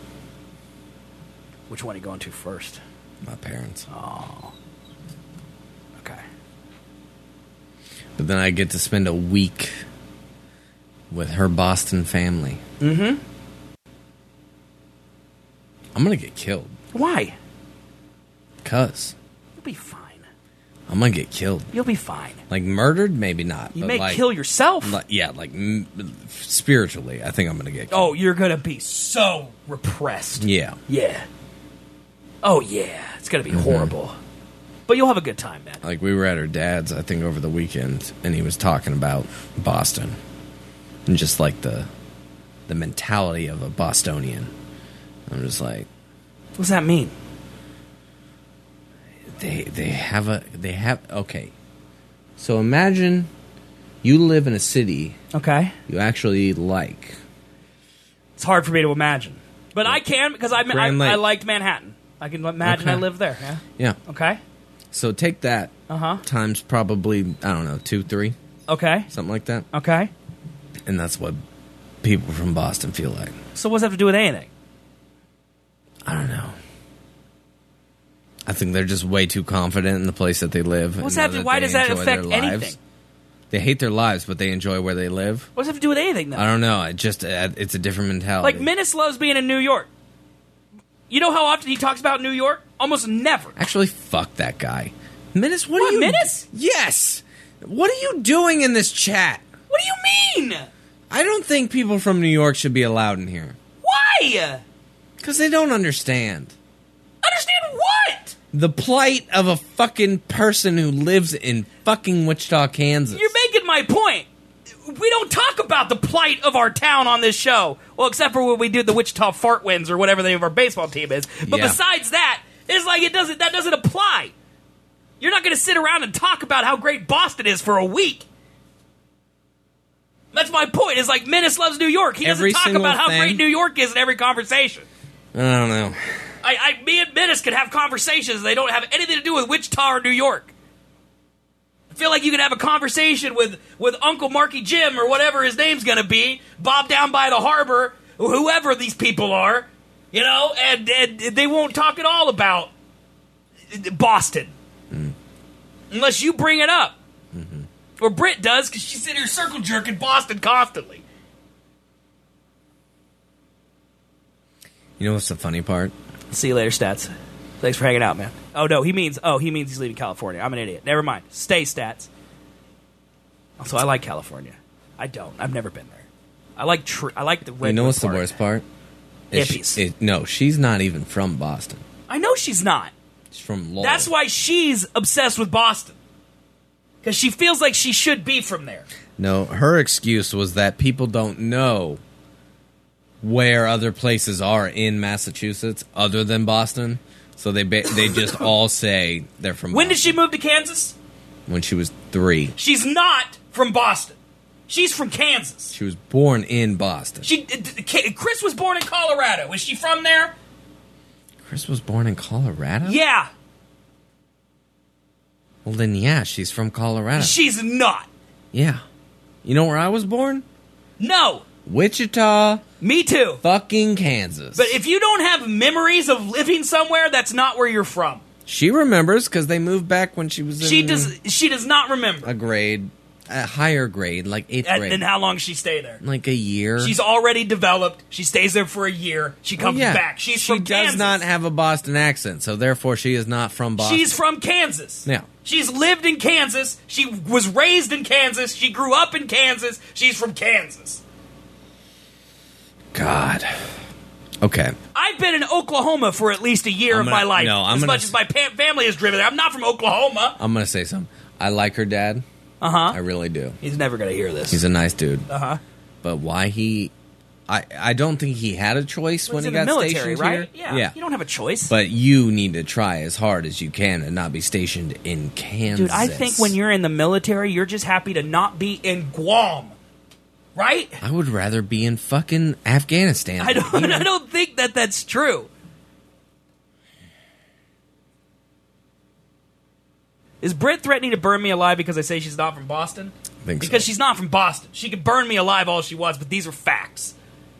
Speaker 1: Which one are you going to first?
Speaker 2: My parents.
Speaker 1: Oh. Okay.
Speaker 2: But then I get to spend a week with her Boston family.
Speaker 1: Mm-hmm.
Speaker 2: I'm going to get killed.
Speaker 1: Why?
Speaker 2: Because
Speaker 1: You'll be fine.
Speaker 2: I'm going to get killed.
Speaker 1: You'll be fine.
Speaker 2: Like, murdered? Maybe not.
Speaker 1: You
Speaker 2: but
Speaker 1: may
Speaker 2: like,
Speaker 1: kill yourself.
Speaker 2: Like, yeah, like, m- spiritually, I think I'm going to get killed.
Speaker 1: Oh, you're going to be so repressed.
Speaker 2: Yeah.
Speaker 1: Yeah. Oh, yeah. It's going to be
Speaker 2: Mhm.
Speaker 1: horrible. But you'll have a good time, man.
Speaker 2: Like, we were at her dad's, I think, over the weekend, and he was talking about Boston. And just, like, the the mentality of a Bostonian. I'm just like...
Speaker 1: What does that mean?
Speaker 2: They they have a... They have... Okay. So imagine you live in a city...
Speaker 1: Okay.
Speaker 2: You actually like.
Speaker 1: It's hard for me to imagine. But I can, because I, I,
Speaker 2: Grand Lake.
Speaker 1: I liked Manhattan. I can imagine
Speaker 2: Okay.
Speaker 1: I lived there, yeah?
Speaker 2: Yeah.
Speaker 1: Okay.
Speaker 2: So take that
Speaker 1: Uh-huh.
Speaker 2: times probably, I don't know, two, three?
Speaker 1: Okay.
Speaker 2: Something like that.
Speaker 1: Okay.
Speaker 2: And that's what people from Boston feel like.
Speaker 1: So what's that have to do with anything?
Speaker 2: I don't know. I think they're just way too confident in the place that they live.
Speaker 1: What's
Speaker 2: and
Speaker 1: that?
Speaker 2: know
Speaker 1: Why
Speaker 2: they
Speaker 1: does that
Speaker 2: enjoy
Speaker 1: affect
Speaker 2: their lives.
Speaker 1: anything?
Speaker 2: They hate their lives, but they enjoy where they live.
Speaker 1: What does that have to do with anything, though?
Speaker 2: I don't know. It just uh, it's a different mentality.
Speaker 1: Like, Menace loves being in New York. You know how often he talks about New York? Almost never.
Speaker 2: Actually, fuck that guy. Menace, what,
Speaker 1: What,
Speaker 2: are you...
Speaker 1: Menace?
Speaker 2: Yes! What are you doing in this chat?
Speaker 1: What do you mean?
Speaker 2: I don't think people from New York should be allowed in here.
Speaker 1: Why?
Speaker 2: Because they don't understand.
Speaker 1: Understand what?
Speaker 2: The plight of a fucking person who lives in fucking Wichita, Kansas.
Speaker 1: You're making my point. We don't talk about the plight of our town on this show. Well, except for when we do the Wichita Fart Winds or whatever the name of our baseball team is. But
Speaker 2: Yeah.
Speaker 1: besides that, it's like it doesn't that doesn't apply. You're not going to sit around and talk about how great Boston is for a week. That's my point. It's like Menace loves New York. He
Speaker 2: Every
Speaker 1: doesn't talk
Speaker 2: single
Speaker 1: about how
Speaker 2: thing-
Speaker 1: great New York is in every conversation.
Speaker 2: I don't know.
Speaker 1: I, I, me and Menace could have conversations. They don't have anything to do with Wichita or New York. I feel like you could have a conversation with, with Uncle Marky Jim or whatever his name's going to be, Bob down by the harbor, whoever these people are, you know, and, and they won't talk at all about Boston.
Speaker 2: Mm.
Speaker 1: Unless you bring it up.
Speaker 2: Mm-hmm.
Speaker 1: Or Britt does, because she's sitting here circle jerking Boston constantly.
Speaker 2: You know what's the funny part?
Speaker 1: See you later, Stats. Thanks for hanging out, man. Oh, no, he means, oh, he means he's leaving California. I'm an idiot. Never mind. Stay, Stats. Also, I like California. I don't. I've never been there. I like tr- I like the Redwood
Speaker 2: You know what's
Speaker 1: Park.
Speaker 2: the worst part? Is she-
Speaker 1: Hippies.
Speaker 2: it- no, she's not even from Boston.
Speaker 1: I know she's not.
Speaker 2: She's from Lowell.
Speaker 1: That's why she's obsessed with Boston. Because she feels like she should be from there.
Speaker 2: No, her excuse was that people don't know where other places are in Massachusetts other than Boston. So they ba- they just all say they're from
Speaker 1: When
Speaker 2: Boston.
Speaker 1: did she move to Kansas?
Speaker 2: When she was three.
Speaker 1: She's not from Boston. She's from Kansas.
Speaker 2: She was born in Boston.
Speaker 1: She Chris was born in Colorado. Is she from there?
Speaker 2: Chris was born in Colorado?
Speaker 1: Yeah.
Speaker 2: Well, then, yeah, she's from Colorado.
Speaker 1: She's not.
Speaker 2: Yeah. You know where I was born?
Speaker 1: No.
Speaker 2: Wichita.
Speaker 1: Me too.
Speaker 2: Fucking Kansas.
Speaker 1: But if you don't have memories of living somewhere, that's not where you're from.
Speaker 2: She remembers because they moved back when she was in
Speaker 1: She does. She does not remember.
Speaker 2: a grade, a higher grade, like eighth
Speaker 1: And,
Speaker 2: grade.
Speaker 1: and how long she stay there?
Speaker 2: Like a year.
Speaker 1: She's already developed. She stays there for a year. She
Speaker 2: Well,
Speaker 1: comes
Speaker 2: yeah.
Speaker 1: back. She's
Speaker 2: she
Speaker 1: from
Speaker 2: does
Speaker 1: Kansas.
Speaker 2: not have a Boston accent, so therefore she is not from Boston.
Speaker 1: She's from Kansas.
Speaker 2: Yeah.
Speaker 1: She's lived in Kansas. She was raised in Kansas. She grew up in Kansas. She's from Kansas.
Speaker 2: God. Okay.
Speaker 1: I've been in Oklahoma for at least a year
Speaker 2: I'm
Speaker 1: of
Speaker 2: gonna-
Speaker 1: my life.
Speaker 2: no, I'm
Speaker 1: as
Speaker 2: gonna
Speaker 1: much
Speaker 2: s-
Speaker 1: as my pa- family has driven there. I'm not from Oklahoma.
Speaker 2: I'm going to say something. I like her dad.
Speaker 1: Uh huh.
Speaker 2: I really do.
Speaker 1: He's never going to hear this.
Speaker 2: He's a nice dude.
Speaker 1: Uh huh.
Speaker 2: But why he... I, I don't think he had a choice
Speaker 1: Well,
Speaker 2: when
Speaker 1: he's
Speaker 2: he
Speaker 1: in
Speaker 2: got
Speaker 1: the military,
Speaker 2: stationed
Speaker 1: right?
Speaker 2: here.
Speaker 1: Yeah. You don't have a choice.
Speaker 2: But you need to try as hard as you can and not be stationed in Kansas.
Speaker 1: Dude, I think when you're in the military, you're just happy to not be in Guam. Right?
Speaker 2: I would rather be in fucking Afghanistan.
Speaker 1: I don't,
Speaker 2: You know?
Speaker 1: I don't think that that's true. Is Britt threatening to burn me alive because I say she's not from Boston?
Speaker 2: I think so.
Speaker 1: Because she's not from Boston. She can burn me alive all she wants, but these are facts.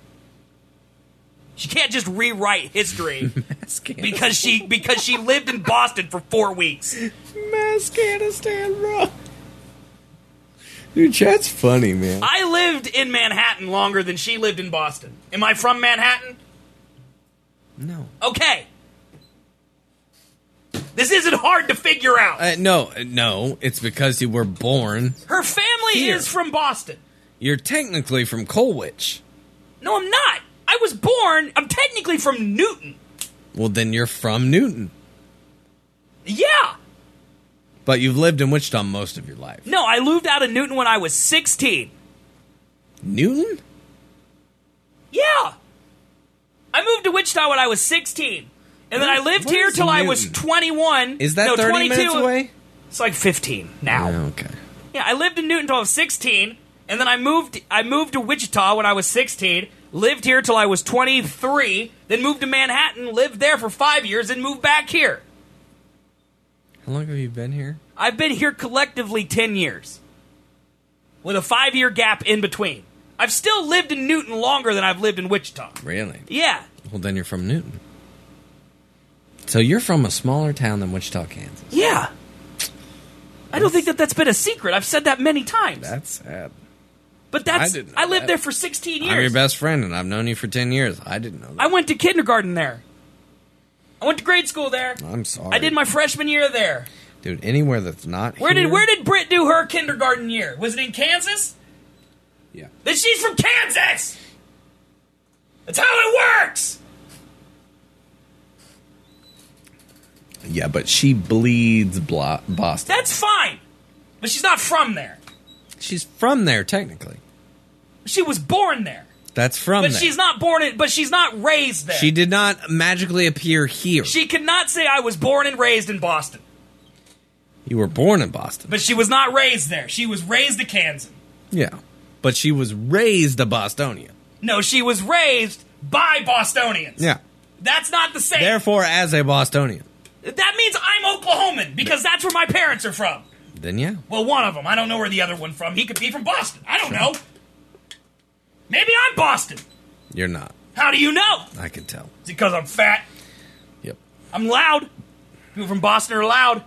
Speaker 1: She can't just rewrite history because she because she lived in Boston for four weeks.
Speaker 2: Afghanistan, bro. Dude, chat's funny, man.
Speaker 1: I lived in Manhattan longer than she lived in Boston. Am I from Manhattan?
Speaker 2: No.
Speaker 1: Okay. This isn't hard to figure out.
Speaker 2: Uh, no, uh, no. It's because you were born.
Speaker 1: Her family
Speaker 2: Here.
Speaker 1: is from Boston.
Speaker 2: You're technically from Colwich.
Speaker 1: No, I'm not. I was born, I'm technically from Newton.
Speaker 2: Well, then you're from Newton.
Speaker 1: Yeah.
Speaker 2: But you've lived in Wichita most of your life.
Speaker 1: No, I moved out of Newton when I was sixteen.
Speaker 2: Newton?
Speaker 1: Yeah. I moved to Wichita when I was sixteen. And then I lived
Speaker 2: What
Speaker 1: here
Speaker 2: is
Speaker 1: till I was
Speaker 2: Newton?
Speaker 1: twenty-one.
Speaker 2: Is that
Speaker 1: no,
Speaker 2: thirty
Speaker 1: twenty-two.
Speaker 2: minutes away?
Speaker 1: It's like fifteen now.
Speaker 2: Yeah, okay.
Speaker 1: Yeah, I lived in Newton till I was sixteen, and then I moved I moved to Wichita when I was sixteen, lived here till I was twenty-three, then moved to Manhattan, lived there for five years, and moved back here.
Speaker 2: How long have you been here?
Speaker 1: I've been here collectively ten years, with a five-year gap in between. I've still lived in Newton longer than I've lived in Wichita.
Speaker 2: Really?
Speaker 1: Yeah.
Speaker 2: Well, then you're from Newton. So you're from a smaller town than Wichita, Kansas.
Speaker 1: Yeah. I don't think that that's been a secret. I've said that many times.
Speaker 2: That's sad.
Speaker 1: But that's
Speaker 2: I didn't know
Speaker 1: I lived
Speaker 2: that.
Speaker 1: there for sixteen
Speaker 2: I'm your
Speaker 1: years.
Speaker 2: best friend, and I've known you for ten years. I didn't know that.
Speaker 1: I went to kindergarten there. I went to grade school there.
Speaker 2: I'm sorry.
Speaker 1: I did my freshman year there.
Speaker 2: Dude, anywhere that's not
Speaker 1: Where
Speaker 2: here,
Speaker 1: did where did Britt do her kindergarten year? Was it in Kansas?
Speaker 2: Yeah.
Speaker 1: Then she's from Kansas. That's how it works.
Speaker 2: Yeah, but she bleeds blo- Boston.
Speaker 1: That's fine. But she's not from there.
Speaker 2: She's from there, technically.
Speaker 1: She was born there.
Speaker 2: That's from
Speaker 1: But
Speaker 2: there.
Speaker 1: she's not born in, but she's not raised there.
Speaker 2: She did not magically appear here.
Speaker 1: She could not say I was born and raised in Boston.
Speaker 2: You were born in Boston.
Speaker 1: But she was not raised there. She was raised a Kansan.
Speaker 2: Yeah. But she was raised a Bostonian.
Speaker 1: No, she was raised by Bostonians.
Speaker 2: Yeah.
Speaker 1: That's not the same.
Speaker 2: Therefore, as a Bostonian.
Speaker 1: That means I'm Oklahoman because that's where my parents are from.
Speaker 2: Then yeah.
Speaker 1: Well, one of them. I don't know where the other one from. He could be from Boston. I don't know. Maybe I'm Boston.
Speaker 2: You're not.
Speaker 1: How do you know?
Speaker 2: I can tell.
Speaker 1: Is it because I'm fat?
Speaker 2: Yep.
Speaker 1: I'm loud. People from Boston are loud.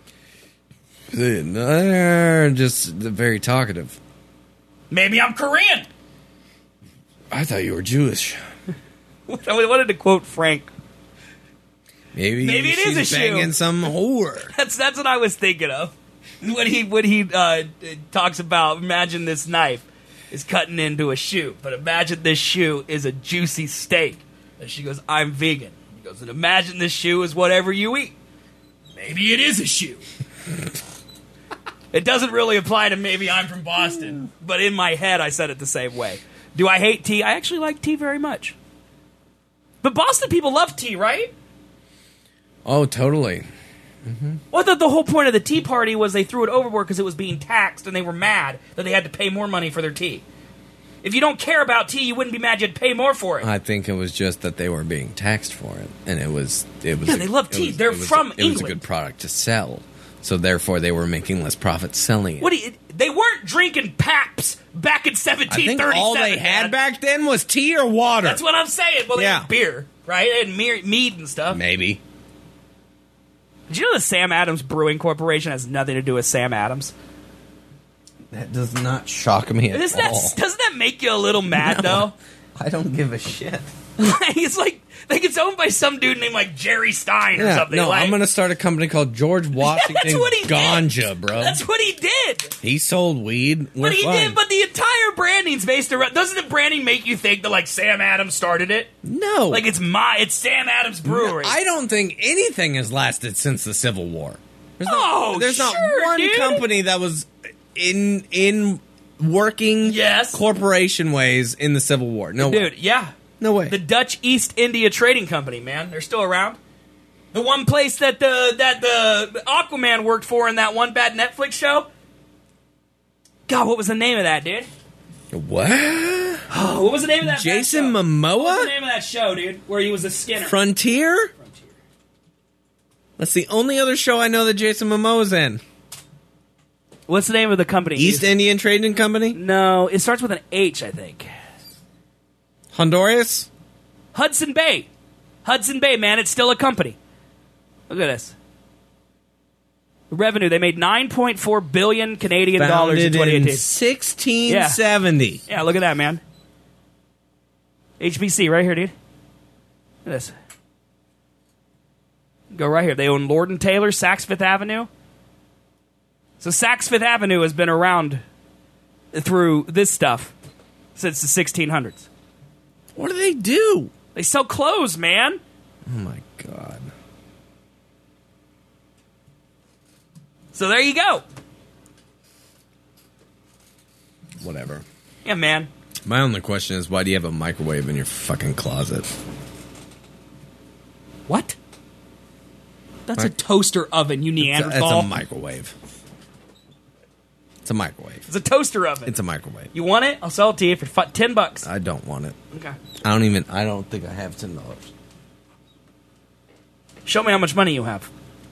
Speaker 2: They're just very talkative.
Speaker 1: Maybe I'm Korean.
Speaker 2: I thought you were Jewish.
Speaker 1: I wanted to quote Frank.
Speaker 2: Maybe,
Speaker 1: Maybe it
Speaker 2: she's
Speaker 1: is a
Speaker 2: banging
Speaker 1: shoe.
Speaker 2: some whore.
Speaker 1: That's that's what I was thinking of. When he when he uh, talks about, imagine this knife is cutting into a shoe, but imagine this shoe is a juicy steak. And she goes, I'm vegan. He goes, and imagine this shoe is whatever you eat. Maybe it is a shoe. It doesn't really apply to maybe I'm from Boston, but in my head I said it the same way. Do I hate tea? I actually like tea very much. But Boston people love tea, right?
Speaker 2: Oh, totally. Mm-hmm.
Speaker 1: Well, I thought the whole point of the Tea Party was they threw it overboard because it was being taxed and they were mad that they had to pay more money for their tea. If you don't care about tea, you wouldn't be mad you'd pay more for it.
Speaker 2: I think it was just that they were being taxed for it, and it was it was.
Speaker 1: Yeah,
Speaker 2: a,
Speaker 1: they love
Speaker 2: it
Speaker 1: tea.
Speaker 2: was-
Speaker 1: They're
Speaker 2: it was-
Speaker 1: from
Speaker 2: It was a
Speaker 1: England.
Speaker 2: good product to sell, so therefore they were making less profit selling it.
Speaker 1: What do you, they weren't drinking Paps back in seventeen thirty-seven.
Speaker 2: I think all they had back then was tea or water.
Speaker 1: That's what I'm saying. Well, they
Speaker 2: Yeah.
Speaker 1: had beer, right? They had mere- mead and stuff.
Speaker 2: Maybe.
Speaker 1: Did you know the Sam Adams Brewing Corporation has nothing to do with Sam Adams?
Speaker 2: That does not shock me at
Speaker 1: Isn't that,
Speaker 2: all.
Speaker 1: doesn't that make you a little mad, though?
Speaker 2: I don't give a shit.
Speaker 1: It's like, like it's owned by some dude named like Jerry Stein or
Speaker 2: Yeah,
Speaker 1: something.
Speaker 2: no,
Speaker 1: like,
Speaker 2: I'm going to start a company called George Washington
Speaker 1: what he did.
Speaker 2: Ganja, bro.
Speaker 1: That's what he did.
Speaker 2: He sold weed. We're
Speaker 1: But he
Speaker 2: fine.
Speaker 1: did. But the entire branding's based around. Doesn't the branding make you think that like Sam Adams started it?
Speaker 2: No,
Speaker 1: Like it's my, it's Sam Adams Brewery.
Speaker 2: I don't think anything has lasted since the Civil War. There's
Speaker 1: Oh,
Speaker 2: not, there's
Speaker 1: sure,
Speaker 2: not one
Speaker 1: dude.
Speaker 2: company that was in in working
Speaker 1: Yes.
Speaker 2: corporation ways in the Civil War. No way.
Speaker 1: Dude, yeah.
Speaker 2: No way.
Speaker 1: The Dutch East India Trading Company, man. They're still around. The one place that the that the Aquaman worked for in that one bad Netflix show. God, what was the name of that, dude?
Speaker 2: What?
Speaker 1: Oh, what was the name of that? bad
Speaker 2: Jason
Speaker 1: show?
Speaker 2: Momoa?
Speaker 1: What was the name of that show, dude? Where he was a Skinner.
Speaker 2: Frontier? That's the only other show I know that Jason Momoa's in.
Speaker 1: What's the name of the company?
Speaker 2: East Indian Trading Company?
Speaker 1: No, it starts with an H, I think.
Speaker 2: Honduras?
Speaker 1: Hudson Bay. Hudson Bay, man. It's still a company. Look at this. The revenue, they made nine point four billion Canadian dollars in
Speaker 2: Founded
Speaker 1: twenty eighteen.
Speaker 2: in sixteen seventy.
Speaker 1: Yeah. yeah, look at that, man. H B C right here, dude. Look at this. Go right here. They own Lord and Taylor, Saks Fifth Avenue. So Saks Fifth Avenue has been around through this stuff since the sixteen hundreds.
Speaker 2: What do they do?
Speaker 1: They sell clothes, man.
Speaker 2: Oh my god.
Speaker 1: So there you go.
Speaker 2: Whatever.
Speaker 1: Yeah, man.
Speaker 2: My only question is, why do you have a microwave in your fucking closet?
Speaker 1: What? That's
Speaker 2: Right.
Speaker 1: a toaster oven, you
Speaker 2: It's a,
Speaker 1: Neanderthal.
Speaker 2: it's a microwave. It's a microwave.
Speaker 1: It's a toaster oven.
Speaker 2: It's a microwave.
Speaker 1: You want it? I'll sell it to you for fu- ten bucks.
Speaker 2: I don't want it.
Speaker 1: Okay.
Speaker 2: I don't even. I don't think I have ten dollars.
Speaker 1: Show me how much money you have.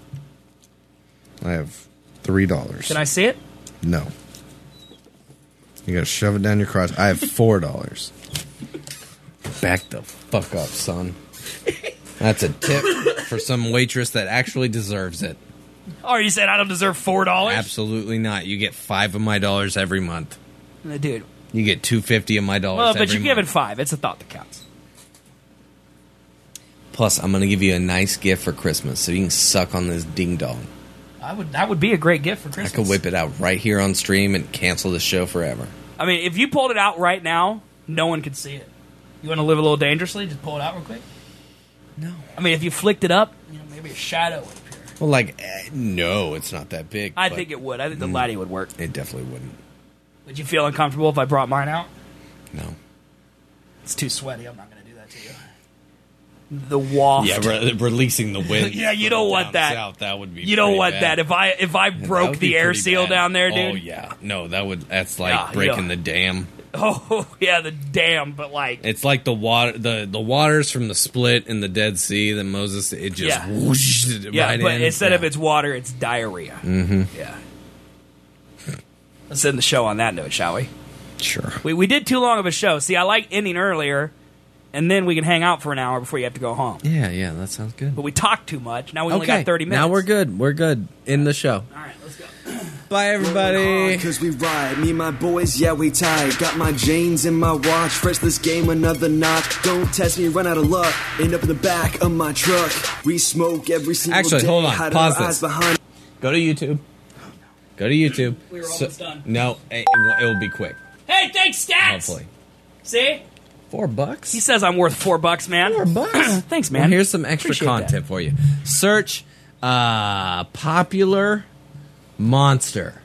Speaker 2: I have three dollars.
Speaker 1: Can I see it?
Speaker 2: No. You gotta shove it down your crotch. I have four dollars. Back the fuck up, son. That's a tip for some waitress that actually deserves it.
Speaker 1: Oh, you said I don't deserve four dollars?
Speaker 2: Absolutely not. You get five of my dollars every month.
Speaker 1: Dude.
Speaker 2: You get two fifty of my dollars.
Speaker 1: Well, but
Speaker 2: every
Speaker 1: you give it
Speaker 2: month.
Speaker 1: five. It's a thought that counts.
Speaker 2: Plus, I'm gonna give you a nice gift for Christmas, so you can suck on this ding dong.
Speaker 1: I would. That would be a great gift for Christmas.
Speaker 2: I could whip it out right here on stream and cancel the show forever.
Speaker 1: I mean, if you pulled it out right now, no one could see it. You want to live a little dangerously? Just pull it out real quick.
Speaker 2: No.
Speaker 1: I mean, if you flicked it up, you know, maybe a shadow would appear.
Speaker 2: Well, like, eh, no, it's not that big.
Speaker 1: I
Speaker 2: but
Speaker 1: think it would. I think the
Speaker 2: Mm.
Speaker 1: laddie would work.
Speaker 2: It definitely wouldn't.
Speaker 1: Would you feel uncomfortable if I brought mine out?
Speaker 2: No.
Speaker 1: It's too sweaty. I'm not going to do that to you. The waft.
Speaker 2: Yeah, re- releasing the wind.
Speaker 1: Yeah, you don't
Speaker 2: from
Speaker 1: want
Speaker 2: down
Speaker 1: that.
Speaker 2: South, that would be.
Speaker 1: You don't
Speaker 2: pretty
Speaker 1: want
Speaker 2: bad.
Speaker 1: that. If I if I
Speaker 2: Yeah, that
Speaker 1: broke
Speaker 2: would be
Speaker 1: the air
Speaker 2: pretty
Speaker 1: seal
Speaker 2: bad.
Speaker 1: down there, dude.
Speaker 2: Oh yeah, no, that would. That's like
Speaker 1: Yeah,
Speaker 2: breaking
Speaker 1: yeah.
Speaker 2: the dam.
Speaker 1: Oh yeah, the dam. But like,
Speaker 2: It's like the water, the the waters from the split in the Dead Sea that Moses. It just
Speaker 1: Yeah.
Speaker 2: whooshed it
Speaker 1: yeah,
Speaker 2: right
Speaker 1: but
Speaker 2: in.
Speaker 1: instead
Speaker 2: yeah.
Speaker 1: of it's water, it's diarrhea.
Speaker 2: Mm-hmm.
Speaker 1: Yeah. Let's end the show on that note, shall we?
Speaker 2: Sure.
Speaker 1: We we did too long of a show. See, I like ending earlier, and then we can hang out for an hour before you have to go home.
Speaker 2: Yeah, yeah, that sounds good.
Speaker 1: But we talked too much. Now we only
Speaker 2: Okay,
Speaker 1: got thirty minutes.
Speaker 2: now we're good. We're good in the show.
Speaker 1: All right, let's go.
Speaker 2: Bye, everybody.
Speaker 12: Cause we ride, me and my boys, yeah, we tied. Got my Janes in my watch, fresh this game another notch. Don't test me, run out of luck. End up in the back of my truck. We smoke every single
Speaker 2: Actually,
Speaker 12: day.
Speaker 2: hold on.
Speaker 12: Hide
Speaker 2: Pause
Speaker 12: our eyes
Speaker 2: this.
Speaker 12: behind.
Speaker 2: Go to YouTube. Go to YouTube.
Speaker 1: We were
Speaker 2: So-
Speaker 1: almost done.
Speaker 2: No, it, it will be quick.
Speaker 1: Hey, thanks, Stats.
Speaker 2: Hopefully.
Speaker 1: See,
Speaker 2: Four bucks.
Speaker 1: he says I'm worth four bucks, man.
Speaker 2: Four bucks.
Speaker 1: Thanks, man.
Speaker 2: Well, here's some extra
Speaker 1: Appreciate
Speaker 2: content
Speaker 1: that.
Speaker 2: for you. Search Uh, popular monster.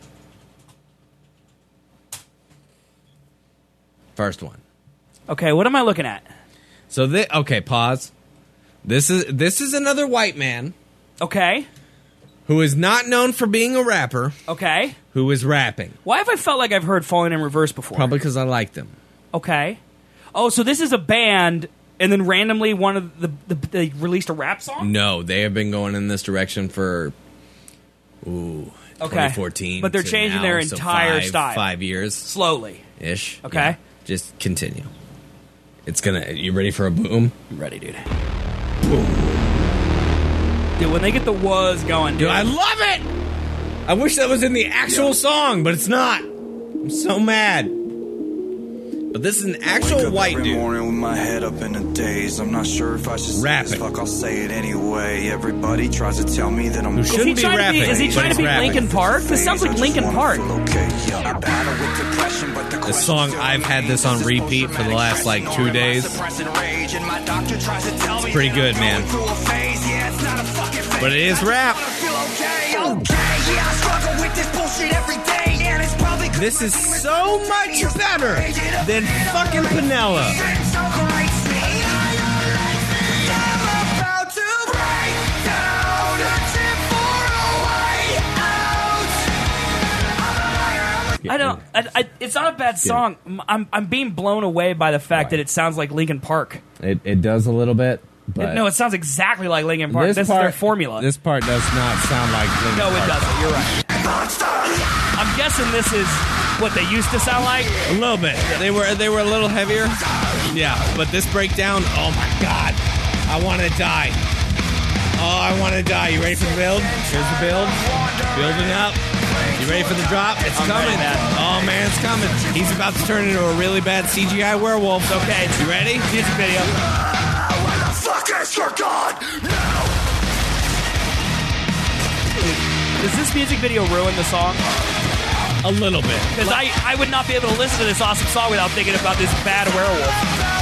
Speaker 2: First one.
Speaker 1: Okay, what am I looking at?
Speaker 2: So this, okay, pause. This is this is another white man.
Speaker 1: Okay.
Speaker 2: Who is not known for being a rapper.
Speaker 1: Okay.
Speaker 2: Who is rapping.
Speaker 1: Why have I felt like I've heard Falling in Reverse before?
Speaker 2: Probably because I like them.
Speaker 1: Okay. Oh, so this is a band, and then randomly one of the, the they released a rap song?
Speaker 2: No, they have been going in this direction for ooh,
Speaker 1: Okay.
Speaker 2: twenty fourteen.
Speaker 1: But they're
Speaker 2: to
Speaker 1: changing
Speaker 2: now,
Speaker 1: their
Speaker 2: so
Speaker 1: entire
Speaker 2: five,
Speaker 1: style.
Speaker 2: Five years.
Speaker 1: Slowly.
Speaker 2: Ish.
Speaker 1: Okay.
Speaker 2: Yeah. Just continue. It's gonna. You ready for a boom?
Speaker 1: I'm ready, dude. Boom. Dude, when they get the was going, dude.
Speaker 2: Dude, I love it! I wish that was in the actual song, but it's not. I'm so mad. But this is an actual white
Speaker 16: every
Speaker 2: dude.
Speaker 16: morning with my head up in a daze. I'm not sure if I should say
Speaker 2: rapping.
Speaker 16: this, fuck, I'll say it anyway. Everybody tries to tell me that I'm
Speaker 2: Who shouldn't
Speaker 1: is he
Speaker 2: be
Speaker 1: trying
Speaker 2: rapping,
Speaker 1: to be, is he
Speaker 2: but
Speaker 1: trying to
Speaker 2: he's
Speaker 1: be
Speaker 2: rapping.
Speaker 1: Linkin Park? This sounds like Linkin Park.
Speaker 2: The song, I've had this on repeat for the last like two days. It's pretty good, man. But it is rap. This is so much better than fucking Panella.
Speaker 1: I don't. I, I, it's not a bad song. I'm I'm being blown away by the fact that it sounds like Linkin Park.
Speaker 2: It it does a little bit, but
Speaker 1: It- no, it sounds exactly like Linkin Park. This,
Speaker 2: this
Speaker 1: is their
Speaker 2: part-
Speaker 1: formula.
Speaker 2: This part does not sound like Linkin
Speaker 1: no, it
Speaker 2: Park.
Speaker 1: doesn't. You're right. I'm guessing this is what they used to sound like.
Speaker 2: A little bit. They were they were a little heavier. Yeah, but this breakdown, oh my god. I want to die. Oh, I want to die. You ready for the build? Here's the build. Building up. You ready for the drop? It's
Speaker 1: I'm
Speaker 2: coming.
Speaker 1: ready, man.
Speaker 2: Oh man, it's coming. He's about to turn into a really bad C G I werewolf.
Speaker 1: Okay,
Speaker 2: You ready?
Speaker 1: music video. Does this music video ruin the song?
Speaker 2: A little bit.
Speaker 1: Because I, I would not be able to listen to this awesome song without thinking about this bad werewolf.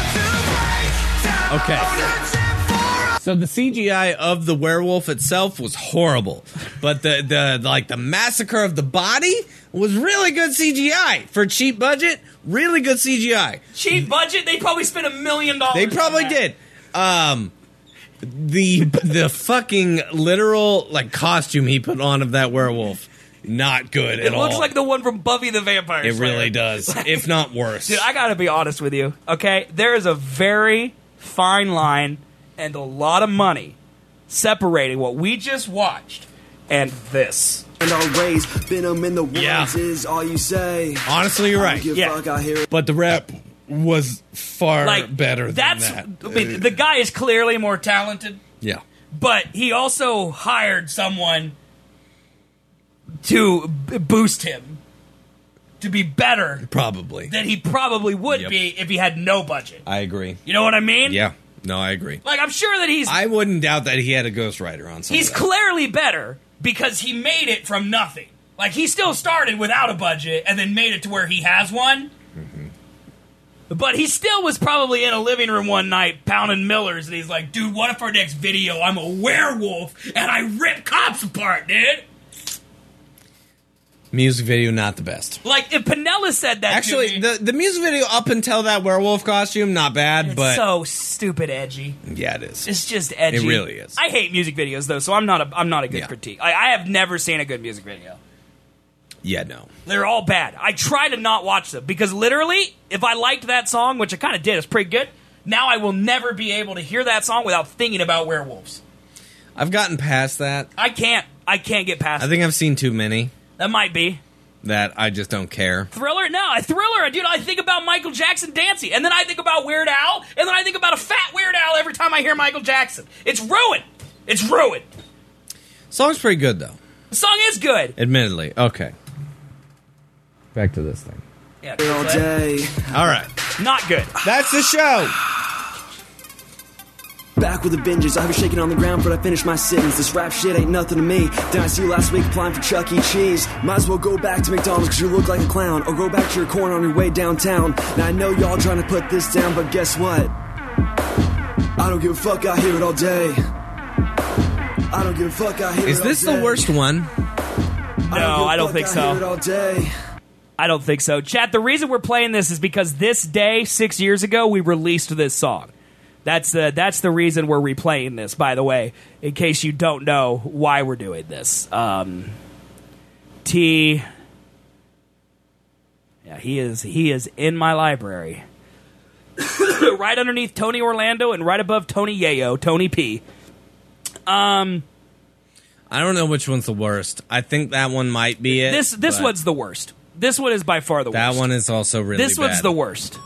Speaker 2: Okay. So the C G I of the werewolf itself was horrible, but the the like the massacre of the body was really good C G I for cheap budget. Really good C G I.
Speaker 1: Cheap budget? They probably spent a million dollars.
Speaker 2: They probably
Speaker 1: on that.
Speaker 2: did. Um, the the fucking literal like costume he put on of that werewolf, not good
Speaker 1: It
Speaker 2: at
Speaker 1: looks
Speaker 2: all.
Speaker 1: like the one from Buffy the Vampire
Speaker 2: It
Speaker 1: Slayer.
Speaker 2: really does, if not worse.
Speaker 1: Dude, I gotta be honest with you, okay? There is a very fine line and a lot of money separating what we just watched and this.
Speaker 12: And I'll raise venom in the woods
Speaker 2: Yeah.
Speaker 12: is all you say.
Speaker 2: Honestly, you're
Speaker 12: I don't
Speaker 2: right.
Speaker 12: give a
Speaker 1: Yeah.
Speaker 12: fuck, I hear it.
Speaker 2: But the rap was far
Speaker 1: Like,
Speaker 2: better than
Speaker 1: that's,
Speaker 2: that.
Speaker 1: I mean, the guy is clearly more talented,
Speaker 2: Yeah.
Speaker 1: but he also hired someone to b- boost him to be better
Speaker 2: Probably.
Speaker 1: than he probably would
Speaker 2: Yep.
Speaker 1: be if he had no budget.
Speaker 2: I agree.
Speaker 1: You know what I mean?
Speaker 2: Yeah. No, I agree.
Speaker 1: Like, I'm sure that he's
Speaker 2: I wouldn't doubt that he had a ghostwriter on something.
Speaker 1: he's clearly better because he made it from nothing. Like, he still started without a budget and then made it to where he has one. But he still was probably in a living room one night pounding Millers, and he's like, dude, what if our next video I'm a werewolf and I rip cops apart, dude?
Speaker 2: Music video, not the best.
Speaker 1: Like, if Panella said that
Speaker 2: Actually,
Speaker 1: to me,
Speaker 2: the, the music video up until that werewolf costume, not bad,
Speaker 1: it's
Speaker 2: but
Speaker 1: so stupid edgy.
Speaker 2: yeah, it is.
Speaker 1: It's just edgy.
Speaker 2: It really is.
Speaker 1: I hate music videos, though, so I'm not a, I'm not a good
Speaker 2: Yeah.
Speaker 1: critique. I, I have never seen a good music video.
Speaker 2: Yeah, no.
Speaker 1: They're all bad. I try to not watch them because literally, if I liked that song, which I kind of did, it's pretty good, now I will never be able to hear that song without thinking about werewolves.
Speaker 2: I've gotten past that.
Speaker 1: I can't. I can't get past
Speaker 2: I think I've seen too many
Speaker 1: it. That might be.
Speaker 2: that I just don't care.
Speaker 1: Thriller? No, a Thriller, dude, I think about Michael Jackson dancing, and then I think about Weird Al, and then I think about a fat Weird Al every time I hear Michael Jackson. It's ruined. It's ruined.
Speaker 2: Song's pretty good, though.
Speaker 1: The song is good.
Speaker 2: Admittedly. Okay. Back to this thing.
Speaker 1: Yeah,
Speaker 12: All day.
Speaker 2: All right.
Speaker 1: not good.
Speaker 2: That's the show.
Speaker 12: Back with the binges, I was shaking on the ground, but I finished my sentence. This rap shit ain't nothing to me. Did I see you last week applying for Chuck E. Cheese? Might as well go back to McDonald's cause you look like a clown. Or go back to your corner on your way downtown. Now I know y'all trying to put this down, but guess what? I don't give a fuck, I hear it all day. I don't give a fuck, I hear
Speaker 2: Is
Speaker 12: it
Speaker 2: this
Speaker 12: all
Speaker 2: the
Speaker 12: day.
Speaker 2: worst one?
Speaker 1: No, I don't think
Speaker 12: I hear it
Speaker 1: so.
Speaker 12: all day.
Speaker 1: I don't think so. Chat, the reason we're playing this is because this day, six years ago, we released this song. That's the, that's the reason we're replaying this, by the way, in case you don't know why we're doing this. Um, T... Yeah, he is, he is in my library. Right underneath Tony Orlando and right above Tony Yayo, Tony P. Um...
Speaker 2: I don't know which one's the worst. I think that one might be it.
Speaker 1: This this
Speaker 2: but
Speaker 1: one's the worst. This one is by far the
Speaker 2: That
Speaker 1: worst.
Speaker 2: one is also really
Speaker 1: This one's
Speaker 2: bad.
Speaker 1: the worst.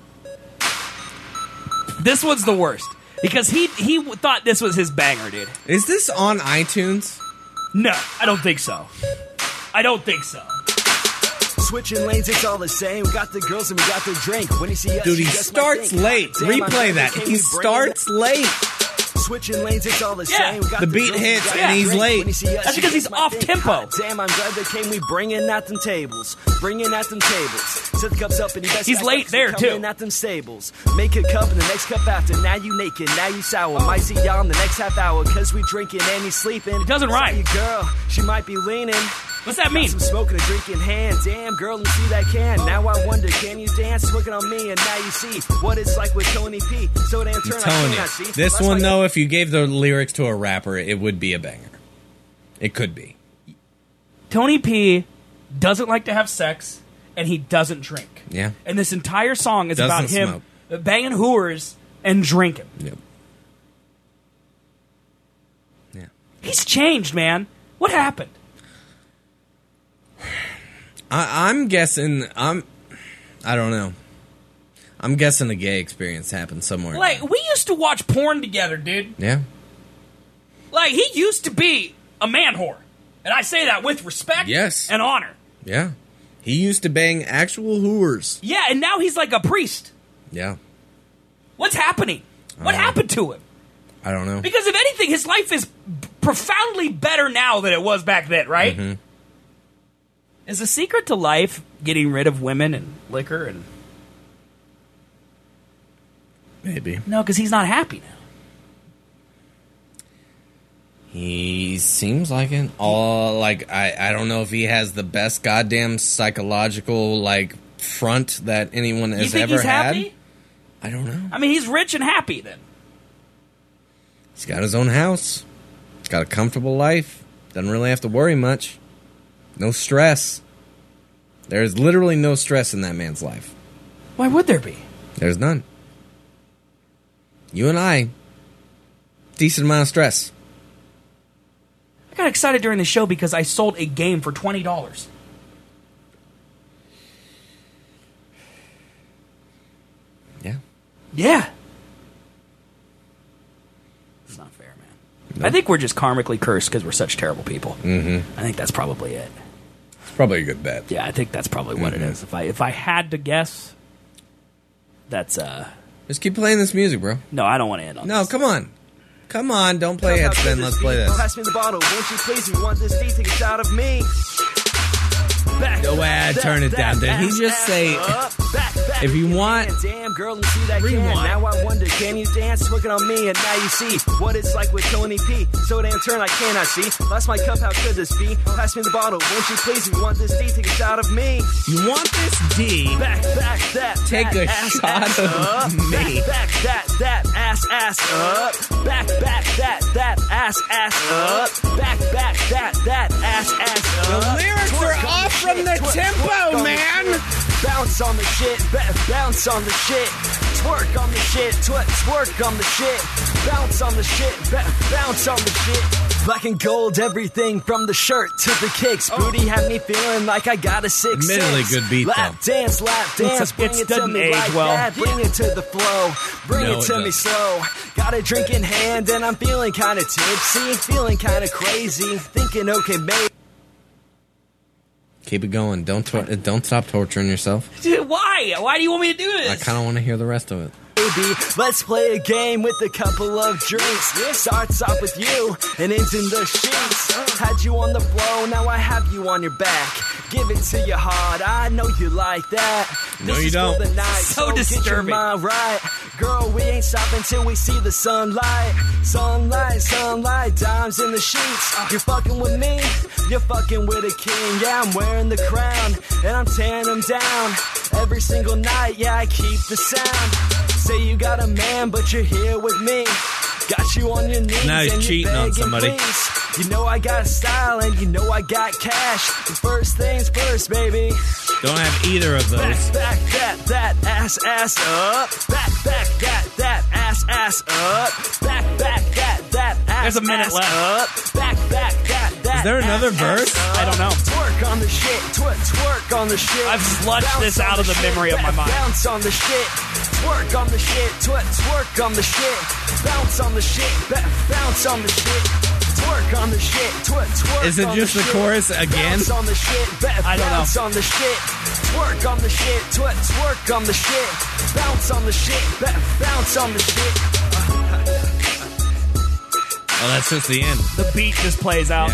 Speaker 1: This one's the worst. Because he he w- thought this was his banger, dude.
Speaker 2: Is this on iTunes?
Speaker 1: No, I don't think so. I don't think so.
Speaker 12: Switching lanes, it's all the same. We got the girls and we got the drink. When you see us,
Speaker 2: Dude, he
Speaker 12: you just
Speaker 2: starts
Speaker 12: might think,
Speaker 2: late.
Speaker 12: "Damn, I'm
Speaker 2: Replay
Speaker 12: glad
Speaker 2: that.
Speaker 12: they came,
Speaker 2: He
Speaker 12: we bring it."
Speaker 2: starts late.
Speaker 12: Switching lanes, it's all the
Speaker 1: Yeah.
Speaker 12: same. We got
Speaker 2: The beat
Speaker 12: girls and we
Speaker 2: hits
Speaker 12: got
Speaker 2: and
Speaker 12: the
Speaker 2: he's
Speaker 12: drink.
Speaker 2: late.
Speaker 12: When you see us,
Speaker 1: That's
Speaker 12: you
Speaker 1: because
Speaker 12: just
Speaker 1: he's
Speaker 12: might
Speaker 1: off
Speaker 12: think,
Speaker 1: tempo.
Speaker 12: "Hot Damn, I'm glad they came. We bringing at them tables. Bringing at them tables. Set the cups up and you best
Speaker 1: He's
Speaker 12: stack
Speaker 1: late
Speaker 12: up,
Speaker 1: there,
Speaker 12: coming
Speaker 1: too.
Speaker 12: at them stables. Make a cup and the next cup after. Now you naked, now you sour. Might see y'all in the next half hour. Cause we drinking and he's sleeping.
Speaker 1: It doesn't
Speaker 12: Saw
Speaker 1: rhyme.
Speaker 12: your girl, she might be leaning.
Speaker 1: What's that mean?
Speaker 12: Some smoking and drinking hand. Damn, girl, let me see that can. Now I wonder, can you dance? Working on me, and now you see what it's like with Tony P. So damn
Speaker 2: I'm
Speaker 12: turn, I
Speaker 2: telling
Speaker 12: cannot see.
Speaker 2: you. This
Speaker 12: That's
Speaker 2: one,
Speaker 12: like-
Speaker 2: though, if you gave the lyrics to a rapper, it would be a banger. It could be.
Speaker 1: Tony P doesn't like to have sex, and he doesn't drink.
Speaker 2: Yeah.
Speaker 1: And this entire song is
Speaker 2: Doesn't
Speaker 1: about him
Speaker 2: smoke.
Speaker 1: banging whores and drinking.
Speaker 2: Yep. Yeah.
Speaker 1: He's changed, man. What happened?
Speaker 2: I, I'm guessing. I'm. I don't know. I'm guessing a gay experience happened somewhere.
Speaker 1: Like, we used to watch porn together, dude.
Speaker 2: Yeah.
Speaker 1: Like, he used to be a man whore. And I say that with respect
Speaker 2: Yes.
Speaker 1: and honor.
Speaker 2: Yeah. He used to bang actual whores.
Speaker 1: Yeah, and now he's like a priest.
Speaker 2: Yeah.
Speaker 1: What's happening? What
Speaker 2: Uh,
Speaker 1: happened to him?
Speaker 2: I don't know.
Speaker 1: Because if anything, his life is profoundly better now than it was back then, right?
Speaker 2: Mhm.
Speaker 1: Is the secret to life getting rid of women and liquor and...
Speaker 2: Maybe.
Speaker 1: No, because he's not happy now.
Speaker 2: He seems like it. All like I, I don't know if he has the best goddamn psychological like front that anyone has
Speaker 1: You think
Speaker 2: ever
Speaker 1: he's
Speaker 2: had.
Speaker 1: happy?
Speaker 2: I don't know.
Speaker 1: I mean, he's rich and happy then.
Speaker 2: He's got his own house. He's got a comfortable life. Doesn't really have to worry much. No stress. There's literally no stress in that man's life.
Speaker 1: Why would there be?
Speaker 2: There's none. You and I, decent amount of stress.
Speaker 1: I got excited during the show because I sold a game for twenty dollars.
Speaker 2: Yeah.
Speaker 1: Yeah. It's not fair, man.
Speaker 2: Nope.
Speaker 1: I think we're just karmically cursed because we're such terrible people.
Speaker 2: Mm-hmm.
Speaker 1: I think that's probably it.
Speaker 2: It's probably a good bet.
Speaker 1: Yeah, I think that's probably what
Speaker 2: Mhm.
Speaker 1: it is. If I if I had to guess, that's uh.
Speaker 2: Just keep playing this music, bro.
Speaker 1: No, I don't want to end on.
Speaker 2: No, come on. Come on, don't play Headspin. Let's play this.
Speaker 12: Pass me the bottle, won't you please? You want this D? Take a shot of me. Back,
Speaker 2: No way I turn it down. Did he just say, if you want,
Speaker 12: damn girl, and see that
Speaker 2: rewind.
Speaker 12: can. Now I wonder, can you dance? Working on me, and now you see what it's like with Tony P. So damn turn, I cannot see. Lost my cup, how could this be? Pass me the bottle, won't you please? You want this D? Take a shot of me.
Speaker 2: You want this D?
Speaker 12: Back, back, that.
Speaker 2: Take
Speaker 12: that
Speaker 2: a
Speaker 12: ass,
Speaker 2: shot
Speaker 12: ass
Speaker 2: of
Speaker 12: up.
Speaker 2: me.
Speaker 12: Back, back, that, that ass, ass up. Back, back, that, that ass, ass up. Back, back, that, that ass, ass up.
Speaker 2: The lyrics
Speaker 12: Twerk
Speaker 2: are
Speaker 12: on
Speaker 2: off
Speaker 12: the
Speaker 2: from
Speaker 12: shit,
Speaker 2: the
Speaker 12: twerk,
Speaker 2: tempo,
Speaker 12: twerk on the
Speaker 2: man.
Speaker 12: shit. Bounce on the shit, ba- bounce on the shit. Twerk on the shit, twerk, twerk on the shit. Bounce on the shit, ba- bounce on the shit. Black and gold, everything from the shirt to the kicks. Booty had me feeling like I got a six.
Speaker 2: Admittedly,
Speaker 12: six.
Speaker 2: good beat,
Speaker 12: Lap
Speaker 2: though.
Speaker 12: dance, lap dance.
Speaker 1: It's-
Speaker 12: Bring
Speaker 1: it
Speaker 12: it to
Speaker 1: doesn't
Speaker 12: me
Speaker 1: age
Speaker 12: like
Speaker 1: well.
Speaker 12: that. Bring it to the flow. Bring
Speaker 2: No,
Speaker 12: it
Speaker 2: it
Speaker 12: to me
Speaker 2: doesn't.
Speaker 12: slow. Got a drink in hand and I'm feeling kind of tipsy. Feeling kind of crazy. Thinking, okay, maybe.
Speaker 2: Keep it going. Don't tor- don't stop torturing yourself.
Speaker 1: Dude, why? Why do you want me to do
Speaker 2: I
Speaker 1: this?
Speaker 2: kind of want to hear the rest of it.
Speaker 12: Baby, let's play a game with a couple of drinks. Starts off with you and ends in the sheets. Had you on the floor, now I have you on your back. Give it to your heart, I know you like that.
Speaker 2: No,
Speaker 12: This
Speaker 2: you
Speaker 12: is
Speaker 2: don't.
Speaker 12: For the night,
Speaker 1: So
Speaker 12: Get your
Speaker 1: disturbing.
Speaker 12: mind right. Girl, we ain't stopping till we see the sunlight. Sunlight, sunlight, dimes in the sheets. You're fucking with me, you're fucking with a king. Yeah, I'm wearing the crown, and I'm tearing them down. Every single night, yeah, I keep the sound. Say you got a man, but you're here with me. Got you on your knees
Speaker 2: Now he's
Speaker 12: and
Speaker 2: cheating
Speaker 12: you're
Speaker 2: on
Speaker 12: begging,
Speaker 2: somebody.
Speaker 12: please. You know I got style and you know I got cash. But first things first, baby.
Speaker 2: Don't have either of those.
Speaker 12: Back, back, that, that, ass, ass up. Back, back, that, that, ass, ass up. Back, back, that, that, ass,
Speaker 1: There's a minute
Speaker 12: ass
Speaker 1: left.
Speaker 12: up. Back, back, that, that.
Speaker 2: Is there another
Speaker 12: ass,
Speaker 2: verse?
Speaker 12: ass
Speaker 1: I don't know.
Speaker 12: Twerk on the shit, twerk, twerk on the shit.
Speaker 1: I've sludged
Speaker 12: Bounce
Speaker 1: this
Speaker 12: on
Speaker 1: out of the
Speaker 12: shit,
Speaker 1: memory of my
Speaker 12: back,
Speaker 1: mind.
Speaker 12: Bounce on the shit, twerk on the shit, twerk, twerk on the shit. Bounce on the shit, back, bounce on the shit. Twerk on the shit, twerk, twerk.
Speaker 2: Is it
Speaker 12: on
Speaker 2: just the
Speaker 12: shit.
Speaker 2: chorus again?
Speaker 12: Bounce on the shit, back,
Speaker 1: I don't know.
Speaker 12: bounce on the shit. Twerk on the shit, twerk, twerk on the shit. Bounce on the shit, back, bounce on the shit.
Speaker 2: Oh, that's just the end.
Speaker 1: The beat just plays out.
Speaker 2: Yeah.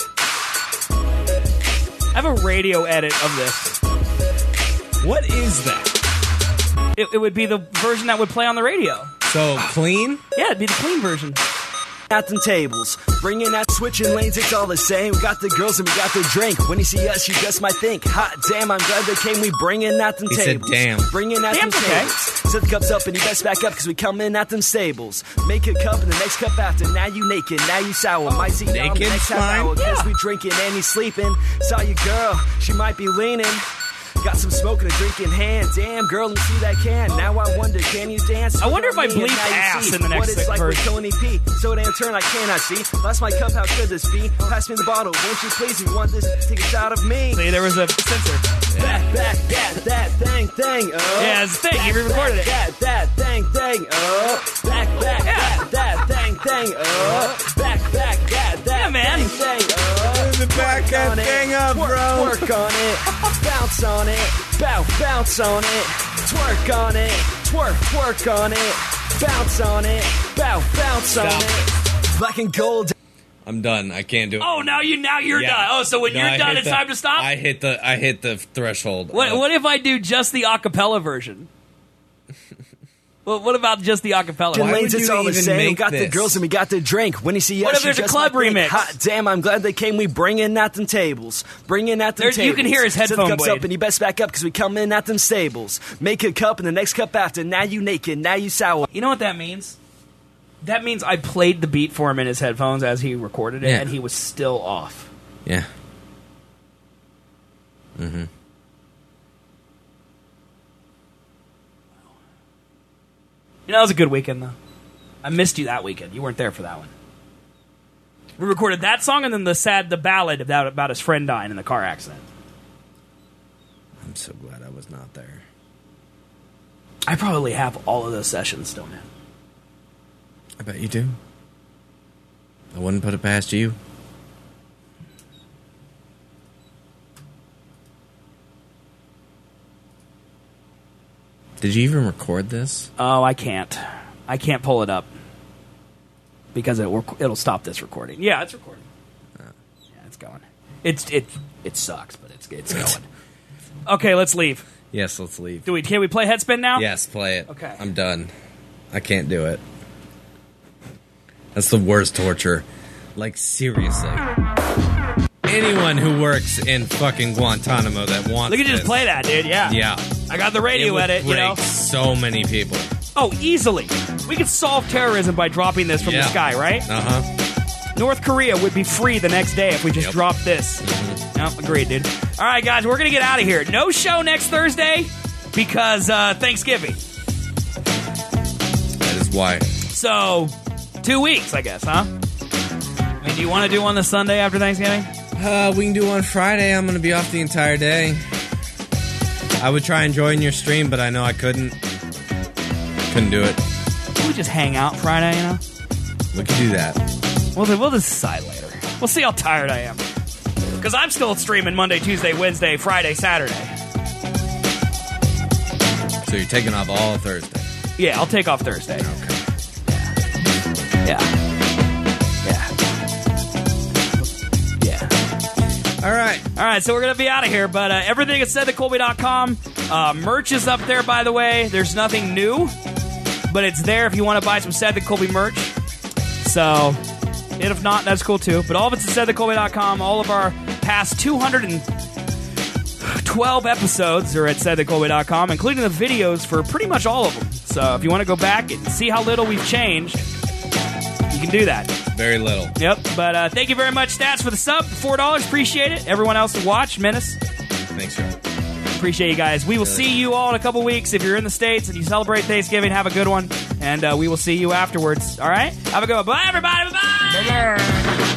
Speaker 1: I have a radio edit of this.
Speaker 2: What is that?
Speaker 1: It, it would be the version that would play on the radio.
Speaker 2: So clean?
Speaker 1: Yeah, it'd be the clean version.
Speaker 12: At them tables, bringing that switching lanes, it's all the same. We got the girls and we got the drink. When you see us, you just might think, hot damn, I'm glad they came. We bringing at them
Speaker 2: He said,
Speaker 12: tables.
Speaker 2: damn.
Speaker 12: Bringing at them
Speaker 1: Damn's okay.
Speaker 12: tables. Set the cups up and you best back up because we come in at them stables. Make a cup and the next cup after. Now you naked, now you sour. Might see you on the
Speaker 2: Naked?
Speaker 12: next half
Speaker 2: Fine.
Speaker 12: hour because
Speaker 1: Yeah.
Speaker 12: we drinking and you sleeping. Saw your girl, she might be leaning. Got some smoke and a drink in hand. Damn, girl, let me see that can. Now I wonder, can you dance?
Speaker 1: I wonder if I
Speaker 12: Look on me and
Speaker 1: bleep
Speaker 12: now you
Speaker 1: ass
Speaker 12: see
Speaker 1: in the next
Speaker 12: what it's like
Speaker 1: verse.
Speaker 12: with Tony P. So damn turn, I cannot see. Lost my cup, how could this be? Pass me the bottle, won't you please? You want this? Take a shot of me.
Speaker 1: See, there was a censor.
Speaker 12: Back, back, that, that thing, thing, oh.
Speaker 1: Yeah, it's a thing. You re-recorded it.
Speaker 12: That, that, thing, thing, oh. Back, back,
Speaker 1: Yeah.
Speaker 12: that, that thing, thing, oh. Back, back, that, that,
Speaker 1: Yeah, man.
Speaker 12: thing, thing, oh.
Speaker 2: Back
Speaker 12: Twerk
Speaker 2: that
Speaker 12: on it.
Speaker 2: thing up,
Speaker 12: Twerk,
Speaker 2: bro.
Speaker 12: Twerk on it. Bounce on it. Bow, bounce on it. Twerk on it. Twerk, twerk on it. Bounce on it. Bow, bounce on
Speaker 2: Stop.
Speaker 12: it. Black and gold.
Speaker 2: I'm done. I can't do it.
Speaker 1: Oh, now you now you're
Speaker 2: Yeah.
Speaker 1: done. Oh, so when
Speaker 2: No,
Speaker 1: you're
Speaker 2: I
Speaker 1: done,
Speaker 2: hit
Speaker 1: it's
Speaker 2: the-
Speaker 1: time to stop.
Speaker 2: I hit the I hit the threshold.
Speaker 1: What
Speaker 2: Uh,
Speaker 1: what if I do just the acapella version? Well, what about just the acapella?
Speaker 2: Why
Speaker 12: Lanes,
Speaker 2: would
Speaker 12: it's
Speaker 2: you
Speaker 12: all the
Speaker 2: even
Speaker 12: same. We
Speaker 2: make
Speaker 12: got the
Speaker 2: this?
Speaker 12: girls and we got the drink. When you see
Speaker 1: What
Speaker 12: us,
Speaker 1: if there's
Speaker 12: you
Speaker 1: a
Speaker 12: just
Speaker 1: club
Speaker 12: might think,
Speaker 1: remix?
Speaker 12: Hot damn, I'm glad they came. We bringing at them tables. Bringing at them
Speaker 1: There's-
Speaker 12: tables.
Speaker 1: you can hear his
Speaker 12: Set the
Speaker 1: headphone
Speaker 12: cups
Speaker 1: blade.
Speaker 12: up and you best back up because we come in at them stables. Make a cup and the next cup after. Now you naked, now you sour.
Speaker 1: You know what that means? That means I played the beat for him in his headphones as he recorded it,
Speaker 2: Yeah.
Speaker 1: and he was still off.
Speaker 2: Yeah. Mm-hmm.
Speaker 1: You know, it was a good weekend, though. I missed you that weekend. You weren't there for that one. We recorded that song and then the sad, the ballad about about his friend dying in the car accident.
Speaker 2: I'm so glad I was not there.
Speaker 1: I probably have all of those sessions still, man.
Speaker 2: I bet you do. I wouldn't put it past you. Did you even record this?
Speaker 1: Oh, I can't. I can't pull it up because it will, it'll stop this recording. Yeah, it's recording. Yeah, it's going. It's it it sucks, but it's it's going. Okay, let's leave.
Speaker 2: Yes, let's leave.
Speaker 1: Do we? Can we play Headspin now?
Speaker 2: Yes, play it.
Speaker 1: Okay.
Speaker 2: I'm done. I can't do it. That's the worst torture. Like, seriously. Anyone who works in fucking Guantanamo that wants
Speaker 1: Look at you
Speaker 2: this,
Speaker 1: just play that, dude. Yeah.
Speaker 2: Yeah.
Speaker 1: I got the
Speaker 2: It
Speaker 1: radio
Speaker 2: would
Speaker 1: edit, you know.
Speaker 2: break so many people.
Speaker 1: Oh, easily. We could solve terrorism by dropping this from
Speaker 2: Yeah.
Speaker 1: the sky, right?
Speaker 2: Uh-huh.
Speaker 1: North Korea would be free the next day if we just
Speaker 2: Yep.
Speaker 1: dropped this. Yep, agreed, dude. All right, guys, we're going to get out of here. No show next Thursday because uh, Thanksgiving.
Speaker 2: That is why.
Speaker 1: So, two weeks, I guess, huh? I mean, do you want to do one this Sunday after Thanksgiving?
Speaker 2: Uh, we can do one Friday. I'm going to be off the entire day. I would try and join your stream, but I know I couldn't. Couldn't do it.
Speaker 1: Can we just hang out Friday, you know?
Speaker 2: We could do that.
Speaker 1: Well, then we'll decide later. We'll see how tired I am. Because I'm still streaming Monday, Tuesday, Wednesday, Friday, Saturday.
Speaker 2: So you're taking off all Thursday.
Speaker 1: Yeah, I'll take off Thursday.
Speaker 2: Okay.
Speaker 1: Yeah. Yeah. Yeah.
Speaker 2: All right.
Speaker 1: All right, so we're going to be out of here, but uh, everything is said at Colby dot com. Uh, merch is up there, by the way. There's nothing new, but it's there if you want to buy some Seth and Colby merch. So, and if not, that's cool too. But all of it's at said the colby dot com. All of our past two hundred twelve episodes are at said the colby dot com, including the videos for pretty much all of them. So if you want to go back and see how little we've changed, you can do that.
Speaker 2: Very little.
Speaker 1: Yep. But uh, thank you very much, Stats, for the sub. four dollars. Appreciate it. Everyone else who watched, Menace.
Speaker 2: Thanks, John.
Speaker 1: Appreciate you guys. We will really. see you all in a couple weeks. If you're in the States and you celebrate Thanksgiving, have a good one. And uh, we will see you afterwards. All right? Have a good one. Bye, everybody. Bye-bye. Bye-bye.